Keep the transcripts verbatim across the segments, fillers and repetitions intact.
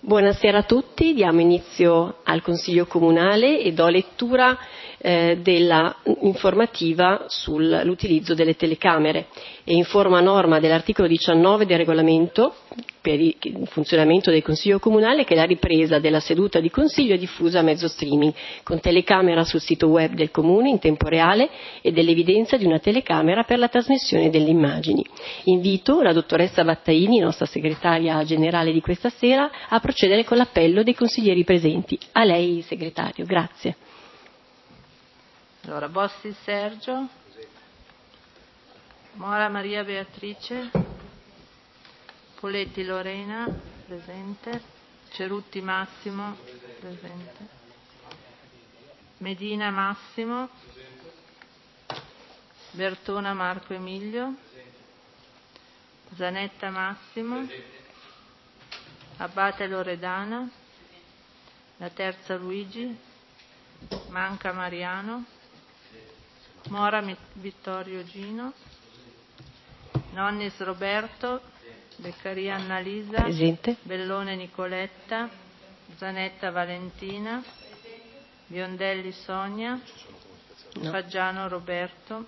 Buonasera a tutti, diamo inizio al Consiglio Comunale e do lettura eh, della informativa sull'utilizzo delle telecamere e informo a norma dell'articolo diciannove del regolamento per il funzionamento del Consiglio Comunale che la ripresa della seduta di Consiglio è diffusa a mezzo streaming con telecamera sul sito web del Comune in tempo reale e dell'evidenza di una telecamera per la trasmissione delle immagini. Invito la dottoressa Battaini, nostra segretaria generale di questa sera, a procedere con l'appello dei consiglieri presenti. A lei, segretario. Grazie. Allora, Bossi Sergio, Mora Maria Beatrice, Poletti Lorena, presente, Cerutti Massimo, presente, Medina Massimo, Bertona Marco Emilio, Zanetta Massimo, Abate Loredana, La Terza Luigi, Manca Mariano, Mora Vittorio Gino, Nonnis Roberto, Beccaria Annalisa, presente. Bellone Nicoletta, Zanetta Valentina, Biondelli Sonia, No. Faggiano Roberto.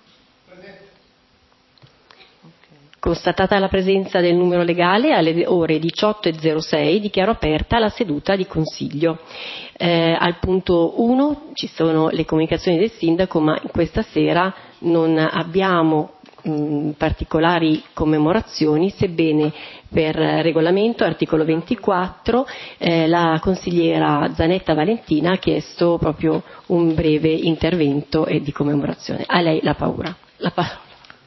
Constatata la presenza del numero legale, alle ore diciotto e zero sei dichiaro aperta la seduta di Consiglio. Eh, al punto uno ci sono le comunicazioni del Sindaco, ma questa sera non abbiamo mh, particolari commemorazioni, sebbene per regolamento, articolo ventiquattro, eh, la consigliera Zanetta Valentina ha chiesto proprio un breve intervento e di commemorazione. A lei la paura. La parola.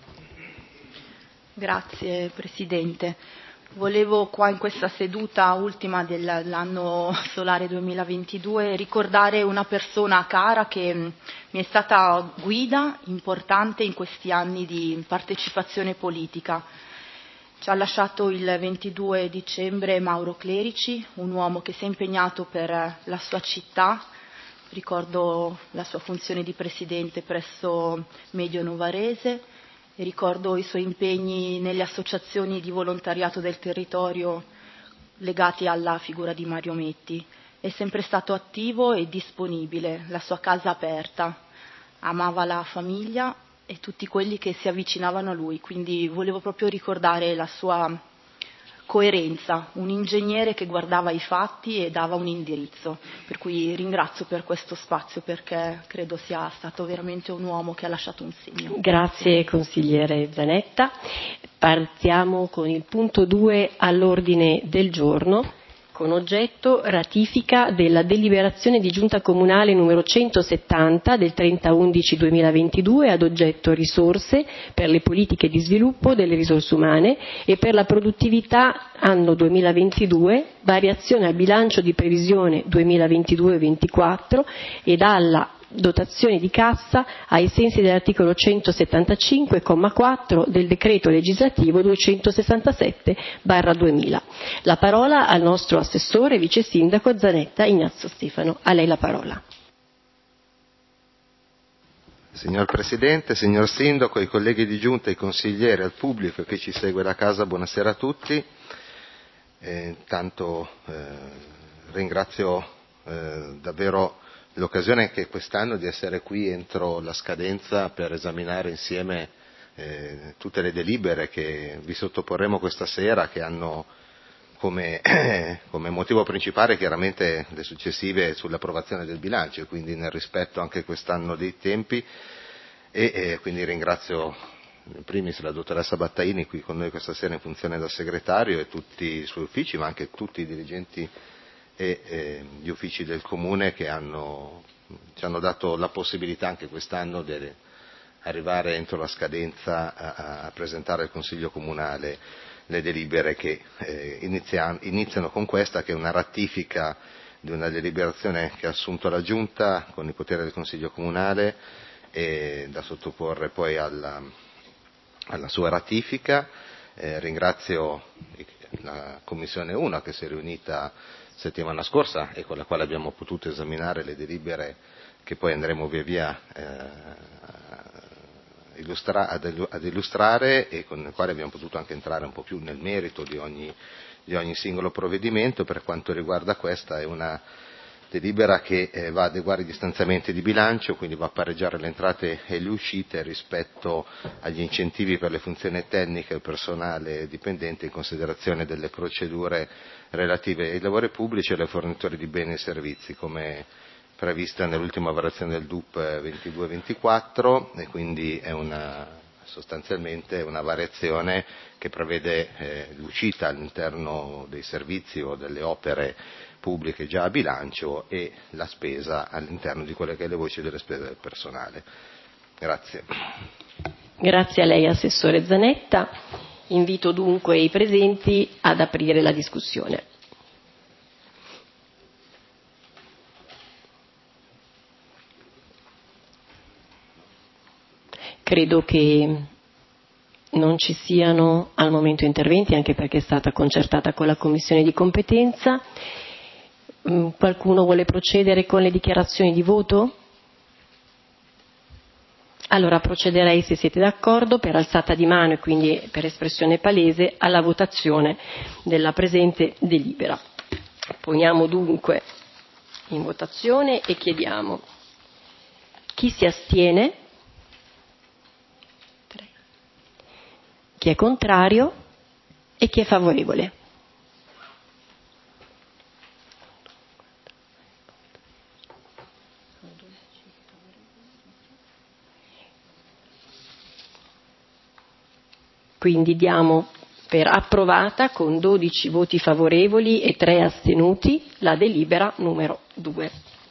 Grazie Presidente. Volevo qua in questa seduta ultima dell'anno solare duemilaventidue ricordare una persona cara che mi è stata guida importante in questi anni di partecipazione politica. Ci ha lasciato il ventidue dicembre Mauro Clerici, un uomo che si è impegnato per la sua città. Ricordo la sua funzione di presidente presso Medio Novarese. E ricordo i suoi impegni nelle associazioni di volontariato del territorio legati alla figura di Mario Metti. È sempre stato attivo e disponibile, la sua casa aperta, amava la famiglia e tutti quelli che si avvicinavano a lui, quindi volevo proprio ricordare la sua coerenza, un ingegnere che guardava i fatti e dava un indirizzo, per cui ringrazio per questo spazio perché credo sia stato veramente un uomo che ha lasciato un segno. Grazie consigliere Zanetta. Partiamo con il punto due all'ordine del giorno con oggetto ratifica della deliberazione di Giunta Comunale numero centosettanta del trenta undici duemilaventidue ad oggetto risorse per le politiche di sviluppo delle risorse umane e per la produttività anno duemilaventidue, variazione al bilancio di previsione duemilaventidue ventiquattro ed alla dotazione di cassa ai sensi dell'articolo centosettantacinque comma quattro del decreto legislativo duecentosessantasette barra duemila. La parola al nostro assessore e vice sindaco Zanetta Ignazio Stefano. A lei la parola. Signor Presidente, signor Sindaco, i colleghi di Giunta, i consiglieri, al pubblico che ci segue da casa, buonasera a tutti. Eh, intanto eh, ringrazio eh, davvero l'occasione che quest'anno di essere qui entro la scadenza per esaminare insieme eh, tutte le delibere che vi sottoporremo questa sera, che hanno come, come motivo principale chiaramente le successive sull'approvazione del bilancio, quindi nel rispetto anche quest'anno dei tempi e eh, quindi ringrazio in primis la dottoressa Battaini qui con noi questa sera in funzione da segretario e tutti i suoi uffici, ma anche tutti i dirigenti e eh, gli uffici del Comune che hanno, ci hanno dato la possibilità anche quest'anno di arrivare entro la scadenza a, a presentare al Consiglio Comunale le delibere che eh, inizia, iniziano con questa, che è una ratifica di una deliberazione che ha assunto la Giunta con i poteri del Consiglio Comunale e da sottoporre poi alla, alla sua ratifica. Eh, ringrazio la Commissione uno che si è riunita settimana scorsa e con la quale abbiamo potuto esaminare le delibere che poi andremo via via eh, illustra- ad, ad illustrare e con le quali abbiamo potuto anche entrare un po' più nel merito di ogni di ogni singolo provvedimento. Per quanto riguarda questa, è una delibera che eh, va a adeguare gli stanziamenti di bilancio, quindi va a pareggiare le entrate e le uscite rispetto agli incentivi per le funzioni tecniche e il personale dipendente, in considerazione delle procedure relative ai lavori pubblici e alle forniture di beni e servizi, come prevista nell'ultima variazione del D U P ventidue ventiquattro, e quindi è una, sostanzialmente una variazione che prevede eh, l'uscita all'interno dei servizi o delle opere pubbliche già a bilancio e la spesa all'interno di quelle che è le voci delle spese del personale. Grazie. Grazie a lei, Assessore Zanetta. Invito dunque i presenti ad aprire la discussione. Credo che non ci siano al momento interventi, anche perché è stata concertata con la Commissione di competenza. Qualcuno vuole procedere con le dichiarazioni di voto? Allora procederei, se siete d'accordo, per alzata di mano e quindi per espressione palese, alla votazione della presente delibera. Poniamo dunque in votazione e chiediamo chi si astiene, chi è contrario e chi è favorevole. Quindi diamo per approvata, con dodici voti favorevoli e tre astenuti, la delibera numero due.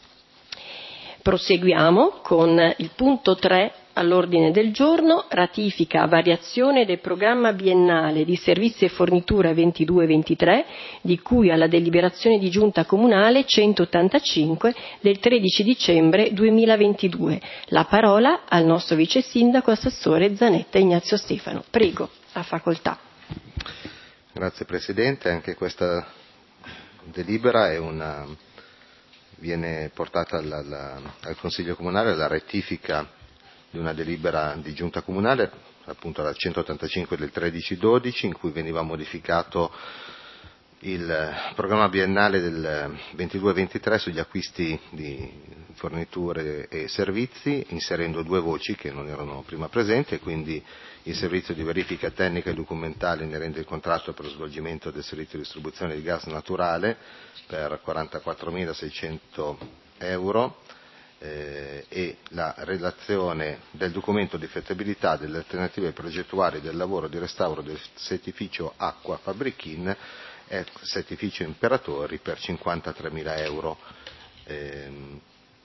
Proseguiamo con il punto tre all'ordine del giorno: ratifica variazione del programma biennale di servizi e fornitura ventidue ventitré, di cui alla deliberazione di giunta comunale centottantacinque del tredici dicembre duemilaventidue. La parola al nostro vice sindaco assessore Zanetta Ignazio Stefano. Prego, a facoltà. Grazie Presidente. Anche questa delibera è una, viene portata alla, alla, al Consiglio Comunale la rettifica di una delibera di giunta comunale, appunto la centottantacinque del tredici dodici, in cui veniva modificato il programma biennale del ventidue ventitré sugli acquisti di forniture e servizi, inserendo due voci che non erano prima presenti, e quindi il servizio di verifica tecnica e documentale inerente al contratto per lo svolgimento del servizio di distribuzione di gas naturale per quarantaquattromilaseicento euro, eh, e la relazione del documento di fattibilità delle alternative progettuali del lavoro di restauro del settificio acqua Fabbrichin e settificio Imperatori per cinquantatremila euro. Ehm,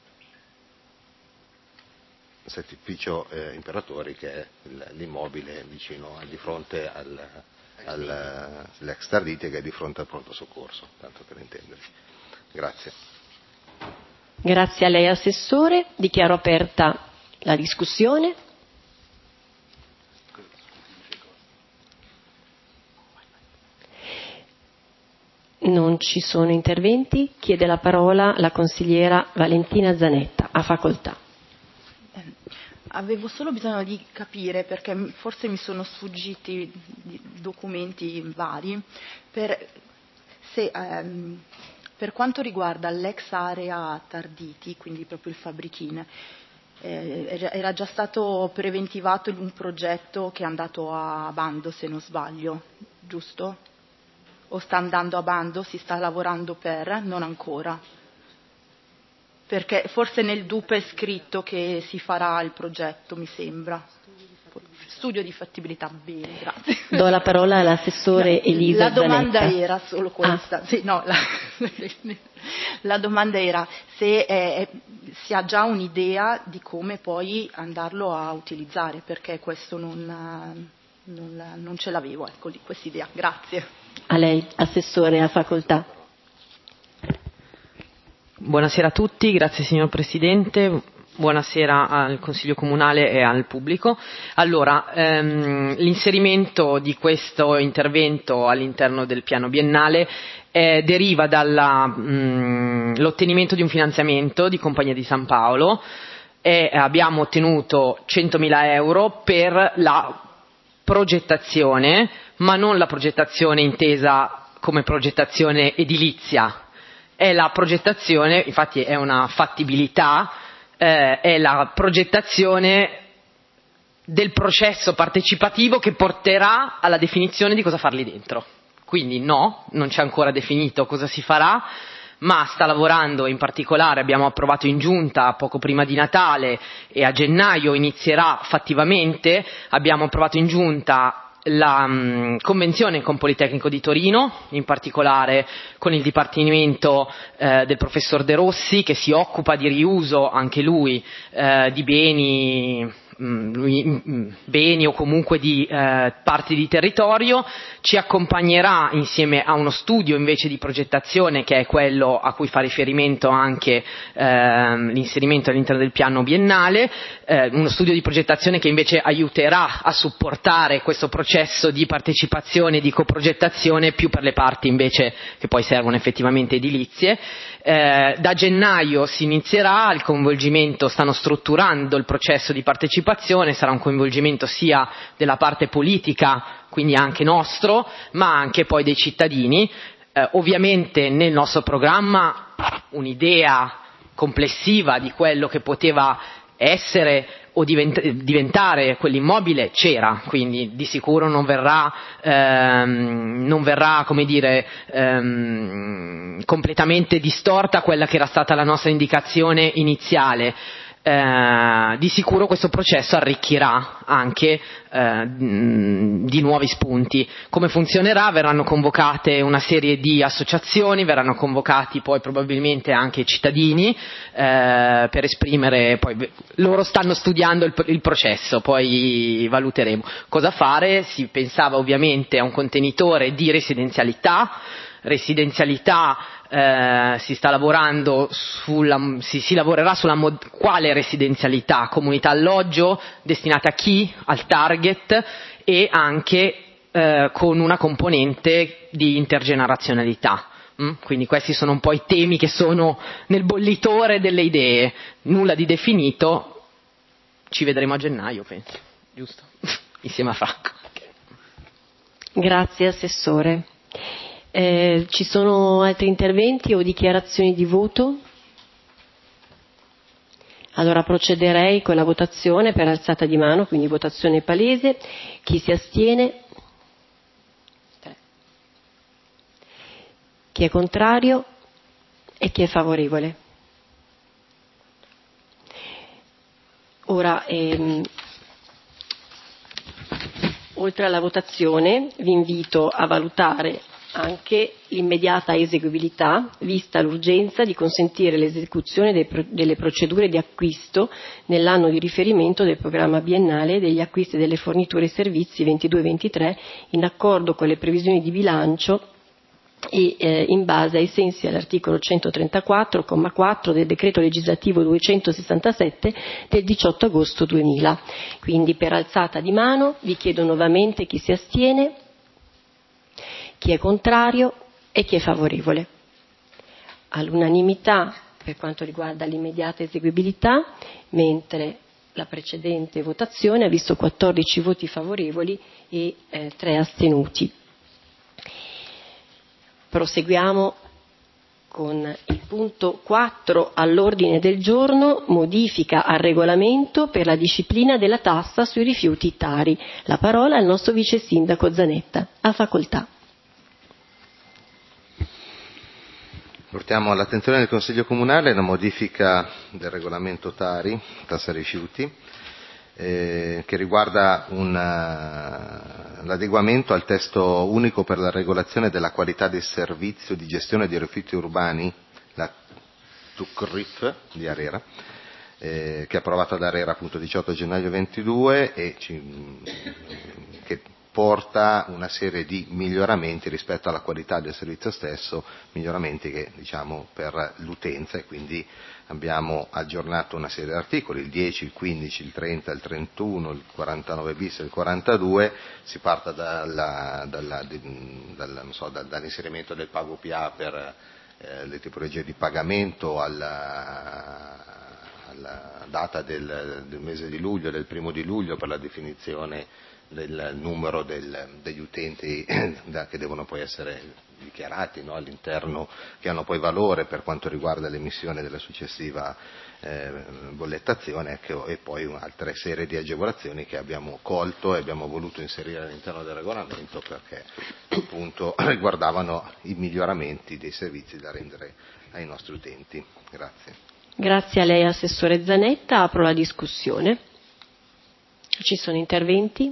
settificio eh, Imperatori, che è l'immobile vicino, di fronte al, al, all'ex Tardite, che è di fronte al pronto soccorso, tanto per intenderci. Grazie. Grazie a lei Assessore. Dichiaro aperta la discussione. Non ci sono interventi. Chiede la parola la consigliera Valentina Zanetta. A facoltà. Avevo solo bisogno di capire, perché forse mi sono sfuggiti documenti vari, per, se, ehm, per quanto riguarda l'ex area Tarditi, quindi proprio il Fabbrichin, eh, era già stato preventivato un progetto che è andato a bando, se non sbaglio, giusto? O sta andando a bando, si sta lavorando per, non ancora? Perché forse nel D U P è scritto che si farà il progetto, mi sembra. Studio di fattibilità, bene, grazie. Do la parola all'assessore no, Elisa La domanda Zanetta. era solo questa. Ah. Sì, no, la, la domanda era se è, si ha già un'idea di come poi andarlo a utilizzare, perché questo non, non, non ce l'avevo, ecco lì, quest'idea. Grazie. A lei, Assessore, a facoltà. Buonasera a tutti, grazie signor Presidente, buonasera al Consiglio Comunale e al pubblico. Allora, ehm, l'inserimento di questo intervento all'interno del piano biennale eh, deriva dall'ottenimento di un finanziamento di Compagnia di San Paolo e abbiamo ottenuto centomila euro per la progettazione, ma non la progettazione intesa come progettazione edilizia, è la progettazione, infatti è una fattibilità, eh, è la progettazione del processo partecipativo che porterà alla definizione di cosa farli dentro. Quindi no, non c'è ancora definito cosa si farà, ma sta lavorando, in particolare abbiamo approvato in giunta poco prima di Natale e a gennaio inizierà fattivamente, abbiamo approvato in giunta la mh, convenzione con Politecnico di Torino, in particolare con il Dipartimento eh, del professor De Rossi, che si occupa di riuso anche lui eh, di beni, mh, beni o comunque di eh, parti di territorio. Ci accompagnerà insieme a uno studio invece di progettazione, che è quello a cui fa riferimento anche eh, l'inserimento all'interno del piano biennale, eh, uno studio di progettazione che invece aiuterà a supportare questo processo di partecipazione e di coprogettazione più per le parti invece che poi servono effettivamente edilizie. Eh, da gennaio si inizierà il coinvolgimento, stanno strutturando il processo di partecipazione, sarà un coinvolgimento sia della parte politica, quindi anche nostro, ma anche poi dei cittadini. Eh, ovviamente nel nostro programma un'idea complessiva di quello che poteva essere o divent- diventare quell'immobile c'era, quindi di sicuro non verrà, ehm, non verrà come dire, ehm, completamente distorta quella che era stata la nostra indicazione iniziale. Eh, di sicuro questo processo arricchirà anche eh, di nuovi spunti. Come funzionerà? Verranno convocate una serie di associazioni, verranno convocati poi probabilmente anche cittadini eh, per esprimere, poi loro stanno studiando il, il processo, poi valuteremo cosa fare. Si pensava ovviamente a un contenitore di residenzialità, residenzialità Eh, si sta lavorando sulla, si, si lavorerà sulla mod, quale residenzialità, comunità alloggio, destinata a chi, al target, e anche eh, con una componente di intergenerazionalità. Mm? Quindi questi sono un po' i temi che sono nel bollitore delle idee, nulla di definito, ci vedremo a gennaio penso, giusto? Insieme a Franco. Grazie Assessore. Eh, ci sono altri interventi o dichiarazioni di voto? Allora procederei con la votazione per alzata di mano, quindi votazione palese. Chi si astiene? Tre. Chi è contrario? E chi è favorevole? Ora, ehm, oltre alla votazione, vi invito a valutare anche l'immediata eseguibilità, vista l'urgenza di consentire l'esecuzione delle procedure di acquisto nell'anno di riferimento del programma biennale degli acquisti delle forniture e servizi ventidue ventitré, in accordo con le previsioni di bilancio e eh, in base ai sensi all'articolo centotrentaquattro comma quattro del decreto legislativo duecentosessantasette del diciotto agosto duemila. Quindi per alzata di mano vi chiedo nuovamente chi si astiene, chi è contrario e chi è favorevole. All'unanimità per quanto riguarda l'immediata eseguibilità, mentre la precedente votazione ha visto quattordici voti favorevoli e eh, tre astenuti. Proseguiamo con il punto quattro all'ordine del giorno, modifica al regolamento per la disciplina della tassa sui rifiuti Tari. La parola al nostro vice sindaco Zanetta. A facoltà. Portiamo all'attenzione del Consiglio Comunale la modifica del regolamento Tari, tassa rifiuti, eh, che riguarda una, l'adeguamento al testo unico per la regolazione della qualità del servizio di gestione dei rifiuti urbani, la T U C R I F di Arera, eh, che è approvata da Arera appunto diciotto gennaio ventidue e ci, che porta una serie di miglioramenti rispetto alla qualità del servizio stesso, miglioramenti che diciamo per l'utenza, e quindi abbiamo aggiornato una serie di articoli, il dieci, il quindici, il trenta, il trentuno, il quarantanove bis e il quarantadue. Si parte dalla, dalla, dalla, non so, dall'inserimento del pago P A per eh, le tipologie di pagamento alla alla data del, del mese di luglio, del primo di luglio, per la definizione del numero del, degli utenti da, che devono poi essere dichiarati, no, all'interno, che hanno poi valore per quanto riguarda l'emissione della successiva eh, bollettazione, ecco, e poi un'altra serie di agevolazioni che abbiamo colto e abbiamo voluto inserire all'interno del regolamento perché appunto riguardavano i miglioramenti dei servizi da rendere ai nostri utenti. Grazie. Grazie a lei, Assessore Zanetta. Apro la discussione. Ci sono interventi?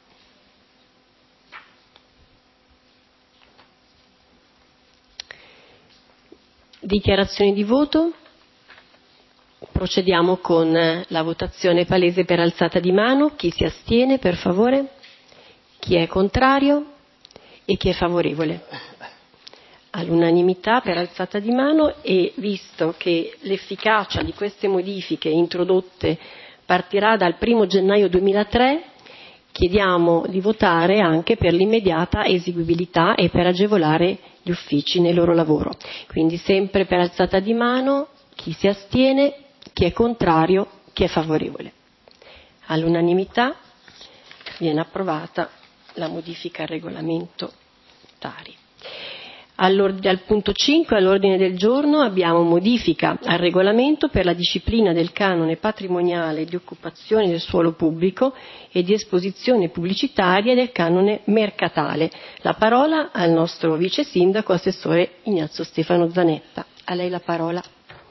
Dichiarazioni di voto. Procediamo con la votazione palese per alzata di mano. Chi si astiene, per favore? Chi è contrario? E chi è favorevole? All'unanimità per alzata di mano, e visto che l'efficacia di queste modifiche introdotte partirà dal primo gennaio duemilatré, chiediamo di votare anche per l'immediata eseguibilità e per agevolare gli uffici nel loro lavoro. Quindi sempre per alzata di mano, chi si astiene, chi è contrario, chi è favorevole. All'unanimità viene approvata la modifica al regolamento Tari. Al punto cinque, all'ordine del giorno, abbiamo modifica al regolamento per la disciplina del canone patrimoniale di occupazione del suolo pubblico e di esposizione pubblicitaria del canone mercatale. La parola al nostro vice sindaco, assessore Ignazio Stefano Zanetta. A lei la parola.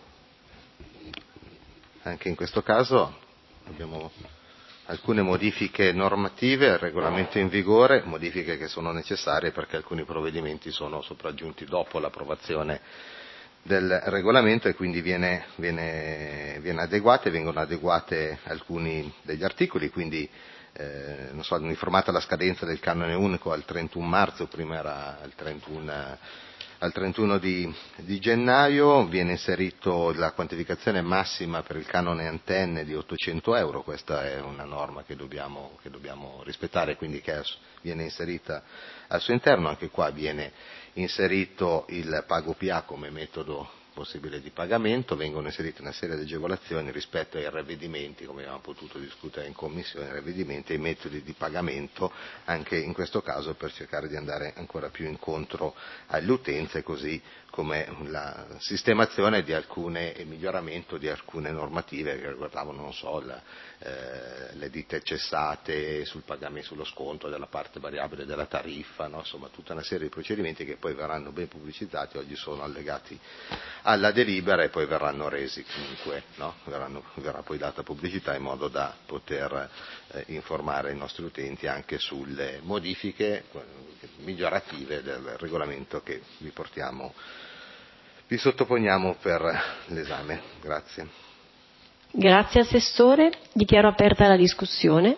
Anche in questo caso abbiamo alcune modifiche normative al regolamento in vigore, modifiche che sono necessarie perché alcuni provvedimenti sono sopraggiunti dopo l'approvazione del regolamento e quindi viene, viene, viene adeguate, vengono adeguate alcuni degli articoli, quindi eh, non so, hanno informato la scadenza del canone unico al trentuno marzo, prima era al trentuno Al trentuno di, di gennaio viene inserito la quantificazione massima per il canone antenne di ottocento euro, questa è una norma che dobbiamo, che dobbiamo rispettare, quindi che viene inserita al suo interno. Anche qua viene inserito il pago P A come metodo possibile di pagamento, vengono inserite una serie di agevolazioni rispetto ai ravvedimenti, come abbiamo potuto discutere in commissione, ai ravvedimenti e ai metodi di pagamento, anche in questo caso per cercare di andare ancora più incontro alle utenze, così come la sistemazione di alcune e miglioramento di alcune normative che riguardavano, non so, la, eh, le ditte cessate sul pagamento, sullo sconto della parte variabile della tariffa, no? Insomma tutta una serie di procedimenti che poi verranno ben pubblicizzati, oggi sono allegati alla delibera e poi verranno resi comunque, no? verranno, verrà poi data pubblicità in modo da poter eh, informare i nostri utenti anche sulle modifiche migliorative del regolamento che vi portiamo, vi sottoponiamo per l'esame. Grazie. Grazie Assessore. Dichiaro aperta la discussione.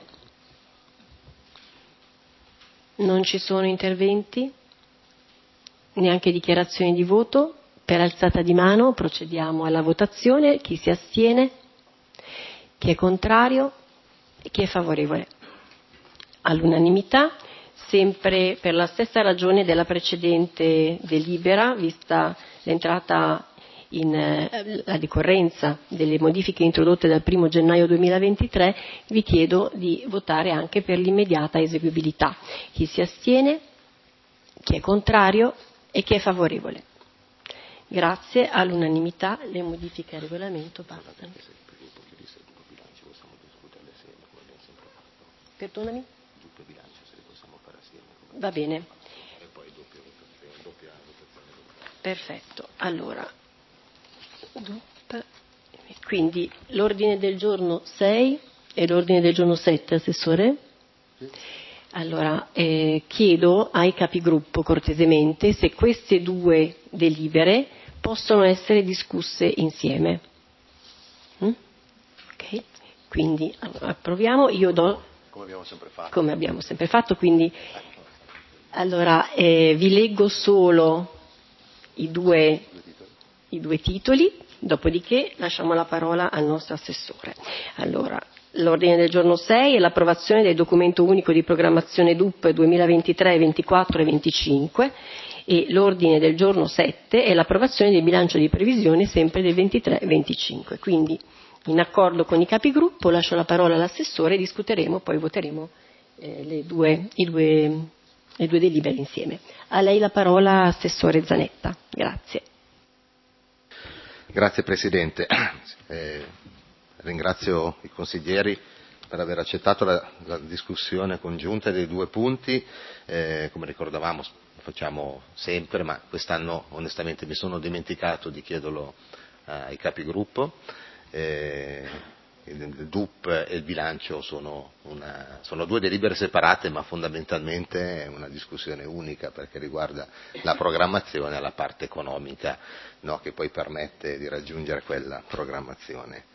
Non ci sono interventi, neanche dichiarazioni di voto. Per alzata di mano procediamo alla votazione. Chi si astiene? Chi è contrario? E chi è favorevole? All'unanimità, sempre per la stessa ragione della precedente delibera, vista l'entrata in eh, la decorrenza delle modifiche introdotte dal primo gennaio duemilaventitré, vi chiedo di votare anche per l'immediata eseguibilità. Chi si astiene? Chi è contrario? E chi è favorevole? Grazie, all'unanimità le modifiche al regolamento passano. Perdonami? Va bene. Perfetto. Allora, quindi l'ordine del giorno sei e l'ordine del giorno sette, Assessore? Allora, eh, chiedo ai capigruppo cortesemente se queste due delibere possono essere discusse insieme. Mm? Ok, quindi allora, approviamo. Io do Come abbiamo sempre fatto. Come abbiamo sempre fatto, quindi allora eh, vi leggo solo i due, i due titoli, dopodiché lasciamo la parola al nostro Assessore. Allora, l'ordine del giorno sei è l'approvazione del documento unico di programmazione D U P duemilaventitré, ventiquattro e venticinque e l'ordine del giorno sette è l'approvazione del bilancio di previsione sempre del ventitré venticinque. Quindi in accordo con i capigruppo lascio la parola all'assessore e discuteremo, poi voteremo eh, le, due, i due, le due delibere insieme. A lei la parola, assessore Zanetta. Grazie. Grazie Presidente. Eh, ringrazio i consiglieri per aver accettato la, la discussione congiunta dei due punti. Eh, come ricordavamo lo facciamo sempre, ma quest'anno onestamente mi sono dimenticato di chiederlo eh, ai capigruppo. Eh, il D U P e il bilancio sono, una, sono due delibere separate, ma fondamentalmente è una discussione unica perché riguarda la programmazione e la parte economica, no, che poi permette di raggiungere quella programmazione.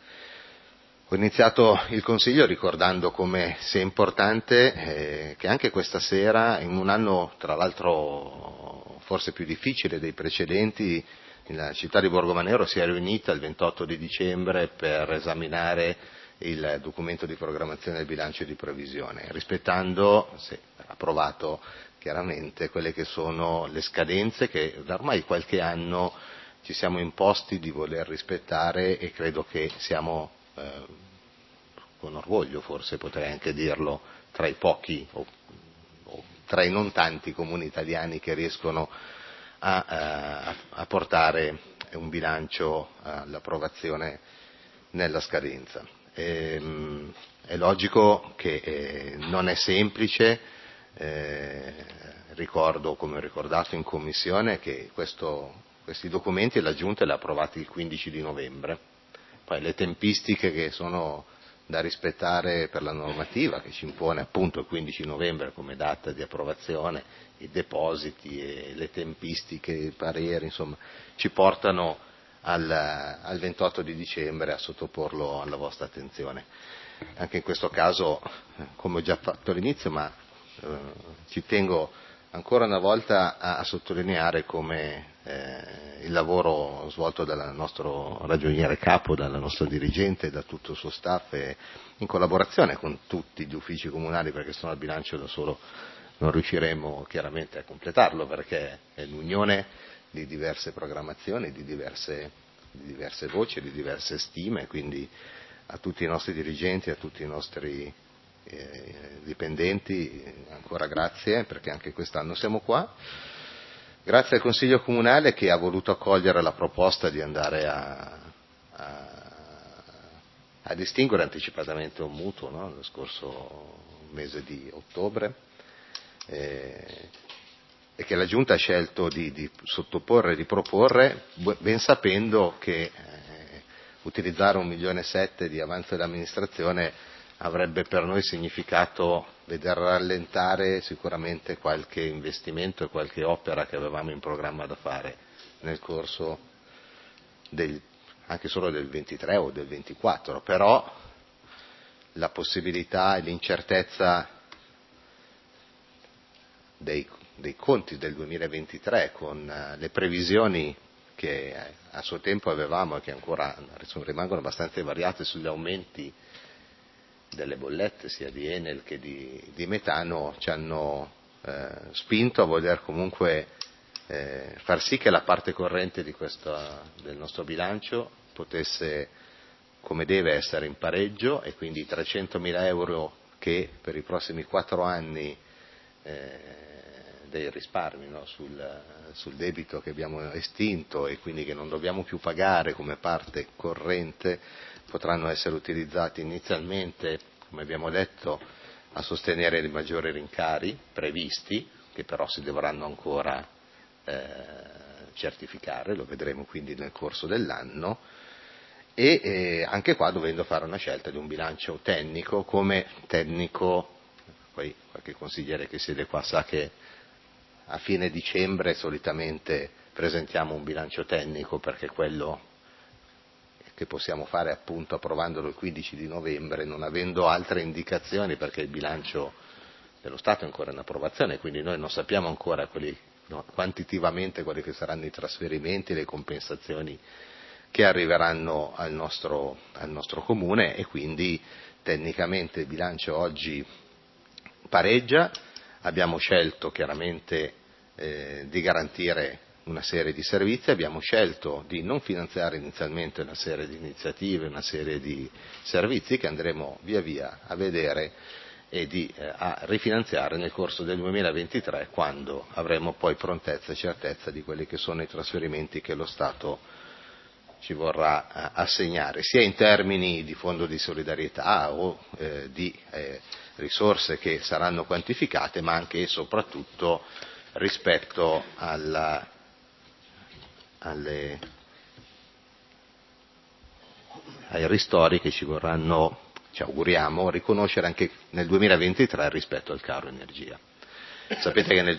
Ho iniziato il Consiglio ricordando come sia importante eh, che anche questa sera, in un anno tra l'altro forse più difficile dei precedenti, la città di Borgomanero si è riunita il ventotto di dicembre per esaminare il documento di programmazione del bilancio di previsione, rispettando, se approvato chiaramente, quelle che sono le scadenze che da ormai qualche anno ci siamo imposti di voler rispettare e credo che siamo, eh, con orgoglio forse potrei anche dirlo, tra i pochi o, o tra i non tanti comuni italiani che riescono A, a, a portare un bilancio all'approvazione nella scadenza. E, mh, è logico che eh, non è semplice, eh, ricordo, come ho ricordato in Commissione, che questo, questi documenti la Giunta li ha approvati il quindici di novembre, poi le tempistiche che sono da rispettare per la normativa che ci impone appunto il quindici novembre come data di approvazione, i depositi e le tempistiche, i pareri, insomma, ci portano al, al ventotto di dicembre a sottoporlo alla vostra attenzione. Anche in questo caso, come ho già fatto all'inizio, ma eh, ci tengo ancora una volta a, a sottolineare come eh, il lavoro svolto dal nostro ragioniere capo, dalla nostra dirigente e da tutto il suo staff e in collaborazione con tutti gli uffici comunali, perché se no il bilancio da solo non riusciremo chiaramente a completarlo, perché è l'unione di diverse programmazioni, di diverse, di diverse voci, di diverse stime, quindi a tutti i nostri dirigenti, a tutti i nostri eh, dipendenti ancora grazie, perché anche quest'anno siamo qua. Grazie al Consiglio Comunale che ha voluto accogliere la proposta di andare a, a, a distinguere anticipatamente un mutuo, no? Lo scorso mese di ottobre, eh, e che la Giunta ha scelto di, di sottoporre e di proporre, ben sapendo che eh, utilizzare un milione e sette di avanzo dell'amministrazione avrebbe per noi significato veder rallentare sicuramente qualche investimento e qualche opera che avevamo in programma da fare nel corso del, anche solo del ventitré o del ventiquattro, però la possibilità e l'incertezza dei, dei conti del duemilaventitré con le previsioni che a suo tempo avevamo e che ancora rimangono abbastanza variate sugli aumenti delle bollette sia di Enel che di, di metano ci hanno eh, spinto a voler comunque eh, far sì che la parte corrente di questo, del nostro bilancio potesse, come deve, essere in pareggio, e quindi i trecentomila euro che per i prossimi quattro anni eh, dei risparmi, no, sul, sul debito che abbiamo estinto e quindi che non dobbiamo più pagare come parte corrente, potranno essere utilizzati inizialmente, come abbiamo detto, a sostenere i maggiori rincari previsti, che però si dovranno ancora eh, certificare, lo vedremo quindi nel corso dell'anno, e eh, anche qua dovendo fare una scelta di un bilancio tecnico, come tecnico, poi qualche consigliere che siede qua sa che a fine dicembre solitamente presentiamo un bilancio tecnico, perché quello che possiamo fare appunto approvandolo il quindici di novembre, non avendo altre indicazioni, perché il bilancio dello Stato è ancora in approvazione, quindi noi non sappiamo ancora quelli, no, quantitativamente quali che saranno i trasferimenti, le compensazioni che arriveranno al nostro, al nostro comune, e quindi tecnicamente il bilancio oggi pareggia. Abbiamo scelto chiaramente eh, di garantire una serie di servizi, abbiamo scelto di non finanziare inizialmente una serie di iniziative, una serie di servizi che andremo via via a vedere e di, eh, a rifinanziare nel corso del duemilaventitré, quando avremo poi prontezza e certezza di quelli che sono i trasferimenti che lo Stato ci vorrà eh, assegnare, sia in termini di fondo di solidarietà o eh, di eh, risorse che saranno quantificate, ma anche e soprattutto rispetto alla Alle, ai ristori che ci vorranno, ci auguriamo, riconoscere anche nel duemilaventitré rispetto al caro energia. Sapete che nel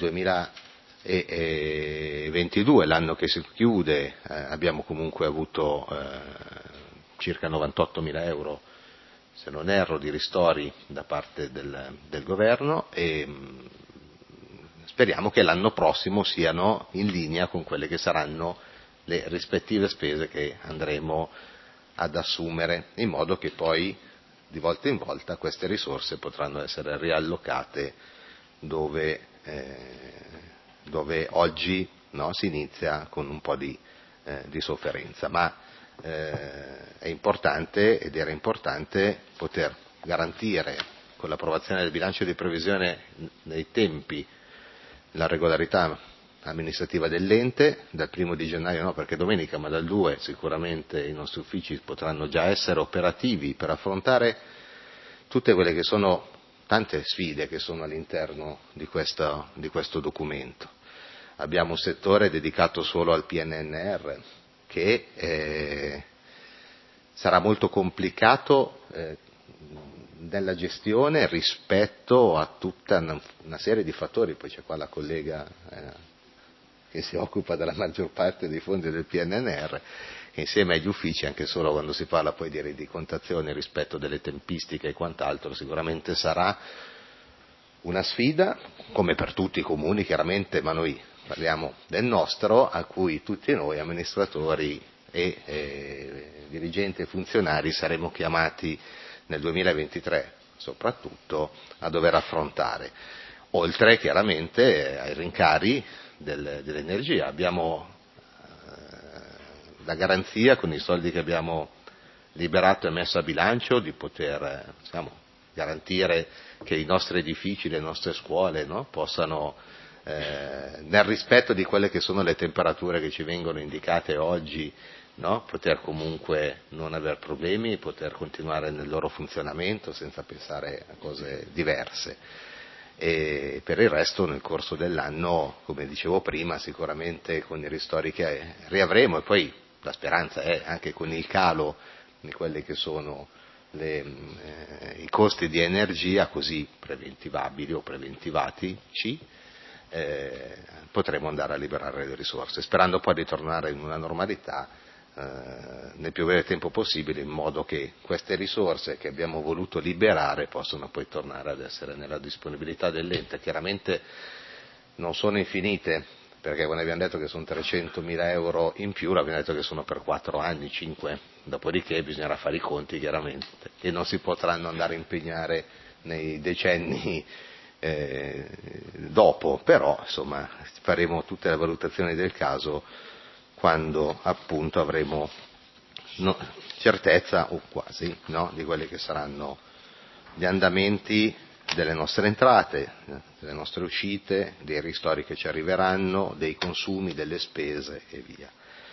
duemilaventidue, l'anno che si chiude, eh, abbiamo comunque avuto eh, circa novantottomila euro, se non erro, di ristori da parte del, del governo, e mh, speriamo che l'anno prossimo siano in linea con quelle che saranno le rispettive spese che andremo ad assumere, in modo che poi di volta in volta queste risorse potranno essere riallocate dove, eh, dove oggi, no, si inizia con un po' di, eh, di sofferenza, ma eh, è importante ed era importante poter garantire con l'approvazione del bilancio di previsione nei tempi la regolarità amministrativa dell'ente, dal primo di gennaio no perché domenica, ma dal due sicuramente i nostri uffici potranno già essere operativi per affrontare tutte quelle che sono tante sfide che sono all'interno di questo, di questo documento. Abbiamo un settore dedicato solo al P N R R che eh, sarà molto complicato eh, nella gestione rispetto a tutta una serie di fattori, poi c'è qua la collega eh, che si occupa della maggior parte dei fondi del P N R R, che insieme agli uffici, anche solo quando si parla poi di rendicontazione rispetto delle tempistiche e quant'altro, sicuramente sarà una sfida, come per tutti i comuni chiaramente, ma noi parliamo del nostro, a cui tutti noi amministratori e eh, dirigenti e funzionari saremo chiamati nel duemilaventitré soprattutto a dover affrontare, oltre chiaramente ai rincari del, dell'energia. Abbiamo eh, la garanzia, con i soldi che abbiamo liberato e messo a bilancio, di poter eh, diciamo, garantire che i nostri edifici, le nostre scuole, no, possano, eh, nel rispetto di quelle che sono le temperature che ci vengono indicate oggi, no, poter comunque non aver problemi, poter continuare nel loro funzionamento senza pensare a cose diverse. E per il resto nel corso dell'anno, come dicevo prima, sicuramente con i ristori che riavremo, e poi la speranza è anche con il calo di quelli che sono le, eh, i costi di energia così preventivabili o preventivatici, eh, potremo andare a liberare le risorse, sperando poi di tornare in una normalità eh, nel più breve tempo possibile, in modo che queste risorse che abbiamo voluto liberare possano poi tornare ad essere nella disponibilità dell'ente. Chiaramente non sono infinite, perché quando abbiamo detto che sono trecentomila euro in più, l'abbiamo detto che sono per quattro anni, cinque, dopodiché bisognerà fare i conti chiaramente e non si potranno andare a impegnare nei decenni eh, dopo, però insomma faremo tutte le valutazioni del caso quando appunto avremo no, certezza o quasi, no, di quelli che saranno gli andamenti delle nostre entrate, delle nostre uscite, dei ristori che ci arriveranno, dei consumi, delle spese e via.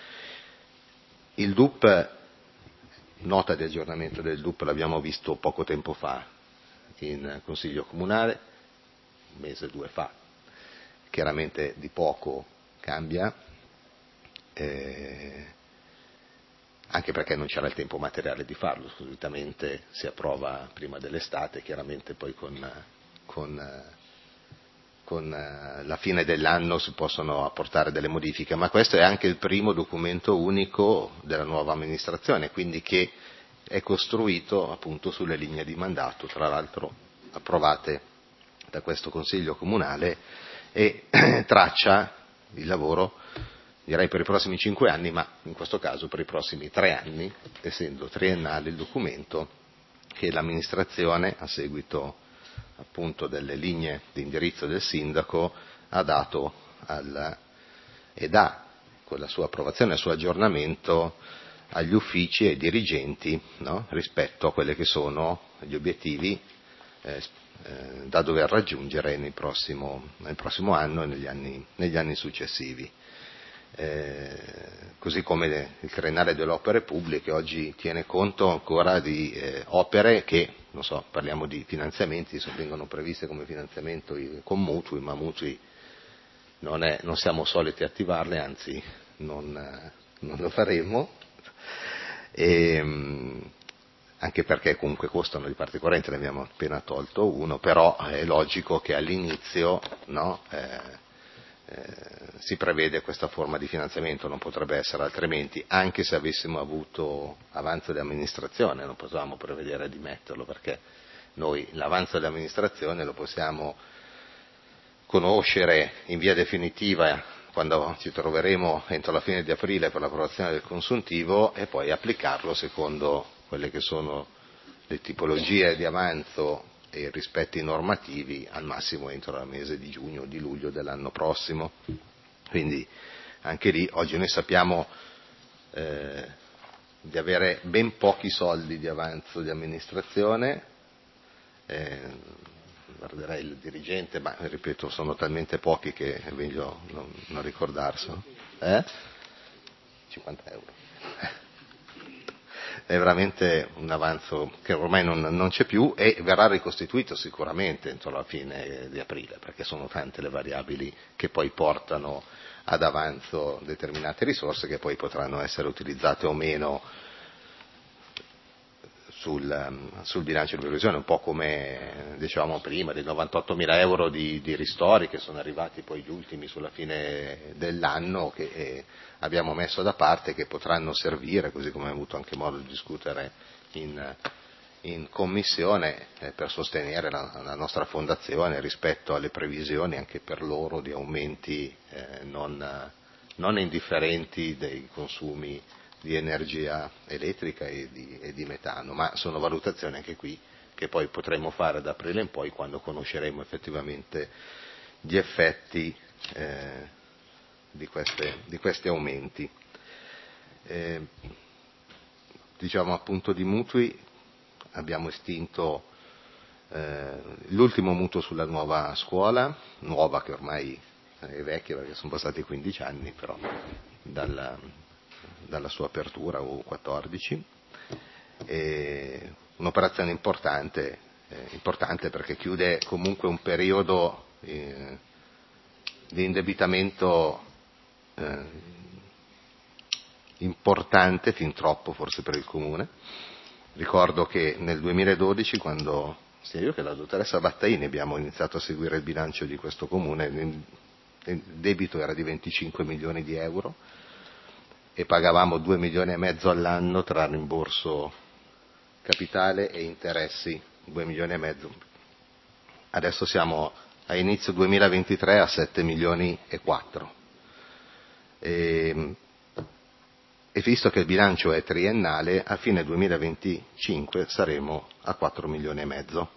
Il D U P, nota di aggiornamento del D U P l'abbiamo visto poco tempo fa in Consiglio Comunale, un mese o due fa, chiaramente di poco cambia, eh, anche perché non c'era il tempo materiale di farlo, solitamente si approva prima dell'estate, chiaramente poi con, con, con la fine dell'anno si possono apportare delle modifiche, ma questo è anche il primo documento unico della nuova amministrazione, quindi che è costruito appunto sulle linee di mandato, tra l'altro approvate da questo Consiglio Comunale, e traccia il lavoro direi per i prossimi cinque anni, ma in questo caso per i prossimi tre anni, essendo triennale il documento che l'amministrazione, a seguito appunto delle linee di indirizzo del sindaco, ha dato al, e dà con la sua approvazione e il suo aggiornamento agli uffici e ai dirigenti, no? Rispetto a quelli che sono gli obiettivi eh, eh, da dover raggiungere nel prossimo, nel prossimo anno e negli anni, negli anni successivi. Eh, così come il triennale delle opere pubbliche oggi tiene conto ancora di eh, opere che, non so, parliamo di finanziamenti, vengono previste come finanziamento con mutui, ma mutui non, è, non siamo soliti attivarli, anzi non, eh, non lo faremo, e, anche perché comunque costano di parte corrente, ne abbiamo appena tolto uno, però è logico che all'inizio, no, eh, Eh, si prevede questa forma di finanziamento, non potrebbe essere altrimenti, anche se avessimo avuto avanzo di amministrazione non potevamo prevedere di metterlo, perché noi l'avanzo di amministrazione lo possiamo conoscere in via definitiva quando ci troveremo entro la fine di aprile per l'approvazione del consuntivo e poi applicarlo secondo quelle che sono le tipologie di avanzo e i rispetti normativi al massimo entro il mese di giugno o di luglio dell'anno prossimo. Quindi anche lì oggi noi sappiamo eh, di avere ben pochi soldi di avanzo di amministrazione, eh, guarderei il dirigente, ma ripeto sono talmente pochi che è meglio non, non ricordarselo. Eh? cinquanta euro. È veramente un avanzo che ormai non, non c'è più e verrà ricostituito sicuramente entro la fine di aprile, perché sono tante le variabili che poi portano ad avanzo determinate risorse che poi potranno essere utilizzate o meno sul, sul bilancio di previsione, un po' come dicevamo prima dei novantottomila euro di, di ristori che sono arrivati poi gli ultimi sulla fine dell'anno, che eh, abbiamo messo da parte, che potranno servire, così come abbiamo avuto anche modo di discutere in, in commissione, eh, per sostenere la, la nostra fondazione rispetto alle previsioni anche per loro di aumenti eh, non, non indifferenti dei consumi di energia elettrica e di, e di metano, ma sono valutazioni anche qui che poi potremo fare da aprile in poi, quando conosceremo effettivamente gli effetti eh, di, queste, di questi aumenti. Eh, diciamo appunto di mutui, abbiamo estinto eh, l'ultimo mutuo sulla nuova scuola, nuova che ormai è vecchia perché sono passati quindici anni, però dalla dalla sua apertura, o quattordici, e un'operazione importante, eh, importante perché chiude comunque un periodo eh, di indebitamento eh, importante, fin troppo forse per il Comune. Ricordo che nel duemiladodici, quando sia io che la dottoressa Battaini abbiamo iniziato a seguire il bilancio di questo Comune, il debito era di venticinque milioni di euro, e pagavamo due milioni e mezzo all'anno tra rimborso capitale e interessi, due milioni e mezzo. Adesso siamo a inizio duemilaventitré a sette milioni e quattro. E, e visto che il bilancio è triennale, a fine duemilaventicinque saremo a quattro milioni e mezzo.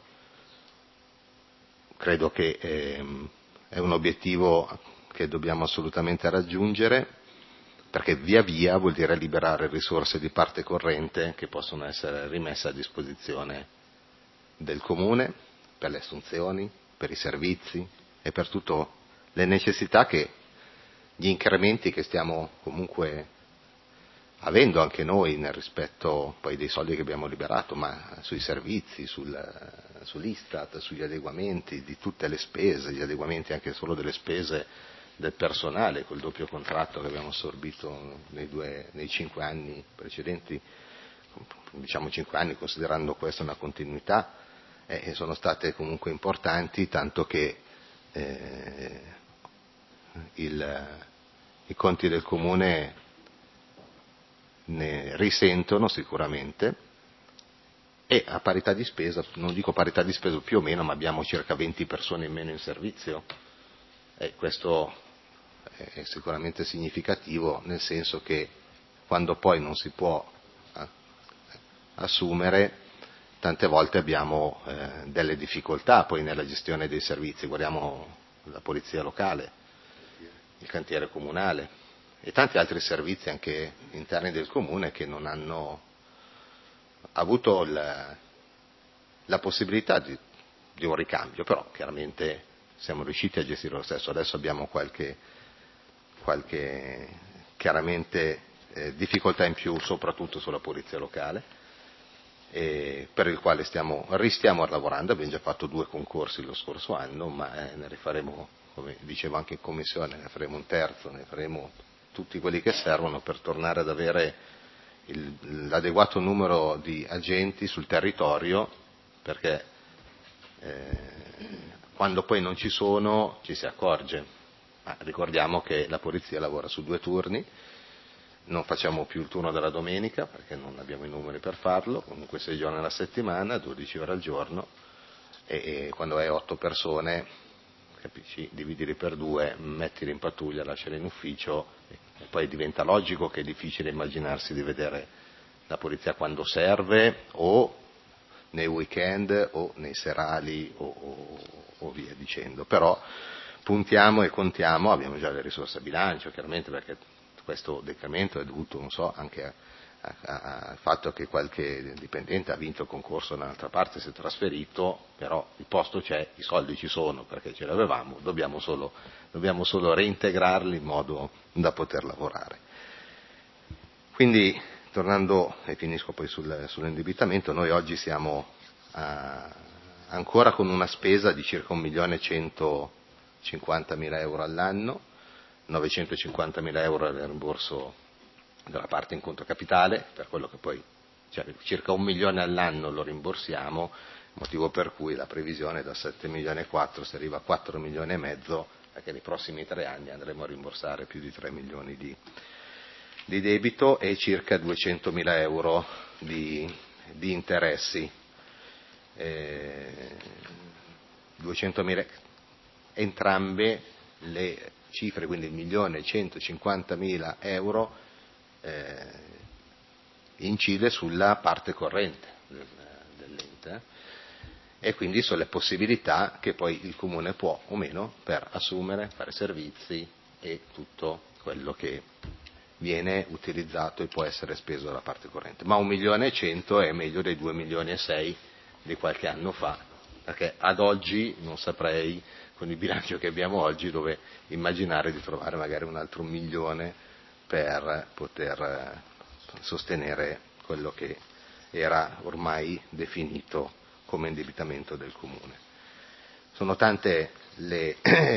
Credo che eh, è un obiettivo che dobbiamo assolutamente raggiungere, perché via via vuol dire liberare risorse di parte corrente che possono essere rimesse a disposizione del Comune per le assunzioni, per i servizi e per tutte le necessità che gli incrementi che stiamo comunque avendo anche noi nel rispetto poi dei soldi che abbiamo liberato, ma sui servizi, sul, sull'Istat, sugli adeguamenti di tutte le spese, gli adeguamenti anche solo delle spese del personale, col doppio contratto che abbiamo assorbito nei, due, nei cinque anni precedenti, diciamo cinque anni considerando questa una continuità, eh, sono state comunque importanti, tanto che eh, il, i conti del Comune ne risentono sicuramente, e a parità di spesa, non dico parità di spesa più o meno, ma abbiamo circa venti persone in meno in servizio, e questo è sicuramente significativo, nel senso che quando poi non si può eh, assumere, tante volte abbiamo eh, delle difficoltà poi nella gestione dei servizi. Guardiamo la polizia locale, il cantiere comunale, e tanti altri servizi anche interni del comune che non hanno avuto la, la possibilità di, di un ricambio, però chiaramente siamo riusciti a gestire lo stesso. Adesso abbiamo qualche, qualche chiaramente eh, difficoltà in più, soprattutto sulla polizia locale, e per il quale stiamo, ristiamo lavorando. Abbiamo già fatto due concorsi lo scorso anno, ma eh, ne rifaremo, come dicevo anche in commissione, ne faremo un terzo, ne faremo tutti quelli che servono per tornare ad avere il, l'adeguato numero di agenti sul territorio, perché eh, quando poi non ci sono ci si accorge. Ma ricordiamo che la polizia lavora su due turni, non facciamo più il turno della domenica perché non abbiamo i numeri per farlo, comunque sei giorni alla settimana, dodici ore al giorno, e, e quando hai otto persone, capisci, dividili per due, mettili in pattuglia, lasciali in ufficio, e poi diventa logico che è difficile immaginarsi di vedere la polizia quando serve, o nei weekend o nei serali o, o, o via dicendo. Però puntiamo e contiamo, abbiamo già le risorse a bilancio chiaramente, perché questo decremento è dovuto, non so, anche al fatto che qualche dipendente ha vinto il concorso da un'altra parte, si è trasferito, però il posto c'è, i soldi ci sono perché ce li avevamo, dobbiamo solo, dobbiamo solo reintegrarli in modo da poter lavorare. Quindi, tornando, e finisco poi sul, sull'indebitamento, noi oggi siamo a, ancora con una spesa di circa un milione e centocinquantamila euro all'anno, novecentocinquantamila euro il rimborso della parte in conto capitale, per quello che poi, cioè, circa un milione all'anno lo rimborsiamo, motivo per cui la previsione da sette milioni e quattro si arriva a quattro milioni e mezzo, perché nei prossimi tre anni andremo a rimborsare più di tre milioni di, di debito e circa duecentomila euro di, di interessi. Eh, duecentomila, entrambe le cifre, quindi il milione e centocinquantamila euro, eh, incide sulla parte corrente del, dell'ente, eh, e quindi sulle possibilità che poi il comune può o meno per assumere, fare servizi e tutto quello che viene utilizzato e può essere speso dalla parte corrente. Ma un milione e cento è meglio dei due milioni e sei di qualche anno fa, perché ad oggi non saprei, con il bilancio che abbiamo oggi, dove immaginare di trovare magari un altro milione per poter sostenere quello che era ormai definito come indebitamento del comune. Sono tante le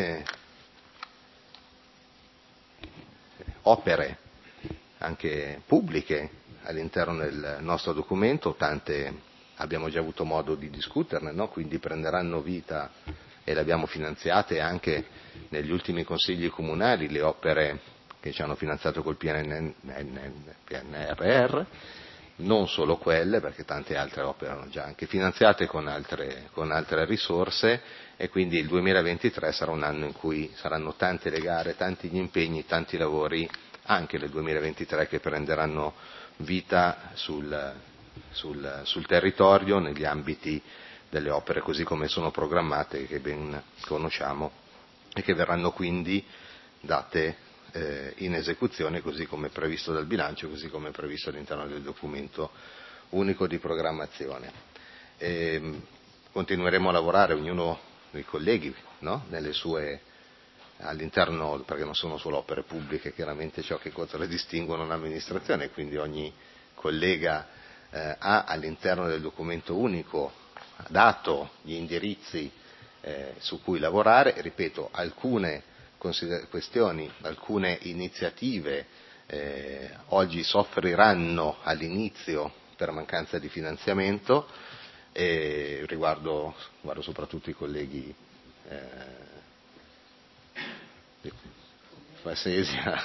opere anche pubbliche all'interno del nostro documento, tante abbiamo già avuto modo di discuterne, no? Quindi prenderanno vita, e le abbiamo finanziate anche negli ultimi consigli comunali, le opere che ci hanno finanziato col P N R R, non solo quelle, perché tante altre opere erano già anche finanziate con altre, con altre risorse, e quindi il duemilaventitré sarà un anno in cui saranno tante le gare, tanti gli impegni, tanti lavori, anche nel duemilaventitré, che prenderanno vita sul, sul, sul territorio, negli ambiti delle opere così come sono programmate, che ben conosciamo, e che verranno quindi date eh, in esecuzione così come previsto dal bilancio, così come previsto all'interno del documento unico di programmazione. E continueremo a lavorare, ognuno dei colleghi, no? Nelle sue, all'interno, perché non sono solo opere pubbliche, chiaramente ciò che contraddistinguono un'amministrazione, quindi ogni collega eh, ha all'interno del documento unico dato gli indirizzi eh, su cui lavorare. Ripeto, alcune questioni, alcune iniziative eh, oggi soffriranno all'inizio per mancanza di finanziamento, e riguardo, guardo soprattutto i colleghi eh, di Fasesia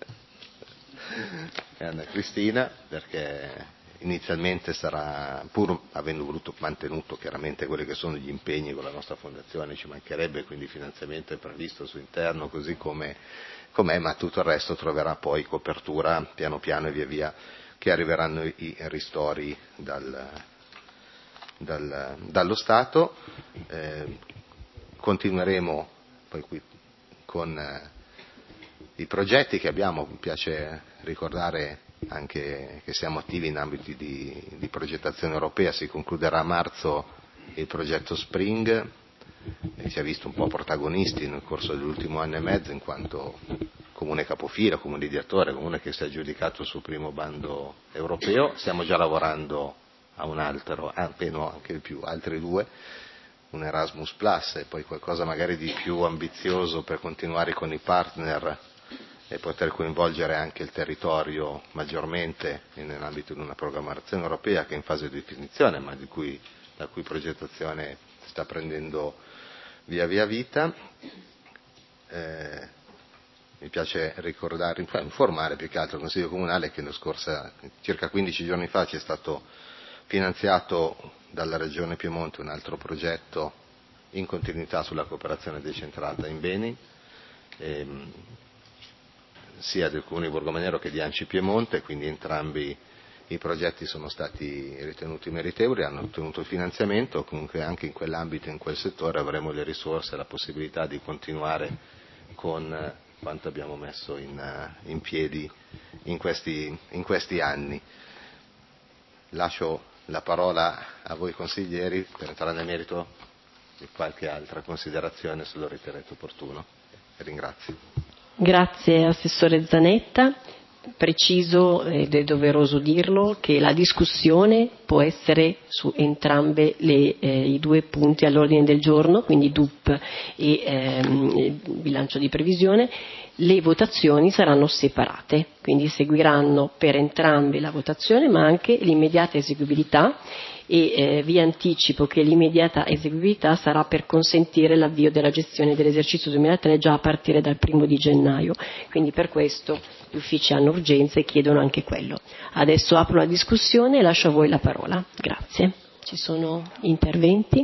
e Anna Cristina, perché inizialmente sarà, pur avendo voluto mantenuto chiaramente quelli che sono gli impegni con la nostra fondazione, ci mancherebbe, quindi il finanziamento è previsto su interno così come com'è, ma tutto il resto troverà poi copertura piano piano e via via che arriveranno i ristori dal, dal, dallo Stato. Eh, continueremo poi qui con i progetti che abbiamo. Mi piace ricordare anche che siamo attivi in ambiti di, di progettazione europea. Si concluderà a marzo il progetto Spring, e ci ha visto un po' protagonisti nel corso dell'ultimo anno e mezzo in quanto comune capofila, comune ideatore, comune che si è aggiudicato il suo primo bando europeo. Stiamo già lavorando a un altro, appena anche di più, altri due, un Erasmus Plus e poi qualcosa magari di più ambizioso per continuare con i partner e poter coinvolgere anche il territorio maggiormente nell'ambito di una programmazione europea che è in fase di definizione, ma di cui, la cui progettazione sta prendendo via via vita. Eh, mi piace ricordare, informare più che altro il Consiglio Comunale che la scorsa, circa quindici giorni fa, ci è stato finanziato dalla Regione Piemonte un altro progetto in continuità sulla cooperazione decentrata in beni, ehm, sia del Comune di Borgomagnero che di Anci Piemonte, quindi entrambi i progetti sono stati ritenuti meritevoli, hanno ottenuto il finanziamento. Comunque anche in quell'ambito, in quel settore avremo le risorse e la possibilità di continuare con quanto abbiamo messo in, in piedi in questi, in questi anni. Lascio la parola a voi consiglieri per entrare nel merito di qualche altra considerazione se lo riterrete opportuno. Ringrazio. Grazie Assessore Zanetta. Preciso, ed è doveroso dirlo, che la discussione può essere su entrambe le, eh, i due punti all'ordine del giorno, quindi D U P e ehm, bilancio di previsione. Le votazioni saranno separate, quindi seguiranno per entrambe la votazione ma anche l'immediata eseguibilità, e eh, vi anticipo che l'immediata eseguibilità sarà per consentire l'avvio della gestione dell'esercizio duemilatré già a partire dal primo di gennaio, quindi per questo gli uffici hanno urgenza e chiedono anche quello. Adesso apro la discussione e lascio a voi la parola. Grazie. Ci sono interventi?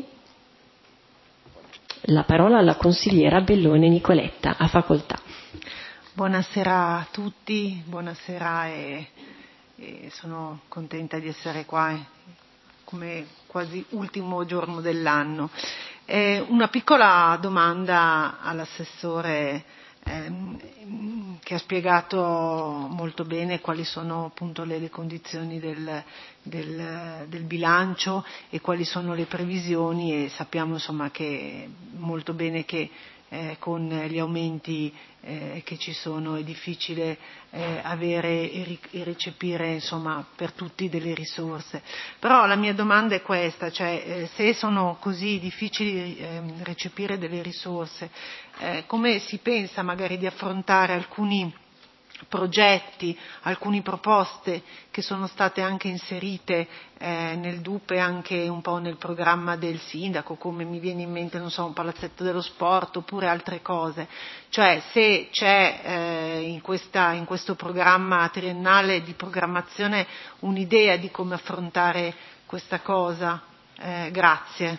La parola alla consigliera Bellone Nicoletta, a facoltà. Buonasera a tutti, buonasera e, e sono contenta di essere qua come quasi ultimo giorno dell'anno. Eh, una piccola domanda all'assessore ehm, che ha spiegato molto bene quali sono appunto le, le condizioni del, del, del bilancio e quali sono le previsioni, e sappiamo insomma che molto bene che Eh, con gli aumenti eh, che ci sono è difficile eh, avere e, ri- e recepire insomma per tutti delle risorse. Però la mia domanda è questa, cioè eh, se sono così difficili eh, recepire delle risorse, eh, come si pensa magari di affrontare alcuni progetti, alcune proposte che sono state anche inserite eh, nel D U P e anche un po' nel programma del sindaco, come mi viene in mente, non so, un palazzetto dello sport oppure altre cose. Cioè se c'è eh, in, questa, in questo programma triennale di programmazione un'idea di come affrontare questa cosa. Eh, grazie.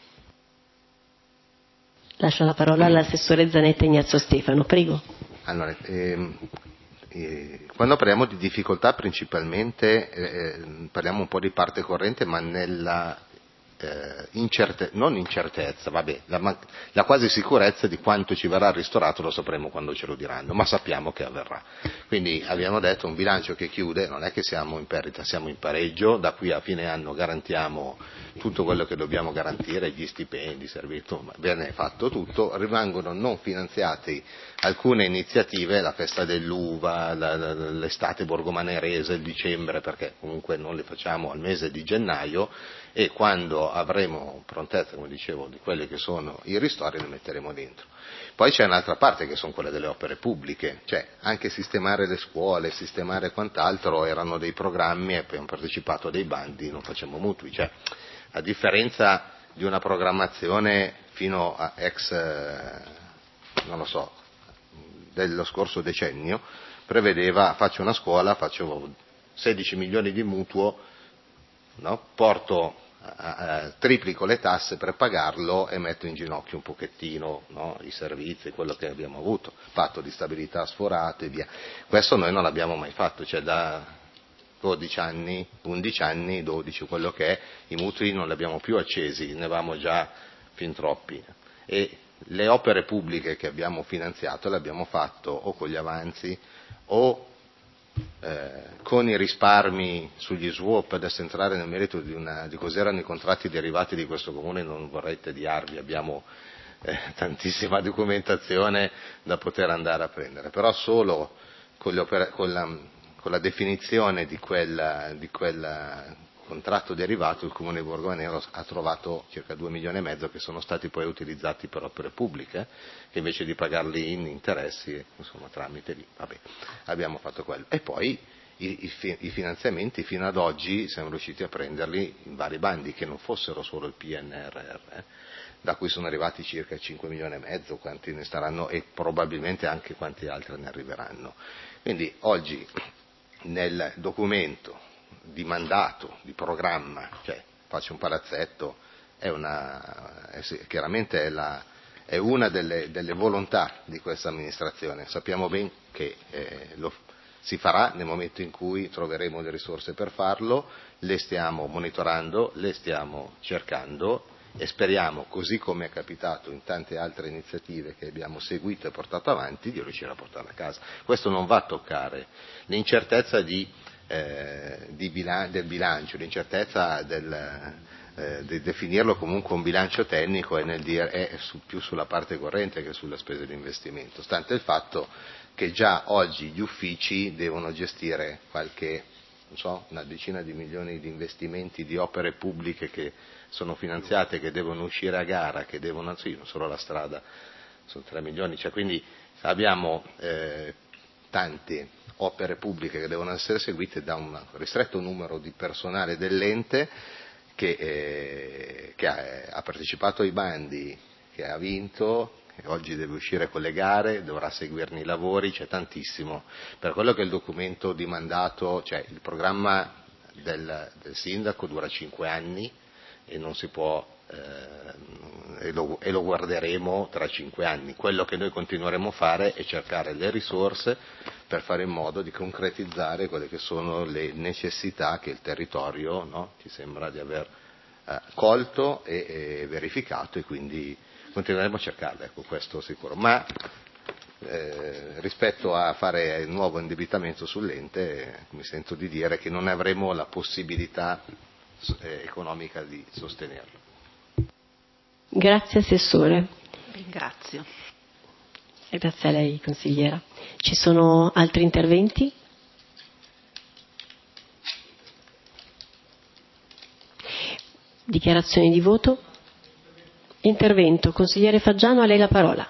Lascio la parola all'assessore Zanetta Ignazio Stefano, prego. Allora, ehm, eh, quando parliamo di difficoltà principalmente eh, parliamo un po' di parte corrente, ma nella eh, incerte- non incertezza, vabbè, la, man- la quasi sicurezza di quanto ci verrà ristorato lo sapremo quando ce lo diranno, ma sappiamo che avverrà. Quindi abbiamo detto un bilancio che chiude, non è che siamo in perdita, siamo in pareggio, da qui a fine anno garantiamo tutto quello che dobbiamo garantire, gli stipendi, servizio, viene fatto tutto, rimangono non finanziati alcune iniziative, la festa dell'uva, la, la, l'estate borgomanerese, il dicembre, perché comunque non le facciamo al mese di gennaio, e quando avremo prontezza, come dicevo, di quelli che sono i ristori le metteremo dentro. Poi c'è un'altra parte che sono quelle delle opere pubbliche, cioè anche sistemare le scuole, sistemare quant'altro erano dei programmi e poi abbiamo partecipato a dei bandi, non facciamo mutui, cioè a differenza di una programmazione fino a ex, non lo so, dello scorso decennio, prevedeva faccio una scuola, faccio sedici milioni di mutuo, no? Porto a, a, triplico le tasse per pagarlo e metto in ginocchio un pochettino, no? I servizi, quello che abbiamo avuto, patto di stabilità sforato e via. Questo noi non l'abbiamo mai fatto, cioè da dodici anni, undici anni, dodici, quello che è, i mutui non li abbiamo più accesi, ne avevamo già fin troppi. E le opere pubbliche che abbiamo finanziato le abbiamo fatto o con gli avanzi o eh, con i risparmi sugli swap. Adesso entrare nel merito di, una, di cos'erano i contratti derivati di questo comune non vorrei tediarvi, abbiamo eh, tantissima documentazione da poter andare a prendere, però solo con, le opera, con, la, con la definizione di quel, di quel contratto derivato il Comune di Borgo Nero ha trovato circa due milioni e mezzo che sono stati poi utilizzati per opere pubbliche, che invece di pagarli in interessi, insomma, tramite lì, vabbè, abbiamo fatto quello. E poi i, i, i finanziamenti fino ad oggi siamo riusciti a prenderli in vari bandi, che non fossero solo il P N R R, eh, da cui sono arrivati circa cinque milioni e mezzo, quanti ne staranno e probabilmente anche quanti altri ne arriveranno. Quindi oggi nel documento di mandato, di programma, cioè faccio un palazzetto, è una, è, chiaramente è, la, è una delle, delle volontà di questa amministrazione. Sappiamo ben che eh, lo si farà nel momento in cui troveremo le risorse per farlo, le stiamo monitorando, le stiamo cercando e speriamo, così come è capitato in tante altre iniziative che abbiamo seguito e portato avanti, di riuscire a portarle a casa. Questo non va a toccare l'incertezza di Eh, di bilan- del bilancio, l'incertezza del, eh, di definirlo comunque un bilancio tecnico è, nel dire, è su, più sulla parte corrente che sulla spesa di investimento, stante il fatto che già oggi gli uffici devono gestire qualche, non so, una decina di milioni di investimenti di opere pubbliche che sono finanziate, che devono uscire a gara, che devono, sì, non solo la strada, sono tre milioni, cioè quindi abbiamo eh, tante opere pubbliche che devono essere seguite da un ristretto numero di personale dell'ente che, eh, che ha, ha partecipato ai bandi, che ha vinto, che oggi deve uscire con le gare, dovrà seguirne i lavori, c'è tantissimo. Per quello che il documento di mandato, cioè il programma del, del sindaco dura cinque anni e non si può eh, e, lo, e lo guarderemo tra cinque anni. Quello che noi continueremo a fare è cercare le risorse per fare in modo di concretizzare quelle che sono le necessità che il territorio, no, ci sembra di aver eh, colto e, e verificato, e quindi continueremo a cercarle, ecco, questo sicuro. Ma eh, rispetto a fare il nuovo indebitamento sull'ente, eh, mi sento di dire che non avremo la possibilità eh, economica di sostenerlo. Grazie Assessore. Ringrazio. Grazie a lei, consigliera. Ci sono altri interventi? Dichiarazioni di voto? Intervento. Consigliere Faggiano, a lei la parola.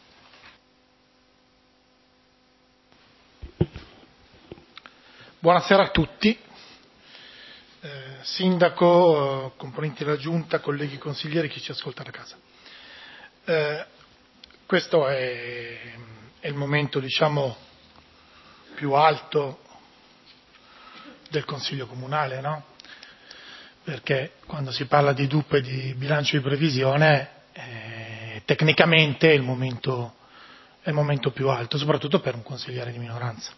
Buonasera a tutti. Eh, sindaco, eh, componenti della Giunta, colleghi consiglieri, chi ci ascolta da casa. Eh, questo è, è il momento, diciamo, più alto del Consiglio Comunale, no? Perché quando si parla di D U P e di bilancio di previsione, eh, tecnicamente è il momento, è il momento più alto, soprattutto per un consigliere di minoranza.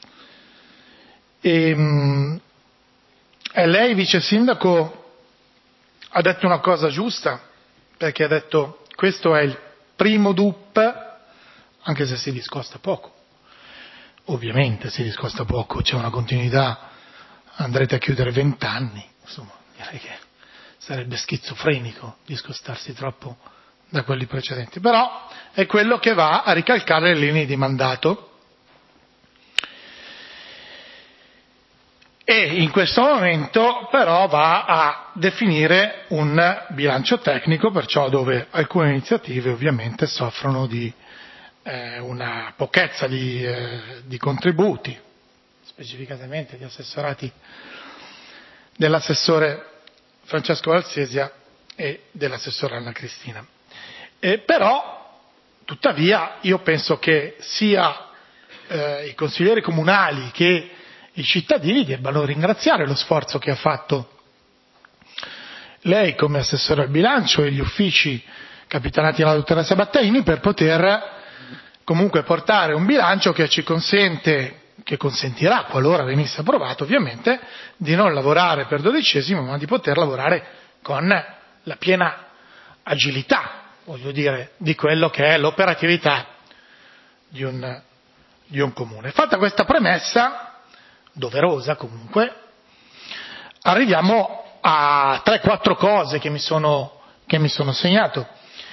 E, mh, e lei, vice sindaco, ha detto una cosa giusta, perché ha detto questo è il primo D U P, anche se si discosta poco. Ovviamente si discosta poco, c'è una continuità, andrete a chiudere vent'anni, insomma, direi che sarebbe schizofrenico discostarsi troppo da quelli precedenti, però è quello che va a ricalcare le linee di mandato. E in questo momento però va a definire un bilancio tecnico, perciò dove alcune iniziative ovviamente soffrono di eh, una pochezza di, eh, di contributi, specificatamente di assessorati dell'assessore Francesco Valsesia e dell'assessore Anna Cristina. E però, tuttavia, io penso che sia eh, i consiglieri comunali che i cittadini debbano ringraziare lo sforzo che ha fatto lei come assessore al bilancio e gli uffici capitanati dalla dottoressa Battaini per poter comunque portare un bilancio che ci consente, che consentirà, qualora venisse approvato ovviamente, di non lavorare per dodicesimo, ma di poter lavorare con la piena agilità voglio dire, di quello che è l'operatività di un, di un comune. Fatta questa premessa, doverosa comunque, arriviamo a tre quattro cose che mi sono, che mi sono segnato.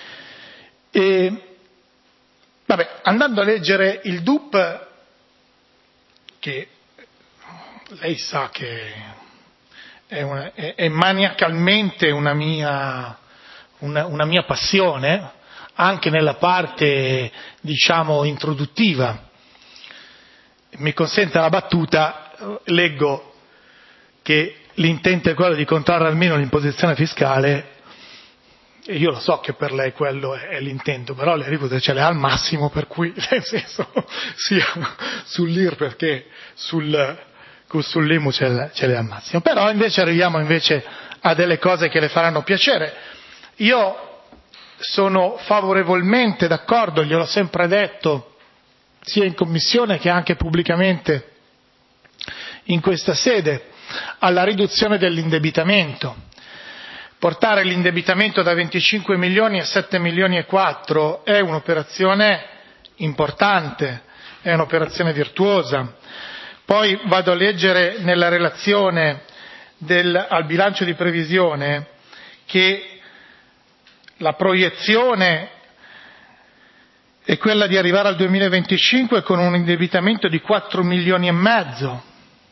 E, vabbè, andando a leggere il D U P, che lei sa che è, una, è, è maniacalmente una mia, una, una mia passione, anche nella parte, diciamo, introduttiva. Mi consente la battuta, leggo che l'intento è quello di contrarre almeno l'imposizione fiscale, e io lo so che per lei quello è l'intento, però le aliquote ce le ha al massimo, per cui nel senso sia sull'I R P E F che sul, sull'I M U ce le, ce le ha al massimo. Però invece arriviamo invece a delle cose che le faranno piacere. Io sono favorevolmente d'accordo, gliel'ho sempre detto, sia in commissione che anche pubblicamente in questa sede, alla riduzione dell'indebitamento. Portare l'indebitamento da venticinque milioni a sette milioni e quattro è un'operazione importante, è un'operazione virtuosa. Poi vado a leggere nella relazione del, al bilancio di previsione che la proiezione è quella di arrivare al duemilaventicinque con un indebitamento di quattro milioni e mezzo.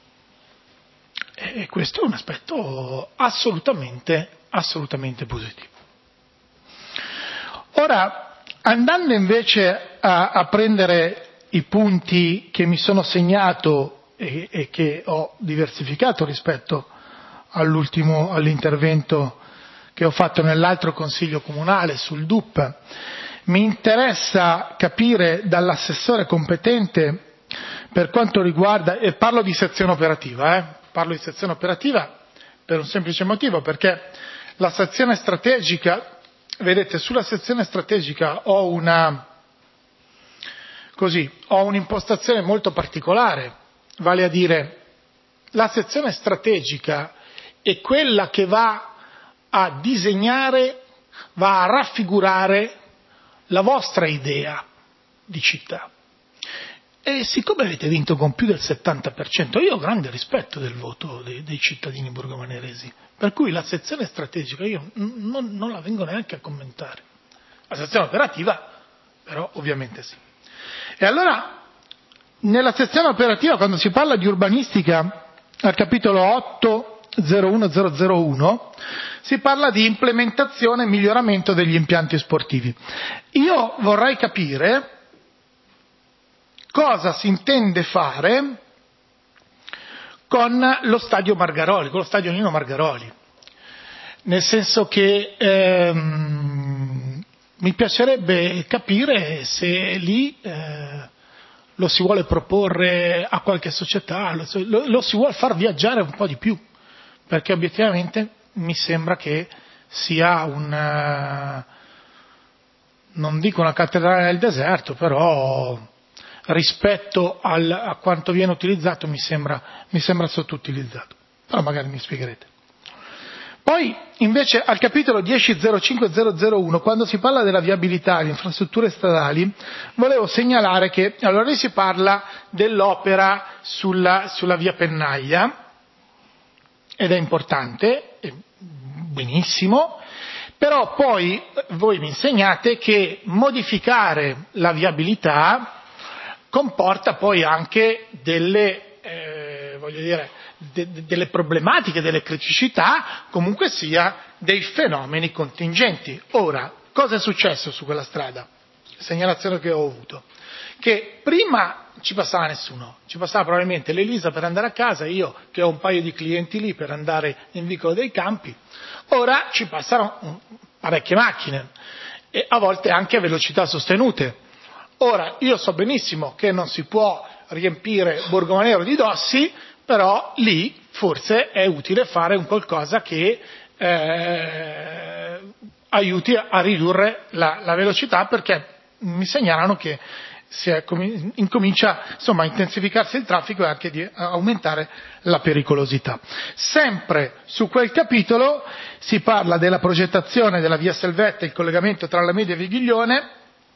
E questo è un aspetto assolutamente assolutamente positivo. Ora, andando invece a, a prendere i punti che mi sono segnato e, e che ho diversificato rispetto all'ultimo, all'intervento che ho fatto nell'altro consiglio comunale sul D U P, mi interessa capire dall'assessore competente per quanto riguarda, e parlo di sezione operativa, eh, parlo di sezione operativa per un semplice motivo, perché la sezione strategica, vedete, sulla sezione strategica ho una, così, ho un'impostazione molto particolare, vale a dire, la sezione strategica è quella che va a disegnare, va a raffigurare la vostra idea di città. E siccome avete vinto con più del settanta per cento, io ho grande rispetto del voto dei, dei cittadini borgomaneresi, per cui la sezione strategica io non, non la vengo neanche a commentare. La sezione operativa, però, ovviamente sì. E allora, nella sezione operativa, quando si parla di urbanistica, al capitolo otto zero uno zero zero uno, si parla di implementazione e miglioramento degli impianti sportivi. Io vorrei capire cosa si intende fare con lo stadio Margaroli, con lo stadio Nino Margaroli. Nel senso che ehm, mi piacerebbe capire se lì eh, lo si vuole proporre a qualche società, lo, lo, lo si vuole far viaggiare un po' di più, perché obiettivamente mi sembra che sia un, non dico una cattedrale nel deserto, però rispetto al, a quanto viene utilizzato mi sembra, mi sembra sottoutilizzato, però magari mi spiegherete. Poi invece al capitolo dieci zero cinque zero zero uno, quando si parla della viabilità, di infrastrutture stradali, volevo segnalare che allora lì si parla dell'opera sulla, sulla via Pennaia, ed è importante, benissimo, però poi voi mi insegnate che modificare la viabilità comporta poi anche delle, eh, voglio dire, de, de, delle problematiche, delle criticità, comunque sia dei fenomeni contingenti. Ora, cosa è successo su quella strada? Segnalazione che ho avuto. Che prima ci passava nessuno, ci passava probabilmente l'Elisa per andare a casa, io che ho un paio di clienti lì per andare in Vicolo dei Campi, ora ci passano parecchie macchine e a volte anche a velocità sostenute. Ora, io so benissimo che non si può riempire Borgomanero di dossi, però lì forse è utile fare un qualcosa che eh, aiuti a ridurre la, la velocità, perché mi segnalano che si è, incomincia insomma a intensificarsi il traffico e anche di aumentare la pericolosità. Sempre su quel capitolo si parla della progettazione della via Selvetta, il collegamento tra la Media e Vigiglione.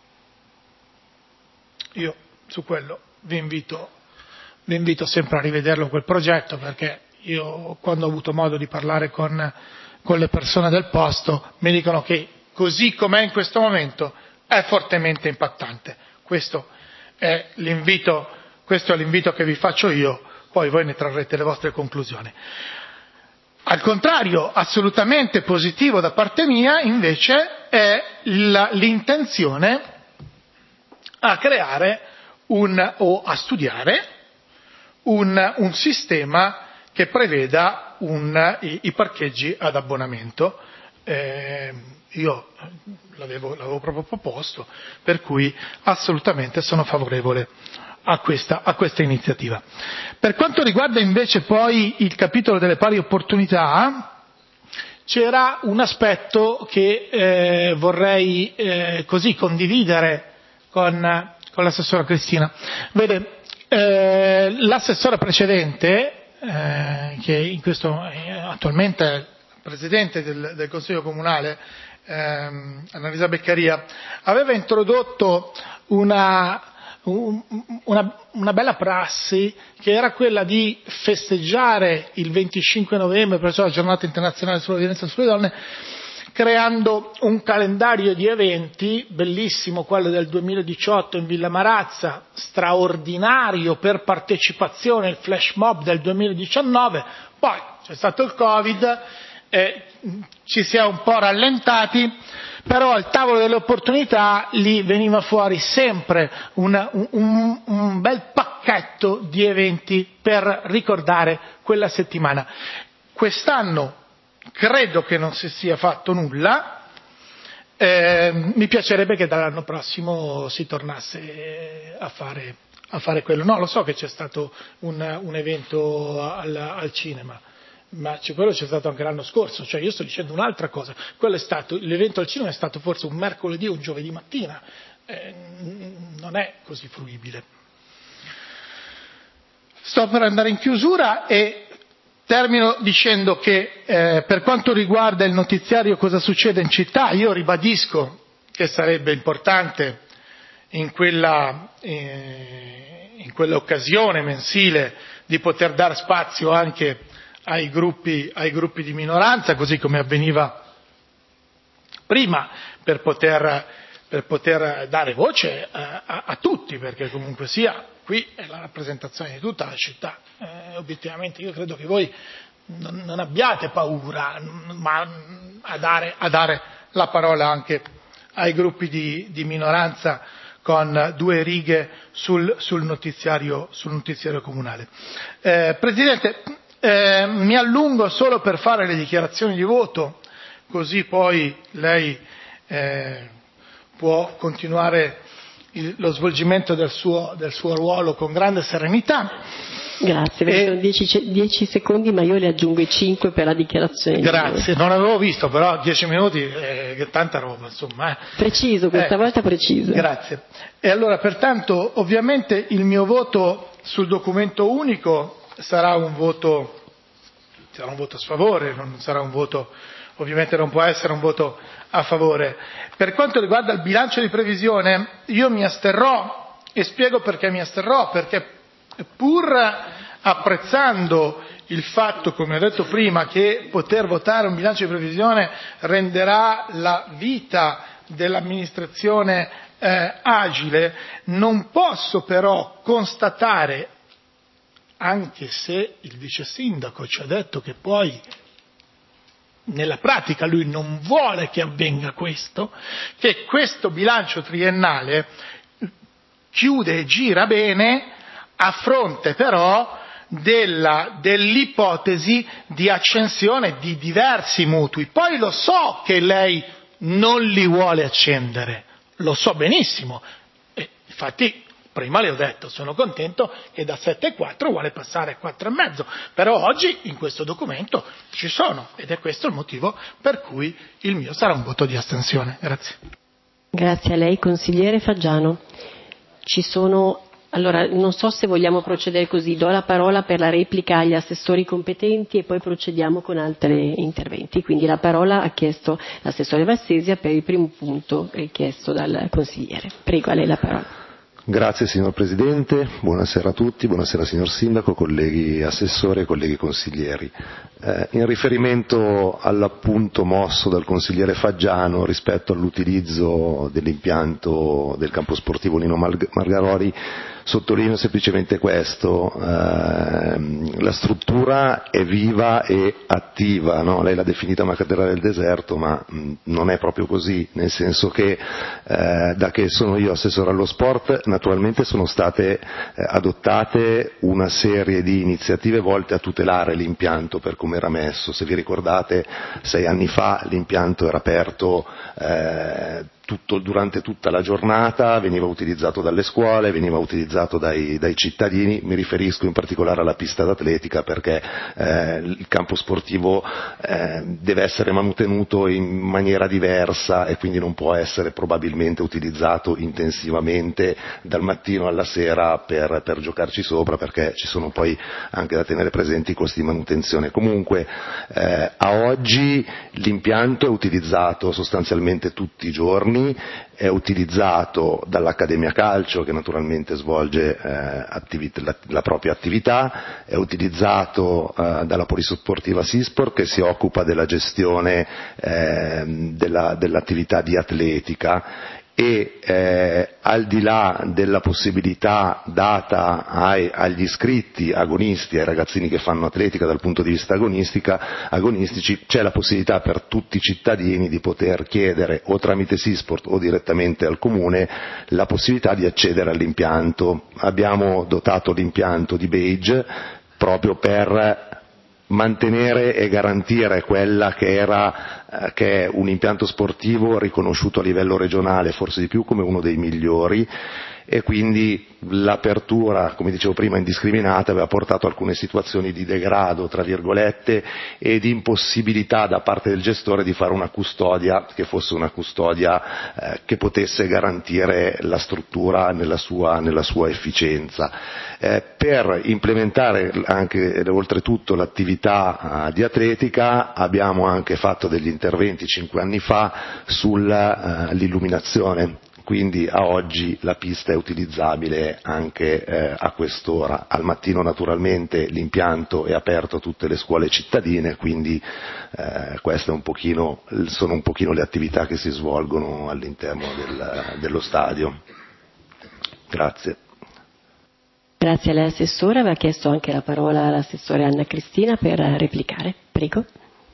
Io su quello vi invito, vi invito sempre a rivederlo quel progetto, perché io quando ho avuto modo di parlare con, con le persone del posto mi dicono che così com'è in questo momento è fortemente impattante. Questo è l'invito, questo è l'invito che vi faccio io, poi voi ne trarrete le vostre conclusioni. Al contrario, assolutamente positivo da parte mia, invece, è la, l'intenzione a creare un, o a studiare un, un sistema che preveda un, i, i parcheggi ad abbonamento. Eh, io l'avevo, l'avevo proprio proposto, per cui assolutamente sono favorevole a questa, a questa iniziativa. Per quanto riguarda invece poi il capitolo delle pari opportunità, c'era un aspetto che eh, vorrei eh, così condividere con, con l'assessora Cristina. Vede, eh, l'assessora precedente, eh, che in questo eh, attualmente è presidente del, del Consiglio Comunale, ehm, Annalisa Beccaria, aveva introdotto una, un, una, una bella prassi che era quella di festeggiare il venticinque novembre, perciò la giornata internazionale sulla violenza sulle donne, creando un calendario di eventi, bellissimo quello del duemiladiciotto in Villa Marazza, straordinario per partecipazione, il flash mob del duemiladiciannove, poi c'è stato il Covid, Eh, ci si è un po' rallentati, però al tavolo delle opportunità lì veniva fuori sempre una, un, un bel pacchetto di eventi per ricordare quella settimana. Quest'anno credo che non si sia fatto nulla, eh, mi piacerebbe che dall'anno prossimo si tornasse a fare, a fare quello. No, lo so che c'è stato un, un evento al, al cinema, ma c'è, quello c'è stato anche l'anno scorso, cioè io sto dicendo un'altra cosa. Quello è stato, l'evento al cinema è stato forse un mercoledì o un giovedì mattina, eh, non è così fruibile. Sto per andare in chiusura e termino dicendo che eh, per quanto riguarda il notiziario Cosa succede in città, io ribadisco che sarebbe importante in quella, eh, in quell'occasione mensile di poter dar spazio anche ai gruppi, ai gruppi di minoranza, così come avveniva prima, per poter, per poter dare voce a, a, a tutti, perché comunque sia qui è la rappresentazione di tutta la città. Eh, obiettivamente io credo che voi non, non abbiate paura ma a dare, a dare la parola anche ai gruppi di, di minoranza con due righe sul, sul, notiziario, sul notiziario comunale. Eh, Presidente, Eh, mi allungo solo per fare le dichiarazioni di voto, così poi lei eh, può continuare il, lo svolgimento del suo, del suo ruolo con grande serenità. Grazie, perché e, sono dieci, dieci secondi, ma io le aggiungo i cinque per la dichiarazione di voto. Grazie, non avevo visto, però dieci minuti è eh, tanta roba, insomma. Eh. Preciso, questa eh, volta preciso. Grazie. E allora, pertanto, ovviamente il mio voto sul documento unico sarà un voto, sarà un voto a sfavore, non sarà un voto, ovviamente non può essere un voto a favore. Per quanto riguarda il bilancio di previsione, io mi asterrò e spiego perché mi asterrò, perché pur apprezzando il fatto, come ho detto prima, che poter votare un bilancio di previsione renderà la vita dell'amministrazione eh, agile, non posso però constatare, anche se il vice sindaco ci ha detto che poi nella pratica lui non vuole che avvenga questo, che questo bilancio triennale chiude e gira bene a fronte però della, dell'ipotesi di accensione di diversi mutui. Poi lo so che lei non li vuole accendere, lo so benissimo, e infatti prima le ho detto, sono contento che da sette virgola quattro vuole passare a quattro virgola cinque, però oggi in questo documento ci sono ed è questo il motivo per cui il mio sarà un voto di astensione. Grazie. Grazie a lei, consigliere Faggiano. ci sono, allora non so se vogliamo procedere così, do la parola per la replica agli assessori competenti e poi procediamo con altri interventi. Quindi la parola ha chiesto l'assessore Vassesia per il primo punto richiesto dal consigliere. Prego, a lei la parola. Grazie signor Presidente, buonasera a tutti, buonasera signor Sindaco, colleghi assessori e colleghi consiglieri. Eh, in riferimento all'appunto mosso dal consigliere Faggiano rispetto all'utilizzo dell'impianto del campo sportivo Nino Margarori, sottolineo semplicemente questo, eh, la struttura è viva e attiva, no? Lei l'ha definita una cattedrale del deserto, ma mh, non è proprio così, nel senso che eh, da che sono io assessore allo sport naturalmente sono state eh, adottate una serie di iniziative volte a tutelare l'impianto per come era messo. Se vi ricordate, sei anni fa l'impianto era aperto eh, tutto, durante tutta la giornata, veniva utilizzato dalle scuole, veniva utilizzato dai, dai cittadini, mi riferisco in particolare alla pista d'atletica perché eh, il campo sportivo eh, deve essere manutenuto in maniera diversa e quindi non può essere probabilmente utilizzato intensivamente dal mattino alla sera per, per giocarci sopra, perché ci sono poi anche da tenere presenti i costi di manutenzione. Comunque eh, a oggi l'impianto è utilizzato sostanzialmente tutti i giorni, è utilizzato dall'Accademia Calcio che naturalmente svolge eh, attività, la, la propria attività, è utilizzato eh, dalla Polisportiva Sispor che si occupa della gestione eh, della, dell'attività di atletica e eh, al di là della possibilità data ai, agli iscritti agonisti, ai ragazzini che fanno atletica dal punto di vista agonistica, agonistici, c'è la possibilità per tutti i cittadini di poter chiedere o tramite Sisport o direttamente al comune la possibilità di accedere all'impianto. Abbiamo dotato l'impianto di badge proprio per mantenere e garantire quella che era eh, che è un impianto sportivo riconosciuto a livello regionale, forse di più come uno dei migliori, e quindi l'apertura, come dicevo prima, indiscriminata aveva portato a alcune situazioni di degrado, tra virgolette, e di impossibilità da parte del gestore di fare una custodia che fosse una custodia eh, che potesse garantire la struttura nella sua, nella sua efficienza. Eh, per implementare anche oltretutto l'attività eh, di atletica abbiamo anche fatto degli interventi cinque anni fa sull'illuminazione. Quindi a oggi la pista è utilizzabile anche eh, a quest'ora. Al mattino naturalmente l'impianto è aperto a tutte le scuole cittadine, quindi eh, queste un pochino, sono un pochino le attività che si svolgono all'interno del, dello stadio. Grazie. Grazie a lei Assessore, aveva chiesto anche la parola all'Assessore Anna Cristina per replicare. Prego.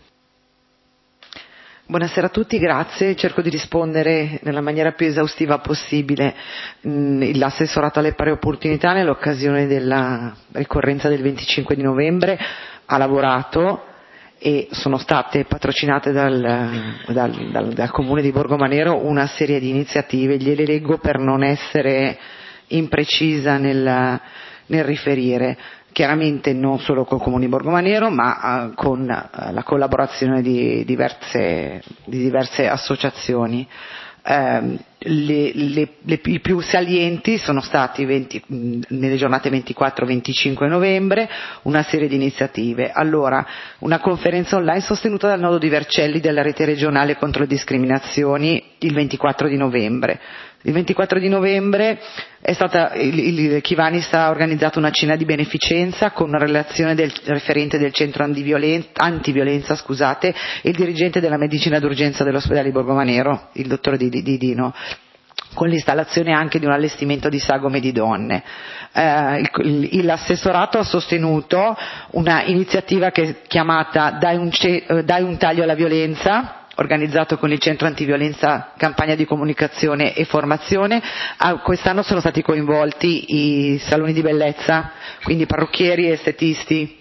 Buonasera a tutti, grazie. Cerco di rispondere nella maniera più esaustiva possibile. L'assessorato alle pari opportunità nell'occasione della ricorrenza del venticinque di novembre ha lavorato e sono state patrocinate dal, dal, dal, dal Comune di Borgomanero una serie di iniziative, gliele leggo per non essere imprecisa nel, nel riferire. Chiaramente non solo col Comune di Borgomanero, ma uh, con uh, la collaborazione di diverse, di diverse associazioni. Uh, le, le, le, I più salienti sono stati venti, nelle giornate ventiquattro venticinque novembre una serie di iniziative. Allora, una conferenza online sostenuta dal nodo di Vercelli della rete regionale contro le discriminazioni il ventiquattro di novembre. Il ventiquattro di novembre è stata, il, il Chivanis ha organizzato una cena di beneficenza con una relazione del referente del centro antiviolenza, antiviolenza scusate, e il dirigente della medicina d'urgenza dell'ospedale di Borgomanero, il dottor Di, Di Dino, con l'installazione anche di un allestimento di sagome di donne. Eh, il, l'assessorato ha sostenuto una iniziativa che è chiamata Dai un, ce, dai un taglio alla violenza, organizzato con il centro antiviolenza, campagna di comunicazione e formazione. Ah, quest'anno sono stati coinvolti i saloni di bellezza, quindi parrucchieri e estetisti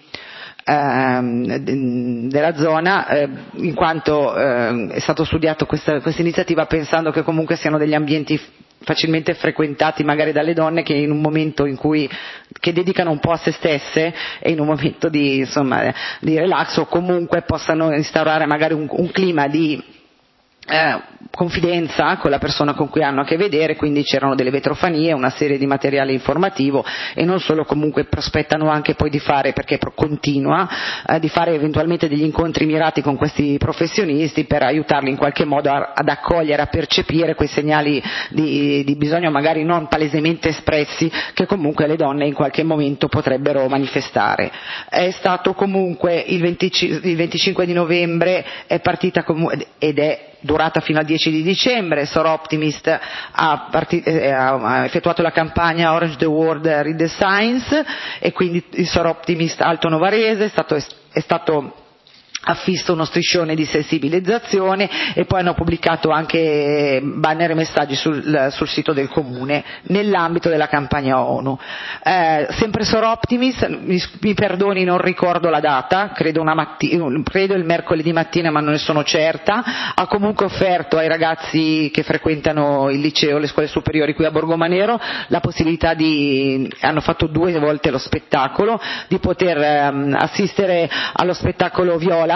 ehm, della zona, eh, in quanto eh, è stato studiato questa, questa iniziativa pensando che comunque siano degli ambienti facilmente frequentati magari dalle donne che in un momento in cui che dedicano un po' a se stesse e in un momento di insomma di relax o comunque possano instaurare magari un, un clima di eh, confidenza con la persona con cui hanno a che vedere, quindi c'erano delle vetrofanie, una serie di materiale informativo e non solo, comunque prospettano anche poi di fare, perché continua, eh, di fare eventualmente degli incontri mirati con questi professionisti per aiutarli in qualche modo a, ad accogliere, a percepire quei segnali di, di bisogno magari non palesemente espressi che comunque le donne in qualche momento potrebbero manifestare. È stato comunque il, venticinque, il venticinque di novembre è partita comunque, ed è durata fino al dieci di dicembre. Soroptimist ha, parti- eh, ha effettuato la campagna Orange the World Read the Science e quindi il Soroptimist Alto Novarese è stato, è stato affisso uno striscione di sensibilizzazione e poi hanno pubblicato anche banner e messaggi sul, sul sito del comune nell'ambito della campagna ONU. Eh, sempre Soroptimist, mi, mi perdoni, non ricordo la data, credo, una matti- credo il mercoledì mattina ma non ne sono certa, ha comunque offerto ai ragazzi che frequentano il liceo, le scuole superiori qui a Borgomanero, la possibilità di, hanno fatto due volte lo spettacolo, di poter ehm, assistere allo spettacolo Viola,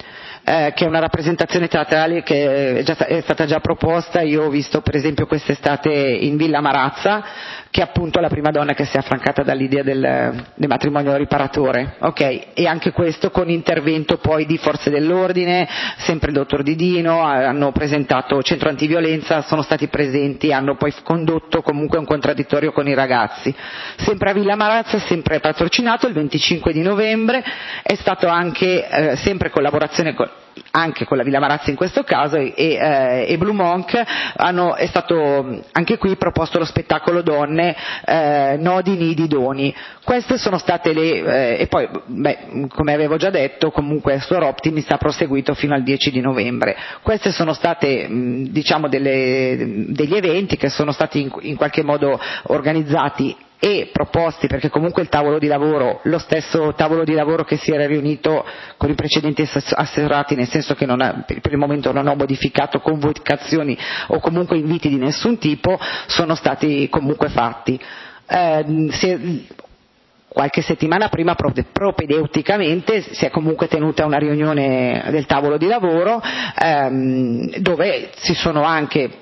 Eh, che è una rappresentazione teatrale che è, già, è stata già proposta. Io ho visto per esempio quest'estate in Villa Marazza, che è appunto la prima donna che si è affrancata dall'idea del, del matrimonio riparatore, ok? E anche questo con intervento poi di forze dell'ordine, sempre il dottor Didino, hanno presentato centro antiviolenza, sono stati presenti, hanno poi condotto comunque un contraddittorio con i ragazzi. Sempre a Villa Marazza, sempre patrocinato, il venticinque di novembre, è stato anche, eh, sempre collaborazione con anche con la Villa Marazza in questo caso e, eh, e Blue Monk, hanno, è stato anche qui proposto lo spettacolo donne, eh, nodi, nidi, doni. Queste sono state le, eh, e poi beh, come avevo già detto comunque Soroptimist ha proseguito fino al dieci di novembre. Queste sono state mh, diciamo delle, degli eventi che sono stati in, in qualche modo organizzati e proposti, perché comunque il tavolo di lavoro, lo stesso tavolo di lavoro che si era riunito con i precedenti assessorati, nel senso che non ha, per il momento non ho modificato convocazioni o comunque inviti di nessun tipo, sono stati comunque fatti. Eh, si, qualche settimana prima propedeuticamente si è comunque tenuta una riunione del tavolo di lavoro ehm, dove si sono anche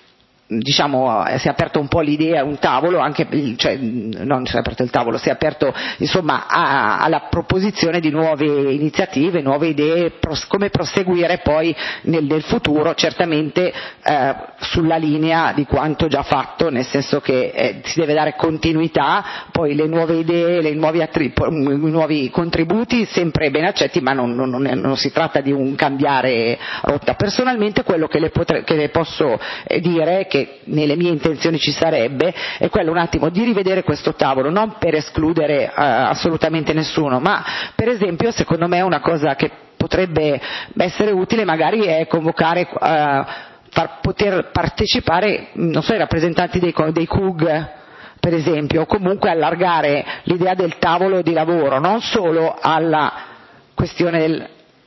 diciamo si è aperto un po' l'idea, un tavolo anche, cioè non si è aperto il tavolo, si è aperto insomma a, alla proposizione di nuove iniziative, nuove idee, pros, come proseguire poi nel, nel futuro, certamente eh, sulla linea di quanto già fatto, nel senso che eh, si deve dare continuità, poi le nuove idee, le nuovi, attri- i nuovi contributi sempre ben accetti, ma non, non, non, non si tratta di un cambiare rotta. Personalmente quello che le, potre, che le posso eh, dire è che nelle mie intenzioni ci sarebbe è quello un attimo di rivedere questo tavolo, non per escludere uh, assolutamente nessuno, ma per esempio secondo me una cosa che potrebbe essere utile magari è convocare uh, far poter partecipare non so i rappresentanti dei, dei C U G per esempio, o comunque allargare l'idea del tavolo di lavoro non solo alla questione del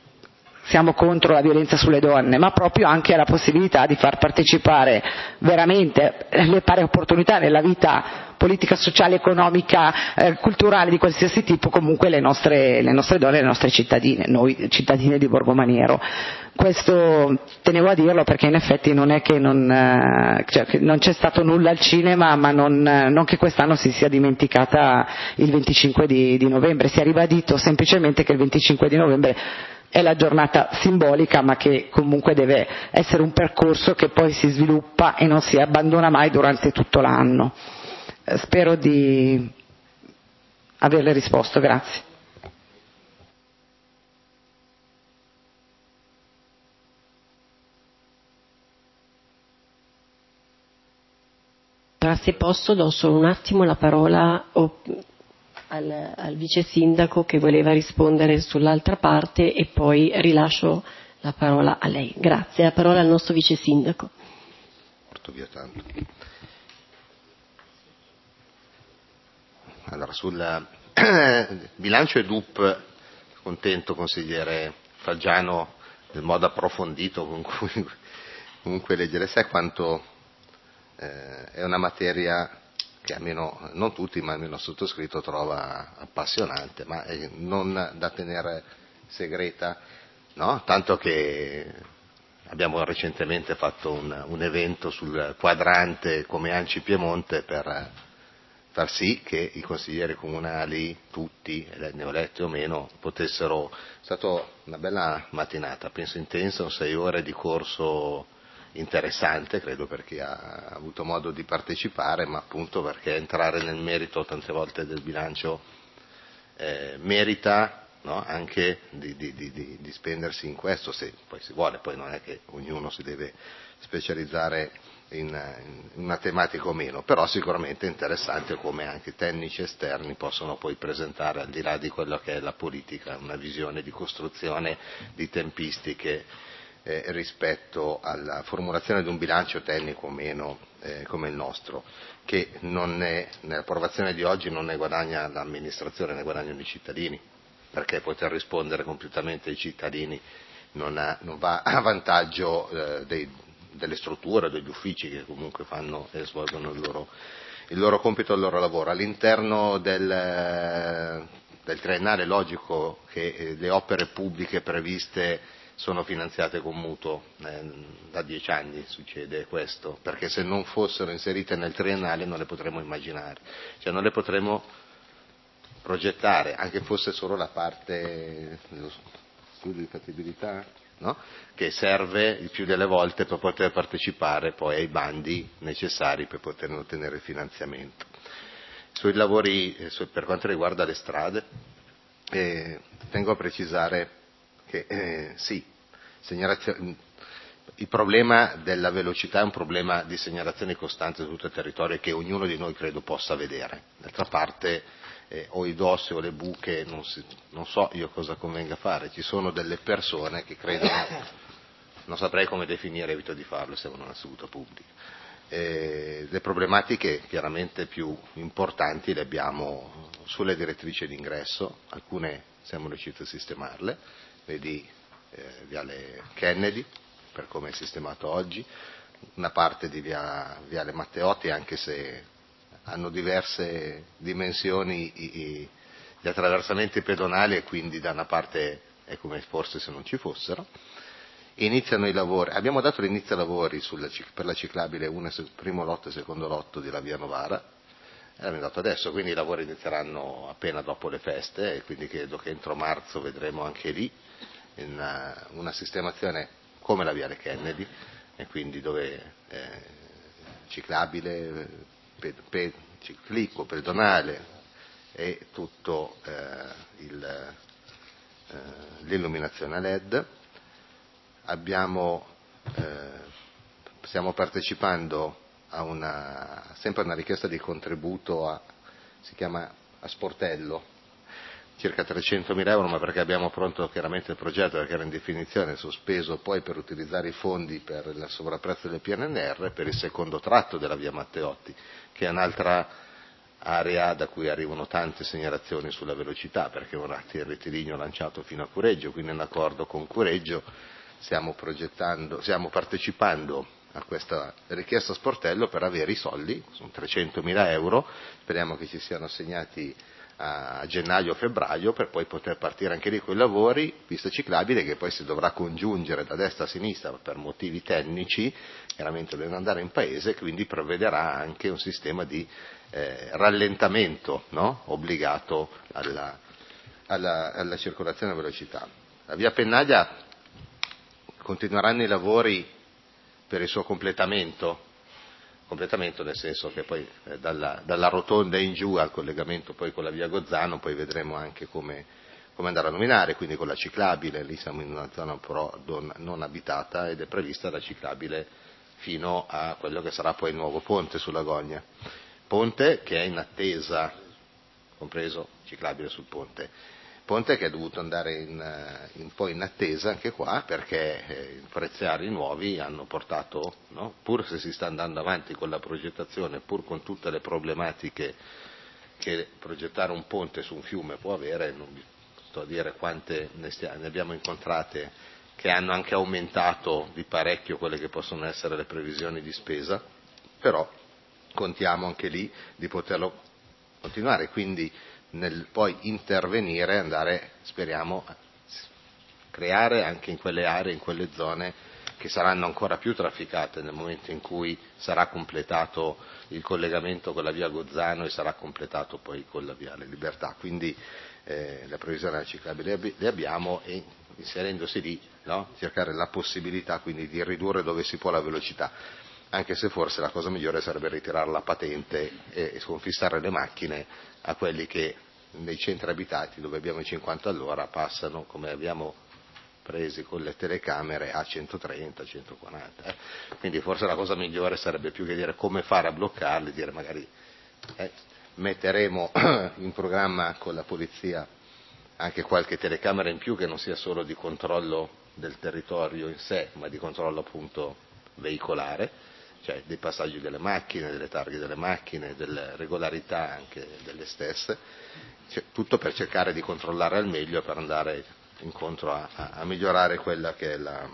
siamo contro la violenza sulle donne, ma proprio anche alla possibilità di far partecipare veramente le pari opportunità nella vita politica, sociale, economica, eh, culturale di qualsiasi tipo, comunque le nostre, le nostre donne, le nostre cittadine, noi cittadine di Borgomaniero. Questo tenevo a dirlo perché in effetti non è che non, eh, cioè, che non c'è stato nulla al cinema, ma non, non che quest'anno si sia dimenticata il venticinque di, di novembre, si è ribadito semplicemente che il venticinque di novembre è la giornata simbolica, ma che comunque deve essere un percorso che poi si sviluppa e non si abbandona mai durante tutto l'anno. Eh, spero di averle risposto, grazie. Se posso do solo un attimo la parola oh, al, al vice sindaco che voleva rispondere sull'altra parte e poi rilascio la parola a lei. Grazie. La parola al nostro vice sindaco. Porto via tanto. Allora, sul bilancio e D U P, contento consigliere Faggiano del modo approfondito con cui comunque leggere, sai quanto eh, è una materia che almeno, non tutti, ma almeno sottoscritto trova appassionante, ma non da tenere segreta, no? Tanto che abbiamo recentemente fatto un, un evento sul quadrante come ANCI Piemonte per far sì che i consiglieri comunali, tutti, neoeletti o meno, potessero. È stata una bella mattinata, penso intensa, un sei ore di corso interessante, credo per chi ha avuto modo di partecipare, ma appunto perché entrare nel merito tante volte del bilancio eh, merita, no, anche di, di, di, di spendersi in questo, se poi si vuole, poi non è che ognuno si deve specializzare in, in una tematica o meno, però sicuramente è interessante come anche tecnici esterni possono poi presentare, al di là di quello che è la politica, una visione di costruzione di tempistiche eh, rispetto alla formulazione di un bilancio tecnico o meno eh, come il nostro, che non è, nell'approvazione di oggi non ne guadagna l'amministrazione, ne guadagnano i cittadini, perché poter rispondere compiutamente ai cittadini non, ha, non va a vantaggio eh, dei delle strutture, degli uffici che comunque fanno e svolgono il loro, il loro compito e il loro lavoro. All'interno del, del triennale è logico che le opere pubbliche previste sono finanziate con mutuo, eh, da dieci anni succede questo, perché se non fossero inserite nel triennale non le potremmo immaginare, cioè non le potremmo progettare, anche fosse solo la parte dello studio di fattibilità, no? Che serve il più delle volte per poter partecipare poi ai bandi necessari per poter ottenere il finanziamento. Sui lavori, per quanto riguarda le strade, eh, tengo a precisare che eh, sì, segnalazione, il problema della velocità è un problema di segnalazione costante su tutto il territorio che ognuno di noi credo possa vedere. D'altra parte eh, o i dossi o le buche, non, si, non so io cosa convenga fare, ci sono delle persone che credono, non saprei come definire, evito di farlo, siamo in una seduta pubblica. Eh, le problematiche chiaramente più importanti le abbiamo sulle direttrici d'ingresso, alcune siamo riusciti a sistemarle, vedi eh, Viale Kennedy, per come è sistemato oggi, una parte di via, Viale Matteotti, anche se hanno diverse dimensioni i, i, gli attraversamenti pedonali e quindi da una parte è come forse se non ci fossero. Iniziano i lavori, abbiamo dato l'inizio ai lavori sulla, per la ciclabile uno, primo lotto e secondo lotto di la via Novara, e l'abbiamo dato adesso, quindi i lavori inizieranno appena dopo le feste e quindi credo che entro marzo vedremo anche lì una, una sistemazione come la Viale Kennedy, e quindi dove eh, ciclabile, pe, pe, ciclico, pedonale e tutto eh, il, eh, l'illuminazione a led. Abbiamo, eh, stiamo partecipando a una, sempre una richiesta di contributo a, si chiama a sportello, circa trecentomila euro, ma perché abbiamo pronto chiaramente il progetto perché era in definizione, sospeso poi per utilizzare i fondi per il sovrapprezzo del P N R R per il secondo tratto della via Matteotti, che è un'altra area da cui arrivano tante segnalazioni sulla velocità, perché ora il rettilineo lanciato fino a Cureggio, quindi in accordo con Cureggio stiamo progettando, stiamo partecipando a questa richiesta a sportello per avere i soldi, sono trecentomila euro, speriamo che ci siano assegnati a gennaio o febbraio per poi poter partire anche lì con i lavori, pista ciclabile che poi si dovrà congiungere da destra a sinistra per motivi tecnici, chiaramente deve andare in paese, quindi prevederà anche un sistema di eh, rallentamento, no? Obbligato alla, alla, alla circolazione a velocità. La via Pennaglia continueranno i lavori per il suo completamento, completamento nel senso che poi eh, dalla, dalla rotonda in giù al collegamento poi con la via Gozzano, poi vedremo anche come, come andare a nominare, quindi con la ciclabile, lì siamo in una zona però non abitata ed è prevista la ciclabile fino a quello che sarà poi il nuovo ponte sulla Gogna, ponte che è in attesa, compreso ciclabile sul ponte, ponte che è dovuto andare in, in, poi in attesa anche qua perché eh, i prezziari nuovi hanno portato, no? Pur se si sta andando avanti con la progettazione, pur con tutte le problematiche che progettare un ponte su un fiume può avere, non sto a dire quante ne, stia, ne abbiamo incontrate che hanno anche aumentato di parecchio quelle che possono essere le previsioni di spesa, però contiamo anche lì di poterlo continuare, quindi nel poi intervenire, andare, speriamo, a creare anche in quelle aree, in quelle zone che saranno ancora più trafficate nel momento in cui sarà completato il collegamento con la via Gozzano e sarà completato poi con la viale Libertà. Quindi eh, la previsione della ciclabile le abbiamo, e inserendosi lì, no? cercare la possibilità quindi di ridurre dove si può la velocità, anche se forse la cosa migliore sarebbe ritirare la patente e sconfissare le macchine a quelli che nei centri abitati, dove abbiamo i cinquanta all'ora, passano, come abbiamo presi con le telecamere, a centotrenta, centoquaranta. Eh. Quindi forse la cosa migliore sarebbe, più che dire come fare a bloccarli, dire magari eh, metteremo in programma con la polizia anche qualche telecamera in più, che non sia solo di controllo del territorio in sé, ma di controllo appunto veicolare, cioè dei passaggi delle macchine, delle targhe delle macchine, delle regolarità anche delle stesse, cioè, tutto per cercare di controllare al meglio, per andare incontro a, a, a migliorare quella che è la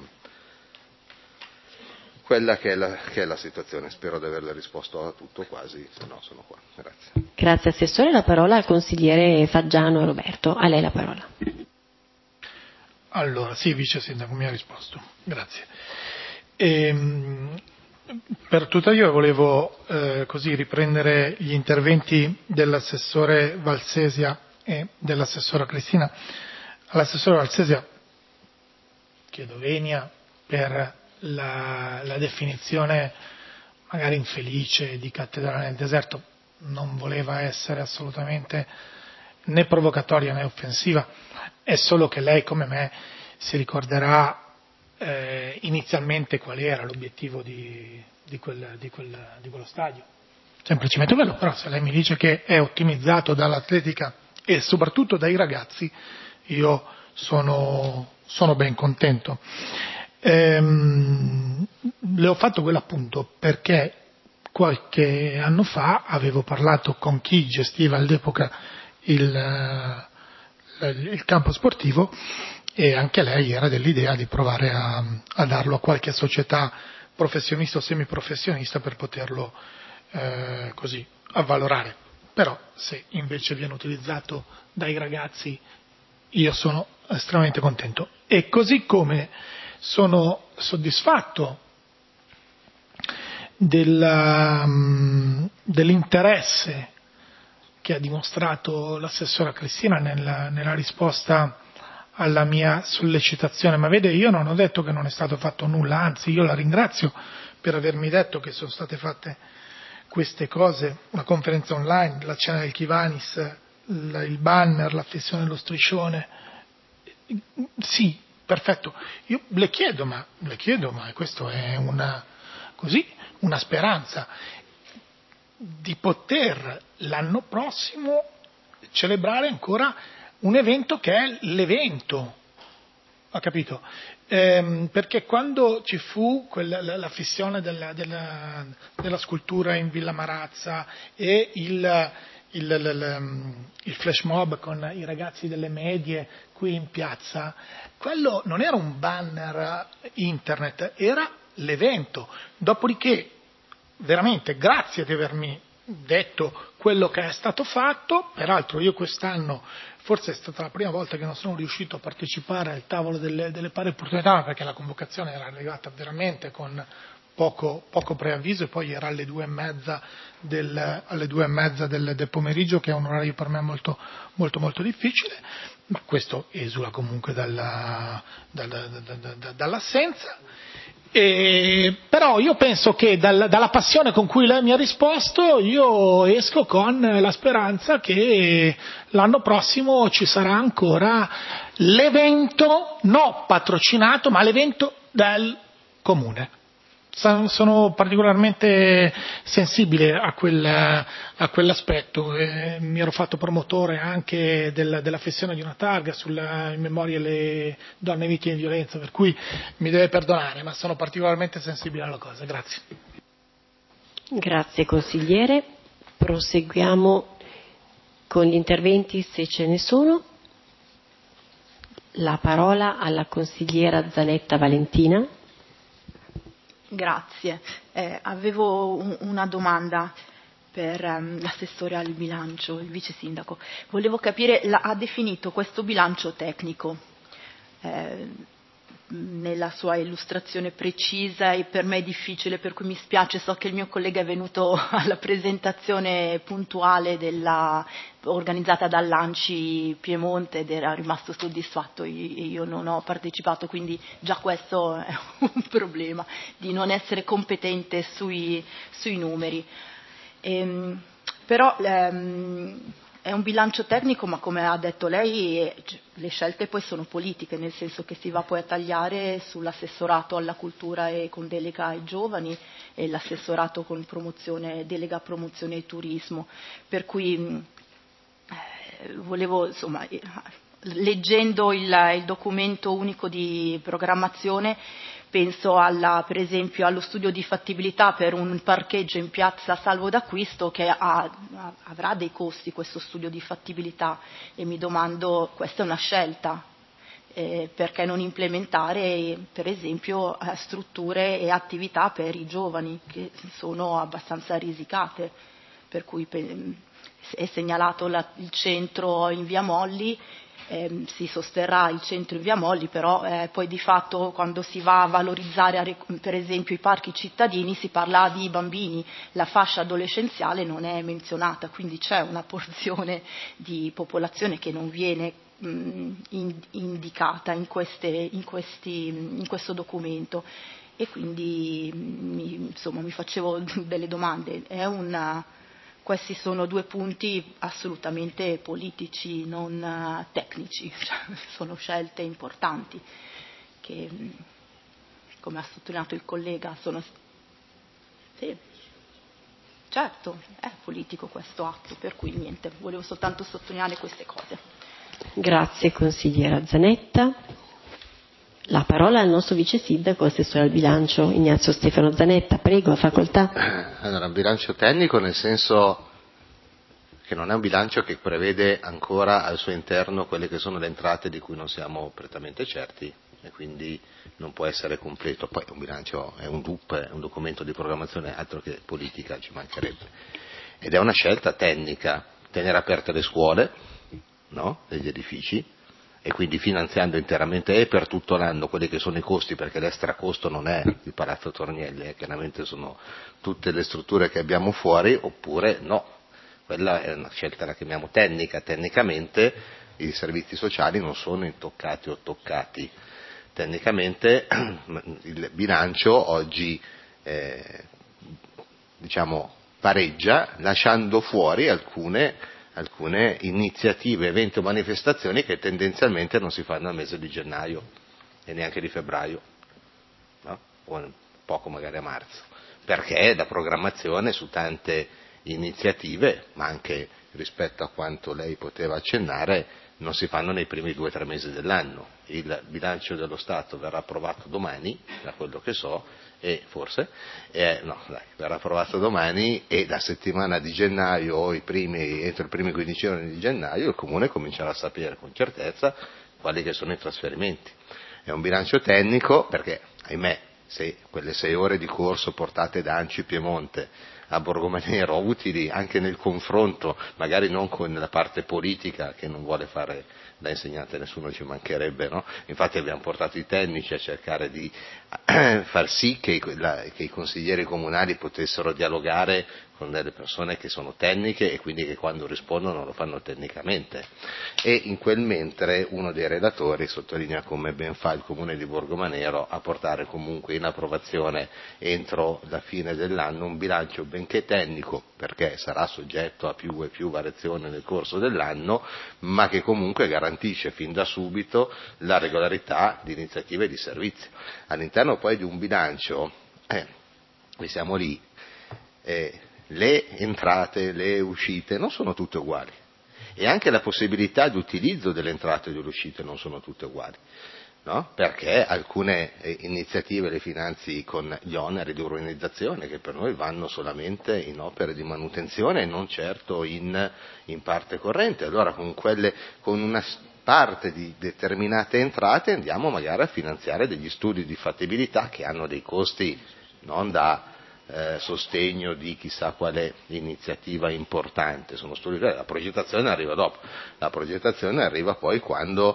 quella che è, la, che è la situazione. Spero di averle risposto a tutto quasi, se no sono qua. Grazie. Grazie Assessore, la parola al consigliere Faggiano Roberto. A lei la parola. Allora, sì, Vice Sindaco mi ha risposto, grazie. Ehm, per tuttavia volevo eh, così riprendere gli interventi dell'assessore Valsesia e dell'assessora Cristina. All'assessore Valsesia chiedo venia per la, la definizione magari infelice di cattedrale nel deserto. Non voleva essere assolutamente né provocatoria né offensiva, è solo che lei come me si ricorderà eh, inizialmente qual era l'obiettivo di, di, quel, di, quel, di quello stadio. Semplicemente quello, però se lei mi dice che è ottimizzato dall'atletica e soprattutto dai ragazzi, io sono, sono ben contento. Ehm, le ho fatto quell'appunto perché qualche anno fa avevo parlato con chi gestiva all'epoca il, il campo sportivo, e anche lei era dell'idea di provare a, a darlo a qualche società professionista o semiprofessionista per poterlo eh, così avvalorare. Però se invece viene utilizzato dai ragazzi, io sono estremamente contento, e così come sono soddisfatto della, dell'interesse che ha dimostrato l'assessora Cristina nella, nella risposta alla mia sollecitazione. Ma vede, io non ho detto che non è stato fatto nulla, anzi io la ringrazio per avermi detto che sono state fatte queste cose, la conferenza online, la cena del Kivanis, il banner, l'affissione dello striscione. Sì, perfetto. Io le chiedo, ma le chiedo, ma questo è una così, una speranza di poter l'anno prossimo celebrare ancora un evento che è l'evento, ha capito? Ehm, perché quando ci fu quella, la, la fissione della, della, della scultura in Villa Marazza e il, il, il, il flash mob con i ragazzi delle medie qui in piazza, quello non era un banner internet, era l'evento. Dopodiché, veramente, grazie di avermi detto quello che è stato fatto. Peraltro io quest'anno, forse è stata la prima volta che non sono riuscito a partecipare al tavolo delle, delle pari opportunità, perché la convocazione era arrivata veramente con poco, poco preavviso, e poi era alle due e mezza del, alle due e mezza del, del pomeriggio, che è un orario per me molto, molto, molto difficile, ma questo esula comunque dalla, dalla, dalla, dall'assenza. E, però io penso che dal, dalla passione con cui lei mi ha risposto io esco con la speranza che l'anno prossimo ci sarà ancora l'evento, no patrocinato, ma l'evento del comune. Sono particolarmente sensibile a, quel, a quell'aspetto, eh, mi ero fatto promotore anche del, della fessione di una targa sulla, in memoria delle donne vittime di violenza, per cui mi deve perdonare, ma sono particolarmente sensibile alla cosa. Grazie. Grazie consigliere. Proseguiamo con gli interventi, se ce ne sono. La parola alla consigliera Zanetta Valentina. Grazie. Eh, avevo un, una domanda per um, l'assessore al bilancio, il vice sindaco. Volevo capire, la, ha definito questo bilancio tecnico. Eh, nella sua illustrazione precisa e per me è difficile, per cui mi spiace, so che il mio collega è venuto alla presentazione puntuale della, organizzata dall'Anci Piemonte ed era rimasto soddisfatto e io non ho partecipato, quindi già questo è un problema di non essere competente sui, sui numeri. Ehm, però ehm, è un bilancio tecnico, ma come ha detto lei le scelte poi sono politiche, nel senso che si va poi a tagliare sull'assessorato alla cultura e con delega ai giovani e l'assessorato con promozione, delega a promozione e turismo, per cui eh, volevo insomma leggendo il, il documento unico di programmazione penso alla, per esempio allo studio di fattibilità per un parcheggio in piazza Salvo d'Acquisto che ha, avrà dei costi questo studio di fattibilità e mi domando, questa è una scelta, eh, perché non implementare per esempio strutture e attività per i giovani che sono abbastanza risicate, per cui è segnalato la, il centro in via Molli. Eh, si sosterrà il centro in via Molli, però eh, poi di fatto quando si va a valorizzare a, per esempio i parchi cittadini si parla di bambini, la fascia adolescenziale non è menzionata, quindi c'è una porzione di popolazione che non viene mh, in, indicata in, queste, in, questi, in questo documento e quindi mi, insomma, mi facevo delle domande. È una Questi sono due punti assolutamente politici, non uh, tecnici, sono scelte importanti che, come ha sottolineato il collega, sono... Sì, certo, è politico questo atto, per cui niente, volevo soltanto sottolineare queste cose. Grazie consigliera Zanetta. La parola al nostro vice sindaco, assessore al bilancio Ignazio Stefano Zanetta, prego, facoltà. Allora, un bilancio tecnico nel senso che non è un bilancio che prevede ancora al suo interno quelle che sono le entrate di cui non siamo prettamente certi e quindi non può essere completo. Poi un bilancio è un D U P, è un documento di programmazione, altro che politica, ci mancherebbe. Ed è una scelta tecnica, tenere aperte le scuole, no? Degli edifici, e quindi finanziando interamente e per tutto l'anno quelli che sono i costi, perché l'extracosto non è il Palazzo Tornielli, eh, chiaramente sono tutte le strutture che abbiamo fuori, oppure no, quella è una scelta, la chiamiamo tecnica, tecnicamente i servizi sociali non sono intoccati o toccati, tecnicamente il bilancio oggi eh, diciamo pareggia lasciando fuori alcune alcune iniziative, eventi o manifestazioni che tendenzialmente non si fanno al mese di gennaio e neanche di febbraio, no? O poco magari a marzo, perché la programmazione su tante iniziative, ma anche rispetto a quanto lei poteva accennare, non si fanno nei primi due o tre mesi dell'anno. Il bilancio dello Stato verrà approvato domani, da quello che so, e forse, eh, no, dai, verrà approvato domani e la settimana di gennaio o i primi, entro i primi quindici giorni di gennaio il Comune comincerà a sapere con certezza quali che sono i trasferimenti. È un bilancio tecnico perché, ahimè, se quelle sei ore di corso portate da Anci Piemonte a Borgomanero utili anche nel confronto, magari non con la parte politica che non vuole fare da insegnante, nessuno ci mancherebbe, no? Infatti abbiamo portato i tecnici a cercare di far sì che i, la, che i consiglieri comunali potessero dialogare con delle persone che sono tecniche e quindi che quando rispondono lo fanno tecnicamente. E in quel mentre uno dei relatori sottolinea come ben fa il Comune di Borgomanero a portare comunque in approvazione entro la fine dell'anno un bilancio benché tecnico, perché sarà soggetto a più e più variazioni nel corso dell'anno, ma che comunque garantisce fin da subito la regolarità di iniziative e di servizi. All'interno poi di un bilancio, eh, siamo lì, eh, le entrate, le uscite non sono tutte uguali e anche la possibilità di utilizzo delle entrate e delle uscite non sono tutte uguali, no? Perché alcune iniziative le finanzi con gli oneri di urbanizzazione che per noi vanno solamente in opere di manutenzione e non certo in, in parte corrente, allora con, quelle, con una parte di determinate entrate andiamo magari a finanziare degli studi di fattibilità che hanno dei costi non da eh, sostegno di chissà quale iniziativa importante. Sono studi, la progettazione arriva dopo, la progettazione arriva poi quando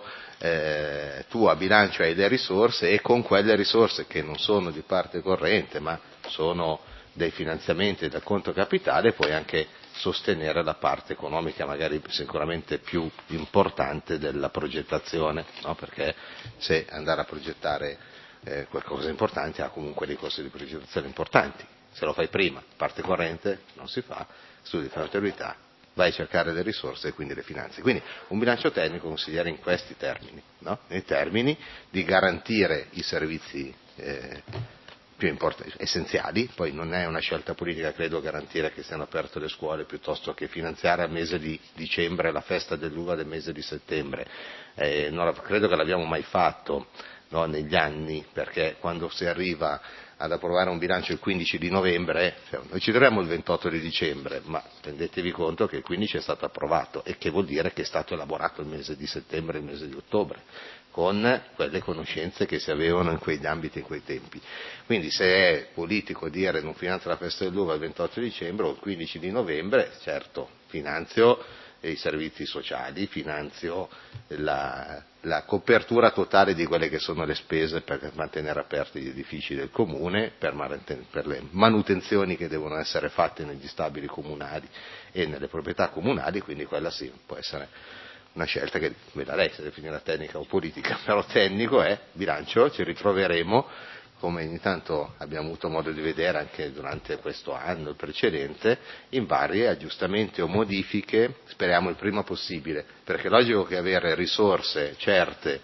eh, tu a bilancio hai le risorse e con quelle risorse che non sono di parte corrente ma sono dei finanziamenti del conto capitale puoi anche sostenere la parte economica magari sicuramente più importante della progettazione, no? Perché se andare a progettare eh, qualcosa di importante ha comunque dei costi di progettazione importanti. Se lo fai prima, parte corrente non si fa, studi di fattibilità, vai a cercare le risorse e quindi le finanze. Quindi un bilancio tecnico consigliere in questi termini, no? Nei termini di garantire i servizi eh, più importanti, essenziali, poi non è una scelta politica, credo, garantire che siano aperte le scuole piuttosto che finanziare al mese di dicembre la festa dell'uva del mese di settembre. Eh, non, credo che l'abbiamo mai fatto, no, negli anni, perché quando si arriva ad approvare un bilancio il quindici di novembre, cioè, noi ci troviamo il ventotto di dicembre, ma rendetevi conto che il quindici è stato approvato e che vuol dire che è stato elaborato il mese di settembre e il mese di ottobre, con quelle conoscenze che si avevano in quegli ambiti e in quei tempi. Quindi se è politico dire non finanzio la festa dell'uva il ventotto di dicembre o il quindici di novembre, certo, finanzio i servizi sociali, finanzio la, la copertura totale di quelle che sono le spese per mantenere aperti gli edifici del comune, per, per le manutenzioni che devono essere fatte negli stabili comunali e nelle proprietà comunali, quindi quella sì, può essere una scelta che veda lei se definirà tecnica o politica, però tecnico è bilancio, ci ritroveremo come ogni tanto abbiamo avuto modo di vedere anche durante questo anno, il precedente, in varie aggiustamenti o modifiche, speriamo il prima possibile, perché è logico che avere risorse certe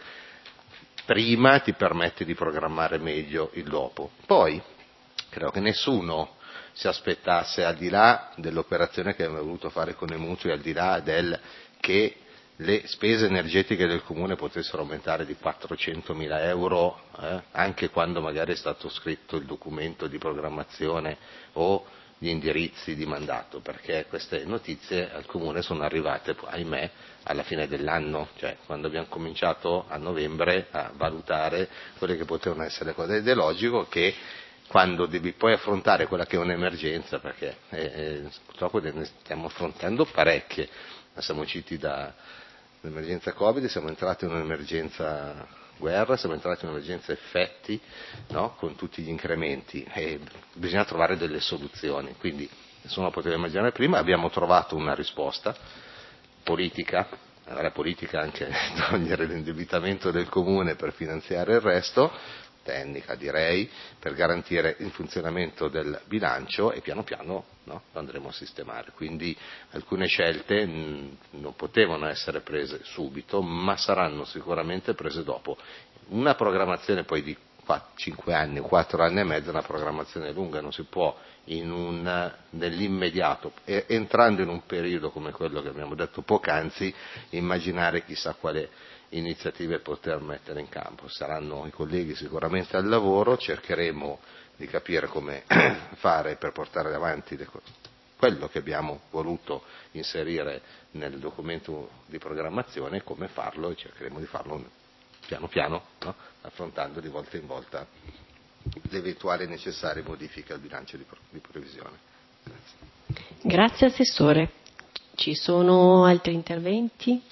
prima ti permette di programmare meglio il dopo. Poi, credo che nessuno si aspettasse, al di là dell'operazione che abbiamo voluto fare con i mutui, al di là del che le spese energetiche del comune potessero aumentare di quattrocentomila euro eh, anche quando magari è stato scritto il documento di programmazione o gli indirizzi di mandato, perché queste notizie al comune sono arrivate, ahimè, alla fine dell'anno, cioè quando abbiamo cominciato a novembre a valutare quelle che potevano essere le cose. Ed è logico che quando devi poi affrontare quella che è un'emergenza, perché eh, eh, purtroppo ne stiamo affrontando parecchie, siamo usciti da l'emergenza Covid, siamo entrati in un'emergenza guerra, siamo entrati in un'emergenza effetti, no? Con tutti gli incrementi e bisogna trovare delle soluzioni, quindi nessuno poteva immaginare prima, abbiamo trovato una risposta politica, la politica anche togliere l'indebitamento del comune per finanziare il resto, tecnica direi, per garantire il funzionamento del bilancio e piano piano no, lo andremo a sistemare. Quindi alcune scelte mh, non potevano essere prese subito, ma saranno sicuramente prese dopo. Una programmazione poi di cinque anni, quattro anni e mezzo, è una programmazione lunga, non si può in un, nell'immediato, e, entrando in un periodo come quello che abbiamo detto poc'anzi, immaginare chissà quale iniziative poter mettere in campo. Saranno i colleghi sicuramente al lavoro, cercheremo di capire come fare per portare avanti le, quello che abbiamo voluto inserire nel documento di programmazione e come farlo, e cercheremo di farlo piano piano, no? Affrontando di volta in volta le eventuali necessarie modifiche al bilancio di, di previsione. Grazie. Grazie Assessore. Ci sono altri interventi?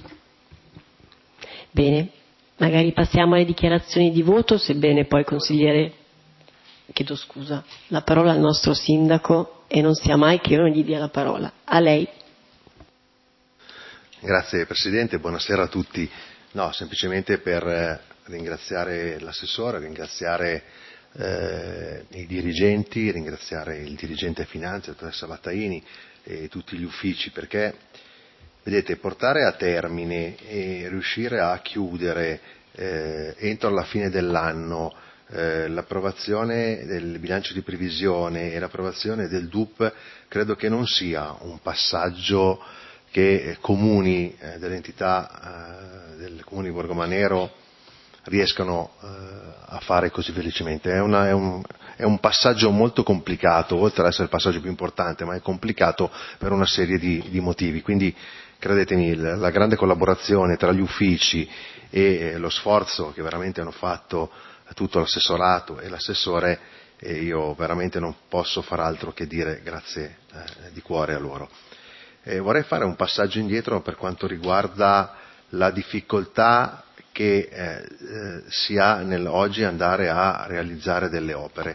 Bene, magari passiamo alle dichiarazioni di voto, sebbene poi consigliere, chiedo scusa, la parola al nostro sindaco e non sia mai che io non gli dia la parola. A lei. Grazie Presidente, buonasera a tutti. No, semplicemente per ringraziare l'assessore, ringraziare eh, i dirigenti, ringraziare il dirigente finanze, la dottoressa Battaini e tutti gli uffici, perché vedete, portare a termine e riuscire a chiudere eh, entro la fine dell'anno eh, l'approvazione del bilancio di previsione e l'approvazione del D U P credo che non sia un passaggio che comuni eh, dell'entità eh, del comune di Borgomanero riescano eh, a fare così velocemente. È, una, è, un, è un passaggio molto complicato, oltre ad essere il passaggio più importante, ma è complicato per una serie di, di motivi. Quindi credetemi, la grande collaborazione tra gli uffici e lo sforzo che veramente hanno fatto tutto l'assessorato e l'assessore e io veramente non posso far altro che dire grazie eh, di cuore a loro. E vorrei fare un passaggio indietro per quanto riguarda la difficoltà che eh, si ha nel, oggi andare a realizzare delle opere.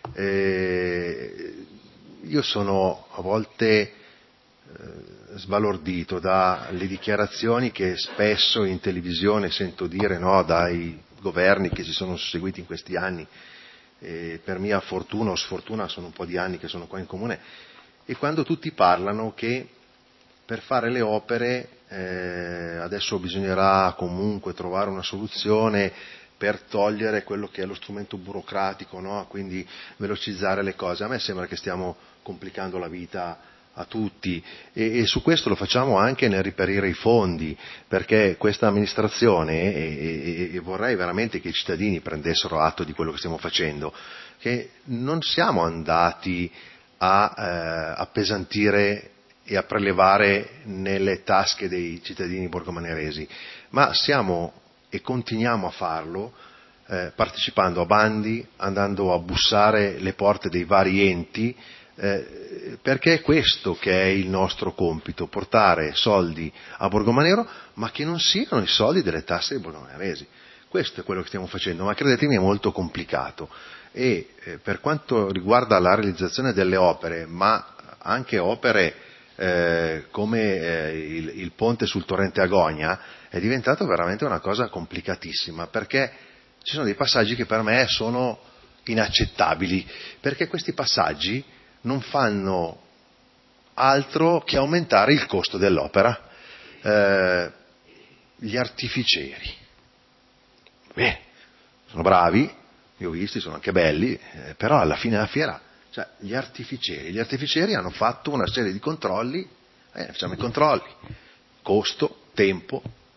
Eh, io sono a volte eh, sbalordito dalle dichiarazioni che spesso in televisione sento dire, no, dai governi che si sono susseguiti in questi anni. E per mia fortuna o sfortuna sono un po' di anni che sono qua in comune, e quando tutti parlano che per fare le opere eh, adesso bisognerà comunque trovare una soluzione per togliere quello che è lo strumento burocratico, no? Quindi velocizzare le cose. A me sembra che stiamo complicando la vita a tutti, e, e su questo lo facciamo anche nel reperire i fondi, perché questa amministrazione, e, e, e vorrei veramente che i cittadini prendessero atto di quello che stiamo facendo, che non siamo andati a eh, appesantire e a prelevare nelle tasche dei cittadini borgomaneresi, ma siamo e continuiamo a farlo eh, partecipando a bandi, andando a bussare le porte dei vari enti, eh, perché è questo che è il nostro compito, portare soldi a Borgomanero, ma che non siano i soldi delle tasse dei borgomaneresi. Questo è quello che stiamo facendo, ma credetemi è molto complicato, e eh, per quanto riguarda la realizzazione delle opere, ma anche opere Eh, come eh, il, il ponte sul torrente Agonia, è diventato veramente una cosa complicatissima, perché ci sono dei passaggi che per me sono inaccettabili, perché questi passaggi non fanno altro che aumentare il costo dell'opera. Eh, gli artificieri, beh, sono bravi, li ho visti, sono anche belli, eh, però alla fine della fiera, cioè, gli artificieri, gli artificieri hanno fatto una serie di controlli, eh, facciamo i controlli, costo, tempo.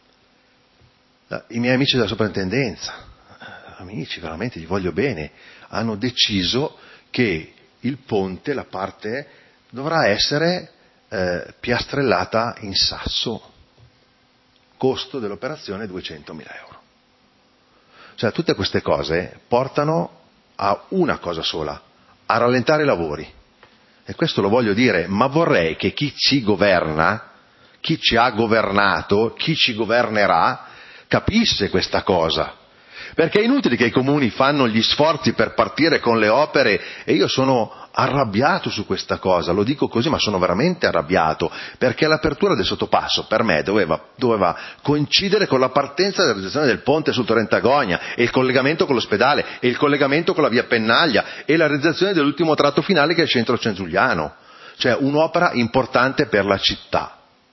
I miei amici della soprintendenza, amici, veramente gli voglio bene, hanno deciso che il ponte, la parte, dovrà essere eh, piastrellata in sasso, costo dell'operazione duecentomila euro. Cioè, tutte queste cose portano a una cosa sola, a rallentare i lavori, e questo lo voglio dire, ma vorrei che chi ci governa, chi ci ha governato, chi ci governerà, capisse questa cosa, perché è inutile che i comuni fanno gli sforzi per partire con le opere, e io sono arrabbiato su questa cosa, lo dico così, ma sono veramente arrabbiato, perché l'apertura del sottopasso per me doveva, doveva coincidere con la partenza della realizzazione del ponte sul torrente Agonia, e il collegamento con l'ospedale, e il collegamento con la via Pennaglia, e la realizzazione dell'ultimo tratto finale che è il centro Cenzugliano, cioè un'opera importante per la città.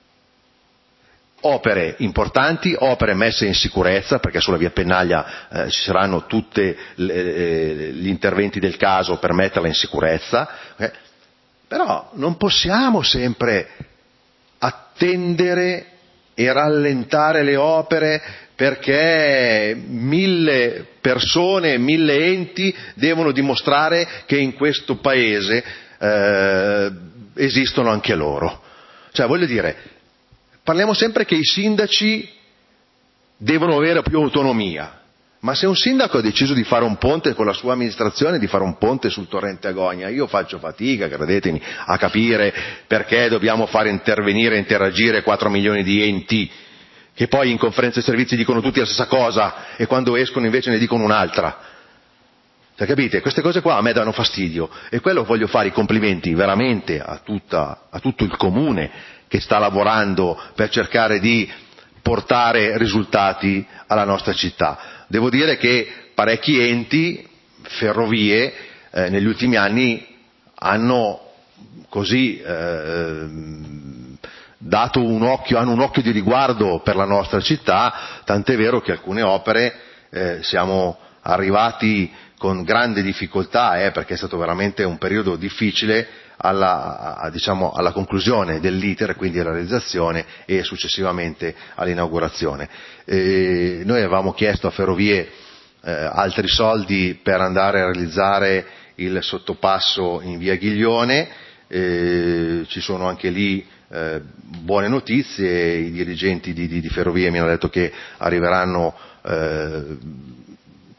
Opere importanti, opere messe in sicurezza, perché sulla via Pennaglia eh, ci saranno tutti gli interventi del caso per metterla in sicurezza, eh. Però non possiamo sempre attendere e rallentare le opere perché mille persone, mille enti devono dimostrare che in questo paese eh, esistono anche loro. Cioè, voglio dire, parliamo sempre che i sindaci devono avere più autonomia, ma se un sindaco ha deciso di fare un ponte con la sua amministrazione, di fare un ponte sul torrente Agonia, io faccio fatica, credetemi, a capire perché dobbiamo fare intervenire e interagire quattro milioni di enti, che poi in conferenza di servizi dicono tutti la stessa cosa e quando escono invece ne dicono un'altra. Cioè, capite? Queste cose qua a me danno fastidio, e quello voglio fare i complimenti veramente a, tutta, a tutto il comune che sta lavorando per cercare di portare risultati alla nostra città. Devo dire che parecchi enti, ferrovie, eh, negli ultimi anni hanno così eh, dato un occhio, hanno un occhio di riguardo per la nostra città, tant'è vero che alcune opere eh, siamo arrivati con grande difficoltà, eh, perché è stato veramente un periodo difficile, alla, a, diciamo, alla conclusione dell'iter, quindi alla realizzazione e successivamente all'inaugurazione. E noi avevamo chiesto a Ferrovie eh, altri soldi per andare a realizzare il sottopasso in via Ghiglione, eh, ci sono anche lì eh, buone notizie, i dirigenti di, di, di Ferrovie mi hanno detto che arriveranno eh,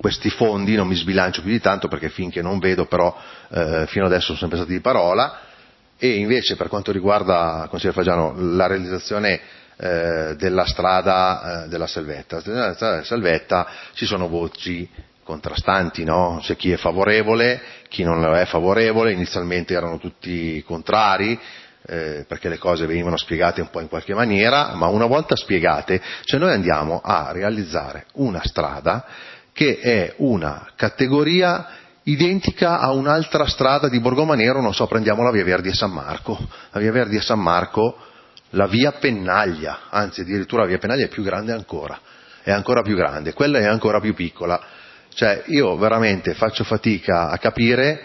questi fondi non mi sbilancio più di tanto, perché finché non vedo, però eh, fino adesso sono sempre stati di parola. E invece per quanto riguarda, consigliere Fagiano, la realizzazione eh, della strada eh, della Salvetta, della strada della Salvetta ci sono voci contrastanti, no? C'è chi è favorevole, chi non è favorevole, inizialmente erano tutti contrari, eh, perché le cose venivano spiegate un po' in qualche maniera, ma una volta spiegate, cioè noi andiamo a realizzare una strada che è una categoria identica a un'altra strada di Borgomanero, non so, prendiamo la via Verdi a San Marco, la via Verdi a San Marco, la via Pennaglia, anzi addirittura la via Pennaglia è più grande ancora, è ancora più grande, quella è ancora più piccola, cioè io veramente faccio fatica a capire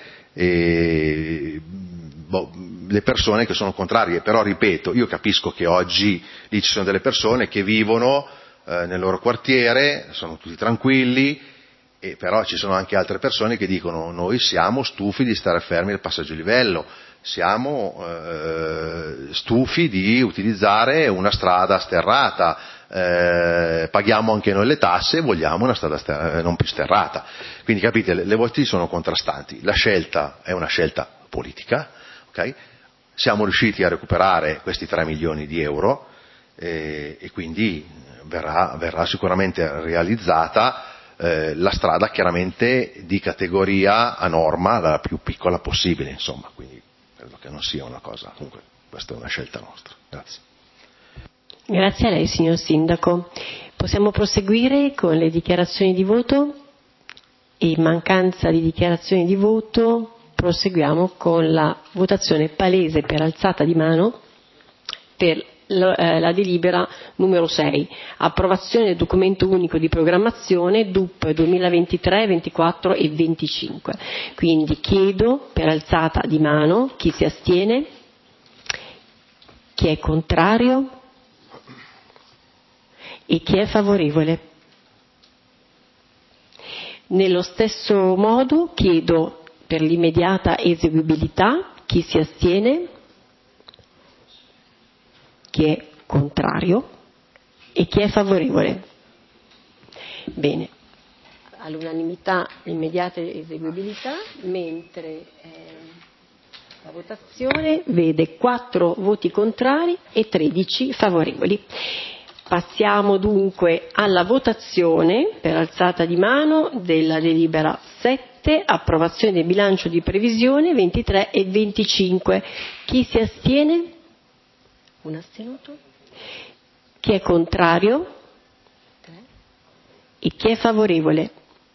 eh, boh, le persone che sono contrarie, però ripeto, io capisco che oggi lì ci sono delle persone che vivono eh, nel loro quartiere, sono tutti tranquilli, e però ci sono anche altre persone che dicono noi siamo stufi di stare fermi al passaggio a livello, siamo eh, stufi di utilizzare una strada sterrata, eh, paghiamo anche noi le tasse e vogliamo una strada ster- non più sterrata. Quindi capite, le, le voci sono contrastanti, la scelta è una scelta politica, okay? Siamo riusciti a recuperare questi tre milioni di euro eh, e quindi verrà, verrà sicuramente realizzata Eh, la strada chiaramente di categoria a norma, la più piccola possibile, insomma, quindi credo che non sia una cosa, comunque questa è una scelta nostra. Grazie. Grazie a lei, signor Sindaco. Possiamo proseguire con le dichiarazioni di voto e in mancanza di dichiarazioni di voto proseguiamo con la votazione palese per alzata di mano per la delibera numero sei, approvazione del documento unico di programmazione D U P duemilaventitré, ventiquattro e venticinque. Quindi chiedo per alzata di mano chi si astiene, chi è contrario e chi è favorevole. Nello stesso modo chiedo per l'immediata eseguibilità chi si astiene, chi è contrario e chi è favorevole. Bene, all'unanimità immediata eseguibilità, mentre eh, la votazione vede quattro voti contrari e tredici favorevoli. Passiamo dunque alla votazione per alzata di mano della delibera sette, approvazione del bilancio di previsione ventitré e venticinque. Chi si astiene? Un astenuto. Chi è contrario? Tre. E chi è favorevole?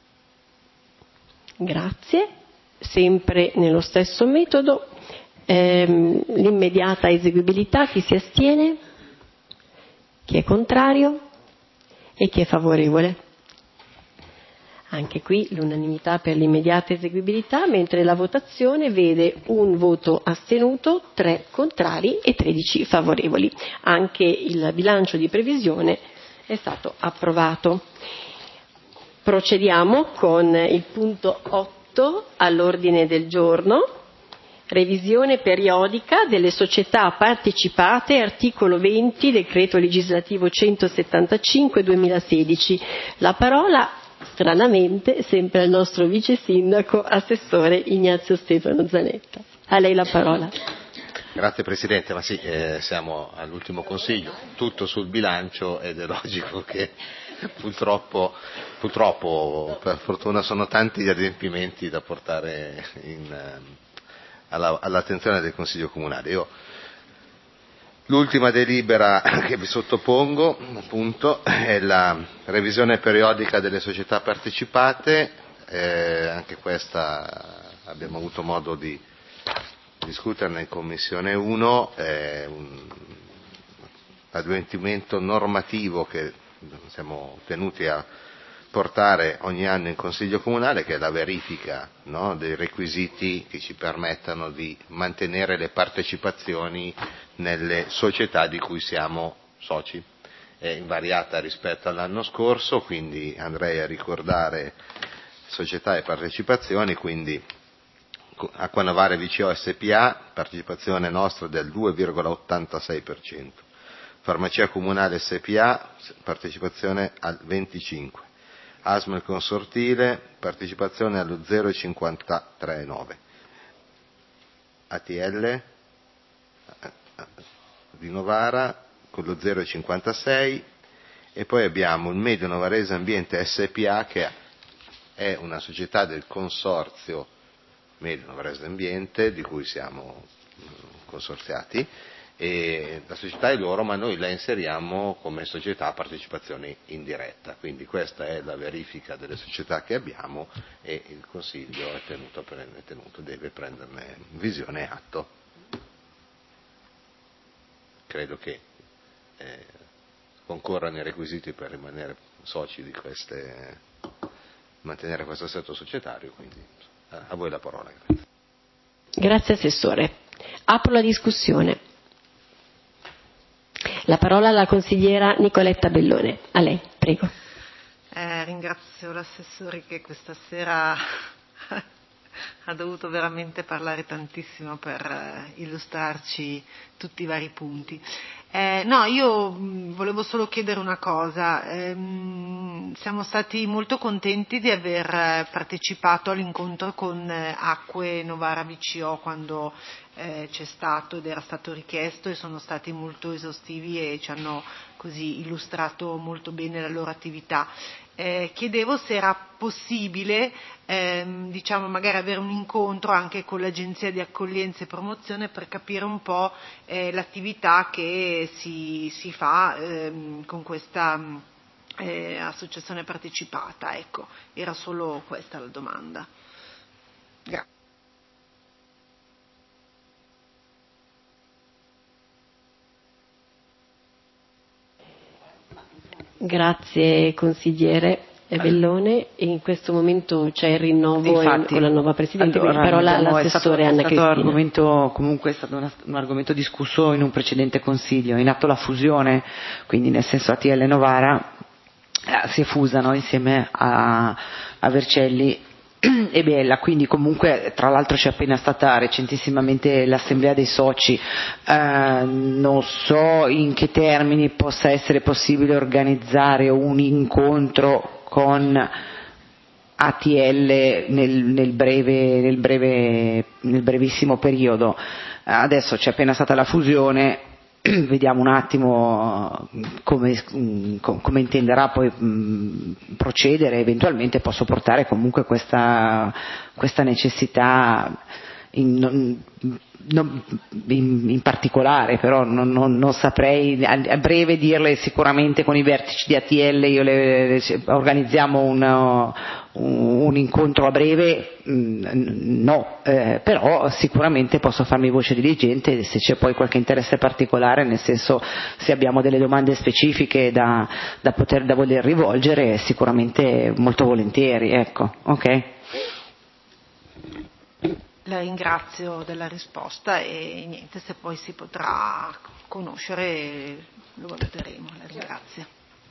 Grazie. Sempre nello stesso metodo, ehm, l'immediata eseguibilità, chi si astiene? Chi è contrario? E chi è favorevole? Anche qui l'unanimità per l'immediata eseguibilità, mentre la votazione vede un voto astenuto, tre contrari e tredici favorevoli. Anche il bilancio di previsione è stato approvato. Procediamo con il punto otto all'ordine del giorno, revisione periodica delle società partecipate, articolo venti, decreto legislativo centosettantacinque duemilasedici. La parola stranamente sempre al nostro vice sindaco assessore Ignazio Stefano Zanetta. A lei la parola. Grazie Presidente, ma sì, eh, siamo all'ultimo consiglio, tutto sul bilancio ed è logico che purtroppo, purtroppo per fortuna sono tanti gli adempimenti da portare in, eh, alla, all'attenzione del Consiglio Comunale. Io L'ultima delibera che vi sottopongo, appunto, è la revisione periodica delle società partecipate, eh, anche questa abbiamo avuto modo di discuterne in Commissione uno, è un adempimento normativo che siamo tenuti a portare ogni anno in Consiglio Comunale, che è la verifica, no, dei requisiti che ci permettano di mantenere le partecipazioni nelle società di cui siamo soci. È invariata rispetto all'anno scorso, quindi andrei a ricordare società e partecipazioni, quindi Acquanovare V C O S P A, partecipazione nostra del due virgola ottantasei per cento, Farmacia Comunale S P A, partecipazione al venticinque per cento, Asmal Consortile, partecipazione allo zero virgola cinquantatré nove. A T L di Novara con lo zero virgola cinquantasei, e poi abbiamo il Medio Novarese Ambiente S P A, che è una società del consorzio Medio Novarese Ambiente di cui siamo consorziati, e la società è loro, ma noi la inseriamo come società a partecipazione indiretta. Quindi questa è la verifica delle società che abbiamo, e il Consiglio è tenuto, è tenuto deve prenderne visione e atto. Credo che eh, concorrano i requisiti per rimanere soci di queste, mantenere questo assetto societario, quindi a voi la parola. Grazie. Grazie Assessore. Apro la discussione. La parola alla consigliera Nicoletta Bellone. A lei, prego. Eh, ringrazio l'assessore che questa sera ha dovuto veramente parlare tantissimo per eh, illustrarci tutti i vari punti. Eh, no, io mh, volevo solo chiedere una cosa. Ehm, siamo stati molto contenti di aver eh, partecipato all'incontro con eh, Acque Novara V C O quando eh, c'è stato ed era stato richiesto, e sono stati molto esaustivi e ci hanno così illustrato molto bene la loro attività. Eh, chiedevo se era possibile ehm, diciamo magari avere un incontro anche con l'Agenzia di Accoglienza e Promozione per capire un po' eh, l'attività che si, si fa ehm, con questa eh, associazione partecipata. Ecco, era solo questa la domanda. Grazie. Grazie consigliere Bellone. In questo momento c'è il rinnovo Infatti, con la nuova Presidente, allora, quindi parola diciamo, all'assessore è stato, Anna è stato Cristina. argomento, comunque è stato una, un argomento discusso in un precedente consiglio. In atto la fusione, quindi nel senso A T L Novara eh, si fusano insieme a, a Vercelli e Biella, quindi comunque tra l'altro c'è appena stata recentissimamente l'assemblea dei soci, eh, non so in che termini possa essere possibile organizzare un incontro con A T L nel, nel, breve, nel, breve, nel brevissimo periodo. Adesso c'è appena stata la fusione, vediamo un attimo come, come intenderà poi mh, procedere. Eventualmente posso portare comunque questa, questa necessità in, non, non, in, in particolare, però non, non, non saprei a, a breve dirle. Sicuramente con i vertici di A T L io le, le, organizziamo un, un, un incontro a breve, no, eh, però sicuramente posso farmi voce diligente se c'è poi qualche interesse particolare, nel senso se abbiamo delle domande specifiche da, da poter da voler rivolgere, sicuramente molto volentieri, ecco, ok? La ringrazio della risposta e niente, se poi si potrà conoscere lo valuteremo. La ringrazio.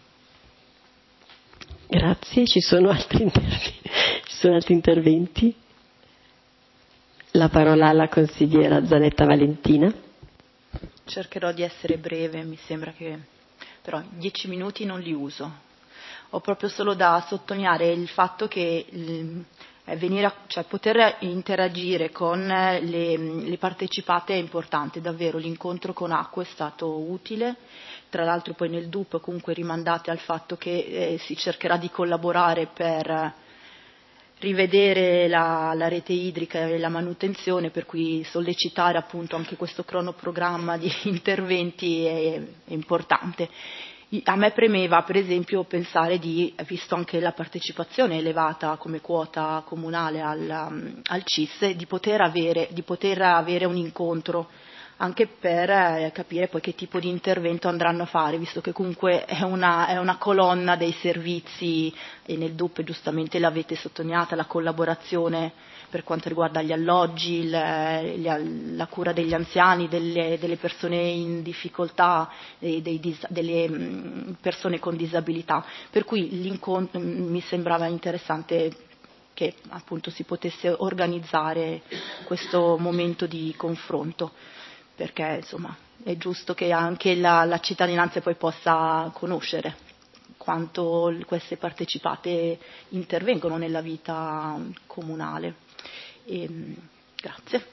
Grazie, ci sono altri interventi? Ci sono altri interventi? La parola alla consigliera Zanetta Valentina. Cercherò di essere breve, mi sembra che però dieci minuti non li uso. Ho proprio solo da sottolineare il fatto che venire a, cioè poter interagire con le, le partecipate è importante, davvero l'incontro con Acque è stato utile, tra l'altro poi nel D U P comunque rimandate al fatto che eh, si cercherà di collaborare per rivedere la, la rete idrica e la manutenzione, per cui sollecitare appunto anche questo cronoprogramma di interventi è, è importante. A me premeva per esempio pensare di, visto anche la partecipazione elevata come quota comunale al, al C I S, di poter avere, di poter avere un incontro anche per capire poi che tipo di intervento andranno a fare, visto che comunque è una, è una colonna dei servizi, e nel D U P giustamente l'avete sottolineata, la collaborazione per quanto riguarda gli alloggi, il, la cura degli anziani, delle, delle persone in difficoltà, dei, dei, delle persone con disabilità, per cui l'incontro mi sembrava interessante che appunto si potesse organizzare questo momento di confronto, perché insomma è giusto che anche la, la cittadinanza poi possa conoscere quanto queste partecipate intervengono nella vita comunale. E, grazie.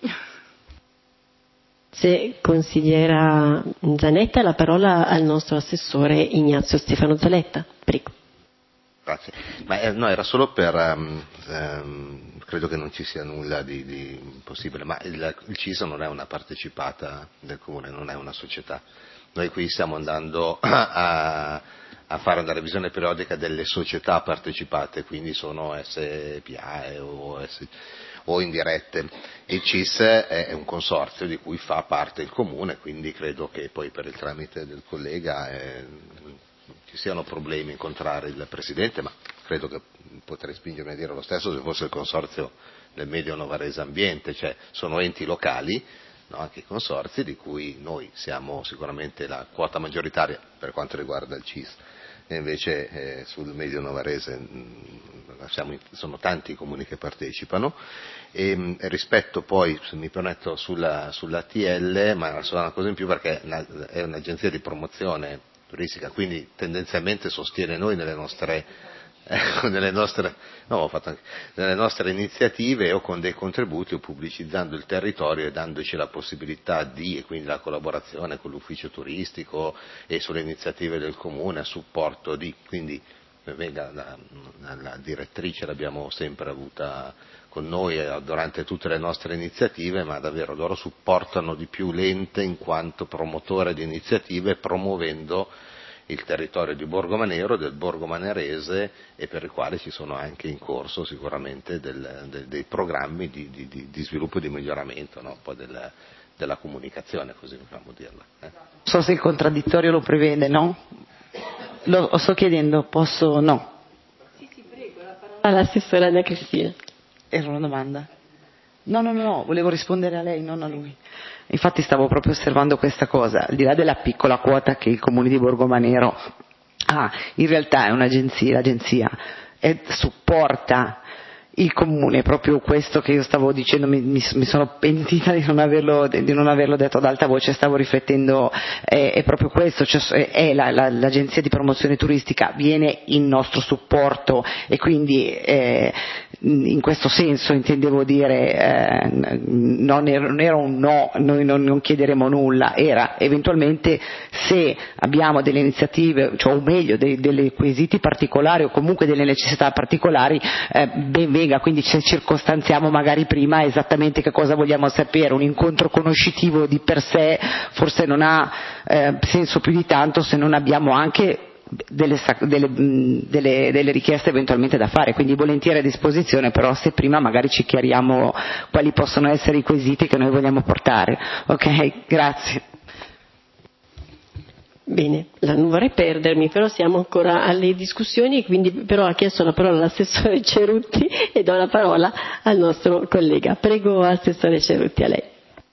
Se consigliera Zanetta, la parola al nostro assessore Ignazio Stefano Zaletta. Prego. Grazie. Ma eh, no, era solo per, um, um, credo che non ci sia nulla di, di possibile, ma il, il C I S non è una partecipata del Comune, non è una società. Noi qui stiamo andando a, a fare una revisione periodica delle società partecipate, quindi sono S P A o, S, o indirette. Il C I S è un consorzio di cui fa parte il Comune, quindi credo che poi per il tramite del collega eh, ci siano problemi a incontrare il Presidente, ma credo che potrei spingermi a dire lo stesso se fosse il consorzio del Medio Novarese Ambiente, cioè sono enti locali, no, anche i consorzi, di cui noi siamo sicuramente la quota maggioritaria per quanto riguarda il C I S, e invece eh, sul Medio Novarese mh, siamo, sono tanti i comuni che partecipano, e, mh, rispetto poi, se mi permetto, sulla, sull'A T L, ma solo una cosa in più perché è un'agenzia di promozione turistica, quindi tendenzialmente sostiene noi nelle nostre, eh, nelle nostre, no, ho fatto anche, nelle nostre iniziative o con dei contributi o pubblicizzando il territorio e dandoci la possibilità di, e quindi la collaborazione con l'ufficio turistico e sulle iniziative del comune a supporto di, quindi venga la, la, la direttrice l'abbiamo sempre avuta con noi durante tutte le nostre iniziative, ma davvero loro supportano di più l'ente in quanto promotore di iniziative, promuovendo il territorio di Borgomanero, del Borgo Manerese, e per il quale ci sono anche in corso sicuramente del, del, dei programmi di, di, di sviluppo e di miglioramento, no? Un po' della, della comunicazione, così possiamo dirla. Eh? Non so se il contraddittorio lo prevede, no? Lo sto chiedendo, posso? No. Sì, sì, prego, la parola all'assessora Anna Cristina. Era una domanda? No, no, no, no, volevo rispondere a lei, non a lui. Infatti stavo proprio osservando questa cosa, al di là della piccola quota che il comune di Borgomanero ha, in realtà è un'agenzia, l'agenzia è, supporta il comune, proprio questo che io stavo dicendo, mi, mi, mi sono pentita di non averlo, di non averlo detto ad alta voce, stavo riflettendo, è, è proprio questo, cioè è la, la, l'agenzia di promozione turistica viene in nostro supporto e quindi eh, in questo senso intendevo dire eh, non, era, non era un no, noi non, non chiederemo nulla, era eventualmente se abbiamo delle iniziative, cioè o meglio dei, delle quesiti particolari o comunque delle necessità particolari, eh, ben venga, quindi ci circostanziamo magari prima esattamente che cosa vogliamo sapere. Un incontro conoscitivo di per sé forse non ha eh, senso più di tanto se non abbiamo anche Delle, delle, delle, delle richieste eventualmente da fare, quindi volentieri a disposizione, però se prima magari ci chiariamo quali possono essere i quesiti che noi vogliamo portare. Ok, grazie. Bene, non vorrei perdermi, però siamo ancora alle discussioni, quindi però ha chiesto la parola all'assessore Cerutti e do la parola al nostro collega. Prego, assessore Cerutti, a lei.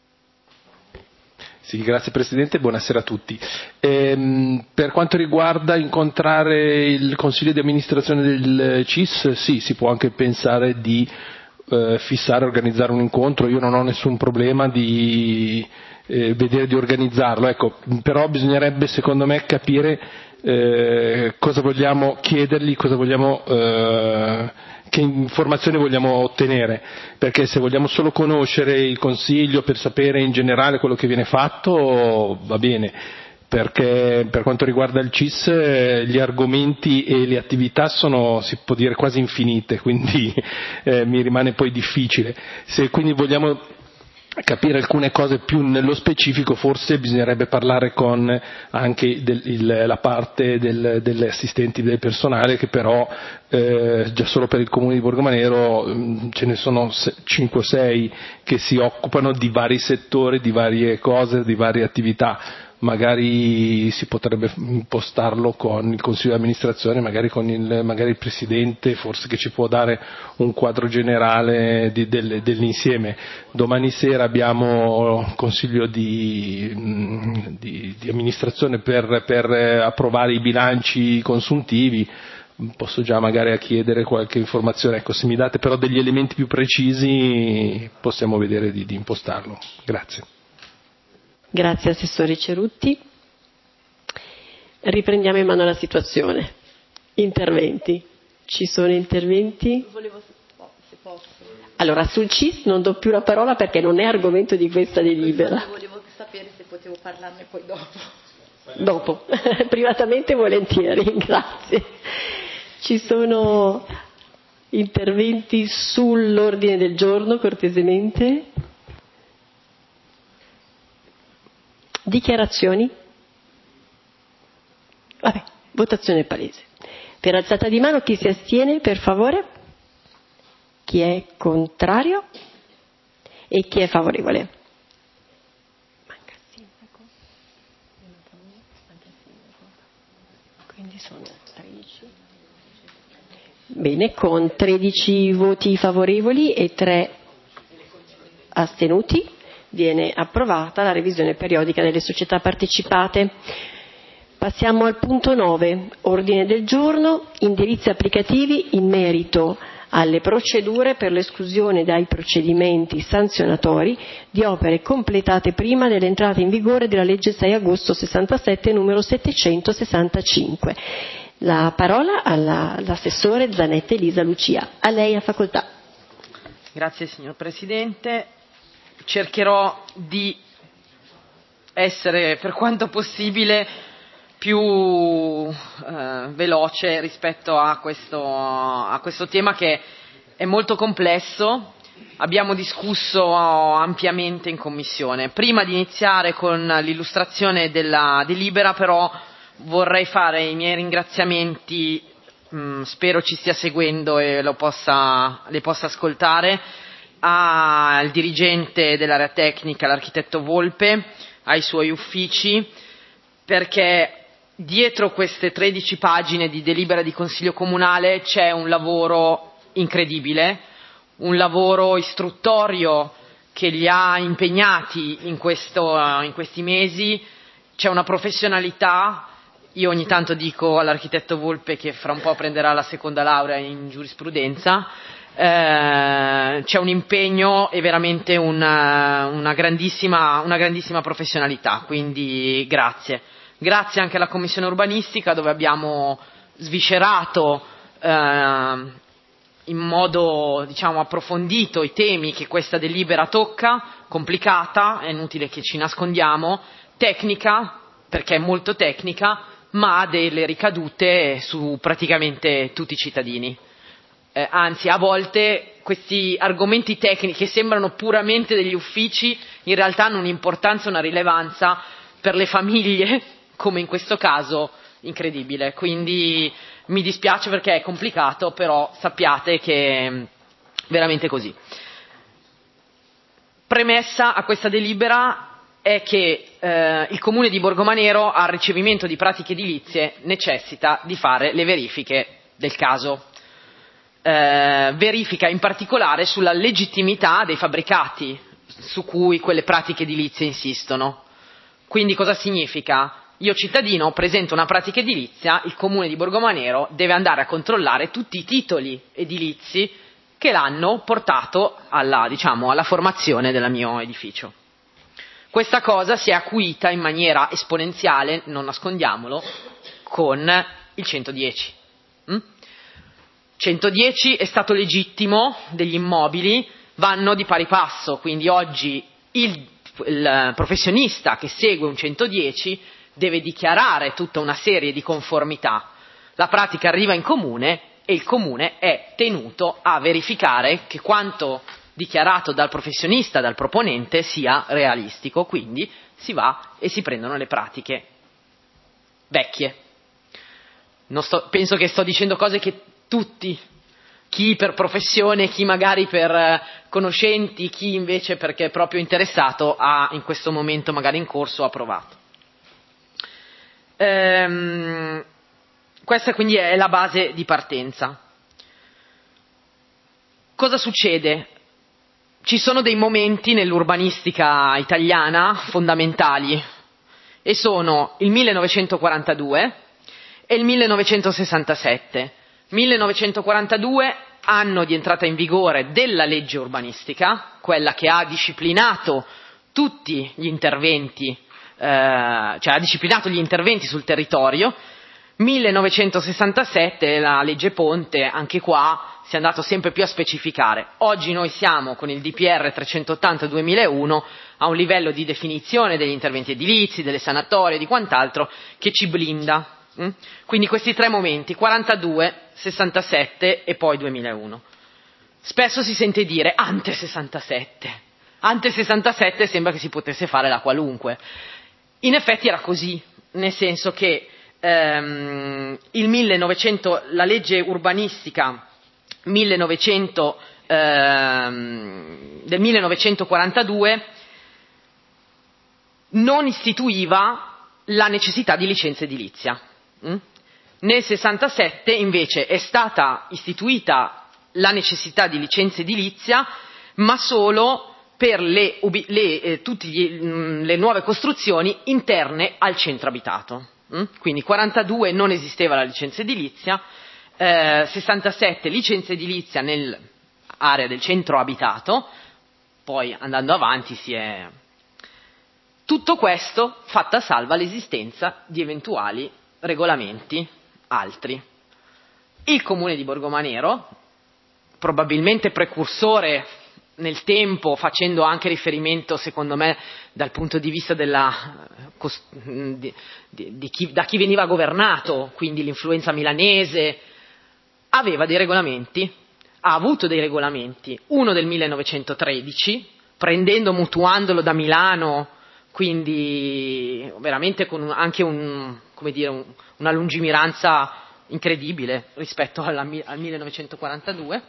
Sì, grazie Presidente, buonasera a tutti. Ehm, per quanto riguarda incontrare il Consiglio di amministrazione del C I S, sì, si può anche pensare di eh, fissare, organizzare un incontro, io non ho nessun problema di eh, vedere di organizzarlo, ecco, però bisognerebbe secondo me capire eh, cosa vogliamo chiedergli, cosa vogliamo eh, che informazioni vogliamo ottenere, perché se vogliamo solo conoscere il Consiglio per sapere in generale quello che viene fatto va bene, perché per quanto riguarda il C I S gli argomenti e le attività sono, si può dire, quasi infinite, quindi eh, mi rimane poi difficile. Se quindi vogliamo capire alcune cose più nello specifico, forse bisognerebbe parlare con anche del, il, la parte del, delle assistenti del personale, che però eh, già solo per il comune di Borgomanero mh, ce ne sono cinque o sei che si occupano di vari settori, di varie cose, di varie attività. Magari si potrebbe impostarlo con il consiglio di amministrazione, magari con il, magari il presidente, forse che ci può dare un quadro generale di, del, dell'insieme. Domani sera abbiamo consiglio di, di, di amministrazione per, per approvare i bilanci consuntivi. Posso già magari chiedere qualche informazione, ecco, se mi date però degli elementi più precisi possiamo vedere di, di impostarlo. Grazie. Grazie Assessore Cerutti. Riprendiamo in mano la situazione. interventi? Ci sono interventi? Volevo, se posso. Allora, sul C I S non do più la parola perché non è argomento di questa delibera. Volevo sapere se potevo parlarne poi dopo. Dopo, privatamente volentieri, grazie. Ci sono interventi sull'ordine del giorno, cortesemente? Dichiarazioni? Vabbè, votazione palese. Per alzata di mano chi si astiene, per favore? Chi è contrario? E chi è favorevole? Manca il sindaco. Quindi sono tredici. Bene, con tredici voti favorevoli e tre astenuti viene approvata la revisione periodica delle società partecipate. Passiamo al punto nove, ordine del giorno, indirizzi applicativi in merito alle procedure per l'esclusione dai procedimenti sanzionatori di opere completate prima dell'entrata in vigore della legge sei agosto sessantasette numero settecentosessantacinque. La parola alla, all'assessore Zanetta Elisa Lucia. A lei a facoltà. Grazie signor Presidente. Cercherò di essere per quanto possibile più eh, veloce rispetto a questo, a questo tema che è molto complesso. Abbiamo discusso ampiamente in Commissione. Prima di iniziare con l'illustrazione della delibera, però, vorrei fare i miei ringraziamenti, mh, spero ci stia seguendo e lo possa, le possa ascoltare, al dirigente dell'area tecnica, l'architetto Volpe, ai suoi uffici, perché dietro queste tredici pagine di delibera di Consiglio Comunale c'è un lavoro incredibile, un lavoro istruttorio che li ha impegnati in, questo, in questi mesi, c'è una professionalità. Io ogni tanto dico all'architetto Volpe che fra un po' prenderà la seconda laurea in giurisprudenza, eh, c'è un impegno e veramente una, una, grandissima, una grandissima professionalità, quindi grazie. Grazie anche alla Commissione Urbanistica dove abbiamo sviscerato eh, in modo diciamo approfondito i temi che questa delibera tocca, complicata, è inutile che ci nascondiamo, tecnica, perché è molto tecnica, ma ha delle ricadute su praticamente tutti i cittadini. Eh, anzi, a volte questi argomenti tecnici che sembrano puramente degli uffici, in realtà hanno un'importanza, una rilevanza per le famiglie, come in questo caso, incredibile. Quindi mi dispiace perché è complicato, però sappiate che è veramente così. Premessa a questa delibera è che eh, il Comune di Borgomanero al ricevimento di pratiche edilizie necessita di fare le verifiche del caso. Eh, verifica in particolare sulla legittimità dei fabbricati su cui quelle pratiche edilizie insistono. Quindi cosa significa? Io cittadino presento una pratica edilizia, il Comune di Borgomanero deve andare a controllare tutti i titoli edilizi che l'hanno portato alla, diciamo, alla formazione del mio edificio. Questa cosa si è acuita in maniera esponenziale, non nascondiamolo, con il centodieci. Mm? centodieci è stato legittimo degli immobili, vanno di pari passo, quindi oggi il, il professionista che segue un centodieci deve dichiarare tutta una serie di conformità. La pratica arriva in comune e il comune è tenuto a verificare che quanto dichiarato dal professionista, dal proponente, sia realistico, quindi si va e si prendono le pratiche vecchie. Non sto, penso che sto dicendo cose che tutti, chi per professione, chi magari per conoscenti, chi invece perché è proprio interessato, ha in questo momento magari in corso approvato. Ehm, questa quindi è la base di partenza. Cosa succede? Ci sono dei momenti nell'urbanistica italiana fondamentali e sono il millenovecentoquarantadue e il millenovecentosessantasette. millenovecentoquarantadue, anno di entrata in vigore della legge urbanistica, quella che ha disciplinato tutti gli interventi, eh, cioè ha disciplinato gli interventi sul territorio. millenovecentosessantasette, la legge Ponte, anche qua si è andato sempre più a specificare. Oggi noi siamo con il D P R trecentottanta duemilauno a un livello di definizione degli interventi edilizi, delle sanatorie e di quant'altro che ci blinda. Quindi questi tre momenti, quarantadue, sessantasette e poi duemilauno. Spesso si sente dire ante sessantasette. Ante sessantasette sembra che si potesse fare la qualunque. In effetti era così, nel senso che ehm, il millenovecento, la legge urbanistica millenovecento, ehm, del millenovecentoquarantadue non istituiva la necessità di licenza edilizia. Nel sessantasette invece è stata istituita la necessità di licenza edilizia, ma solo per le, le, eh, tutte le nuove costruzioni interne al centro abitato. Quindi quarantadue non esisteva la licenza edilizia, eh, sessantasette licenza edilizia nell'area del centro abitato, poi andando avanti si è... Tutto questo fatta salva l'esistenza di eventuali regolamenti altri. Il Comune di Borgomanero, probabilmente precursore nel tempo, facendo anche riferimento, secondo me, dal punto di vista della, di, di, di chi, da chi veniva governato, quindi l'influenza milanese, aveva dei regolamenti, ha avuto dei regolamenti, uno del millenovecentotredici, prendendo, mutuandolo da Milano, quindi veramente con un, anche un, come dire, un, una lungimiranza incredibile rispetto alla, al millenovecentoquarantadue,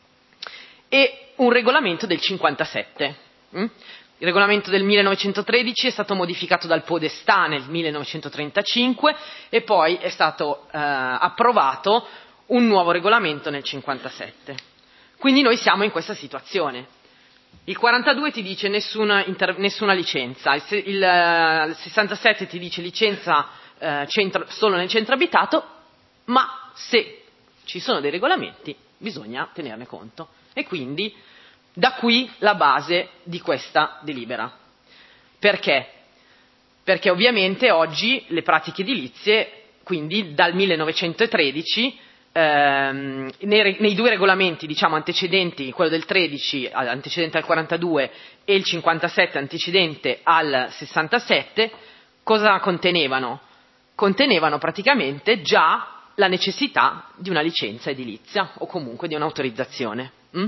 e un regolamento del cinquantasette. Il regolamento del millenovecentotredici è stato modificato dal Podestà nel millenovecentotrentacinque e poi è stato eh, approvato un nuovo regolamento nel cinquantasette. Quindi noi siamo in questa situazione. Il quarantadue ti dice nessuna, inter, nessuna licenza, il, il, il sessantasette ti dice licenza eh, centro, solo nel centro abitato, ma se ci sono dei regolamenti bisogna tenerne conto. E quindi da qui la base di questa delibera. Perché? Perché ovviamente oggi le pratiche edilizie, quindi dal millenovecentotredici, ehm, nei, nei due regolamenti diciamo antecedenti, quello del tredici antecedente al quarantadue e il cinquantasette antecedente al sessantasette, cosa contenevano? Contenevano praticamente già la necessità di una licenza edilizia o comunque di un'autorizzazione. Mm?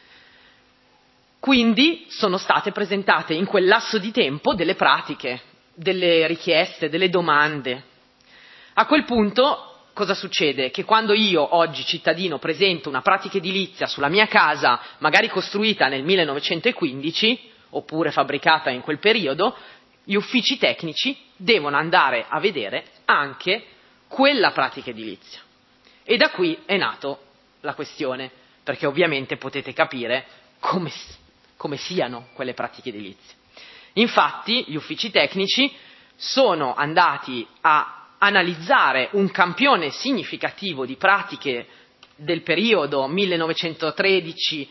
Quindi sono state presentate in quel lasso di tempo delle pratiche, delle richieste, delle domande. A quel punto cosa succede? Che quando io oggi cittadino presento una pratica edilizia sulla mia casa, magari costruita nel millenovecentoquindici oppure fabbricata in quel periodo, gli uffici tecnici devono andare a vedere anche quella pratica edilizia. E da qui è nato la questione, perché ovviamente potete capire come, come siano quelle pratiche edilizie. Infatti gli uffici tecnici sono andati a analizzare un campione significativo di pratiche del periodo millenovecentotredici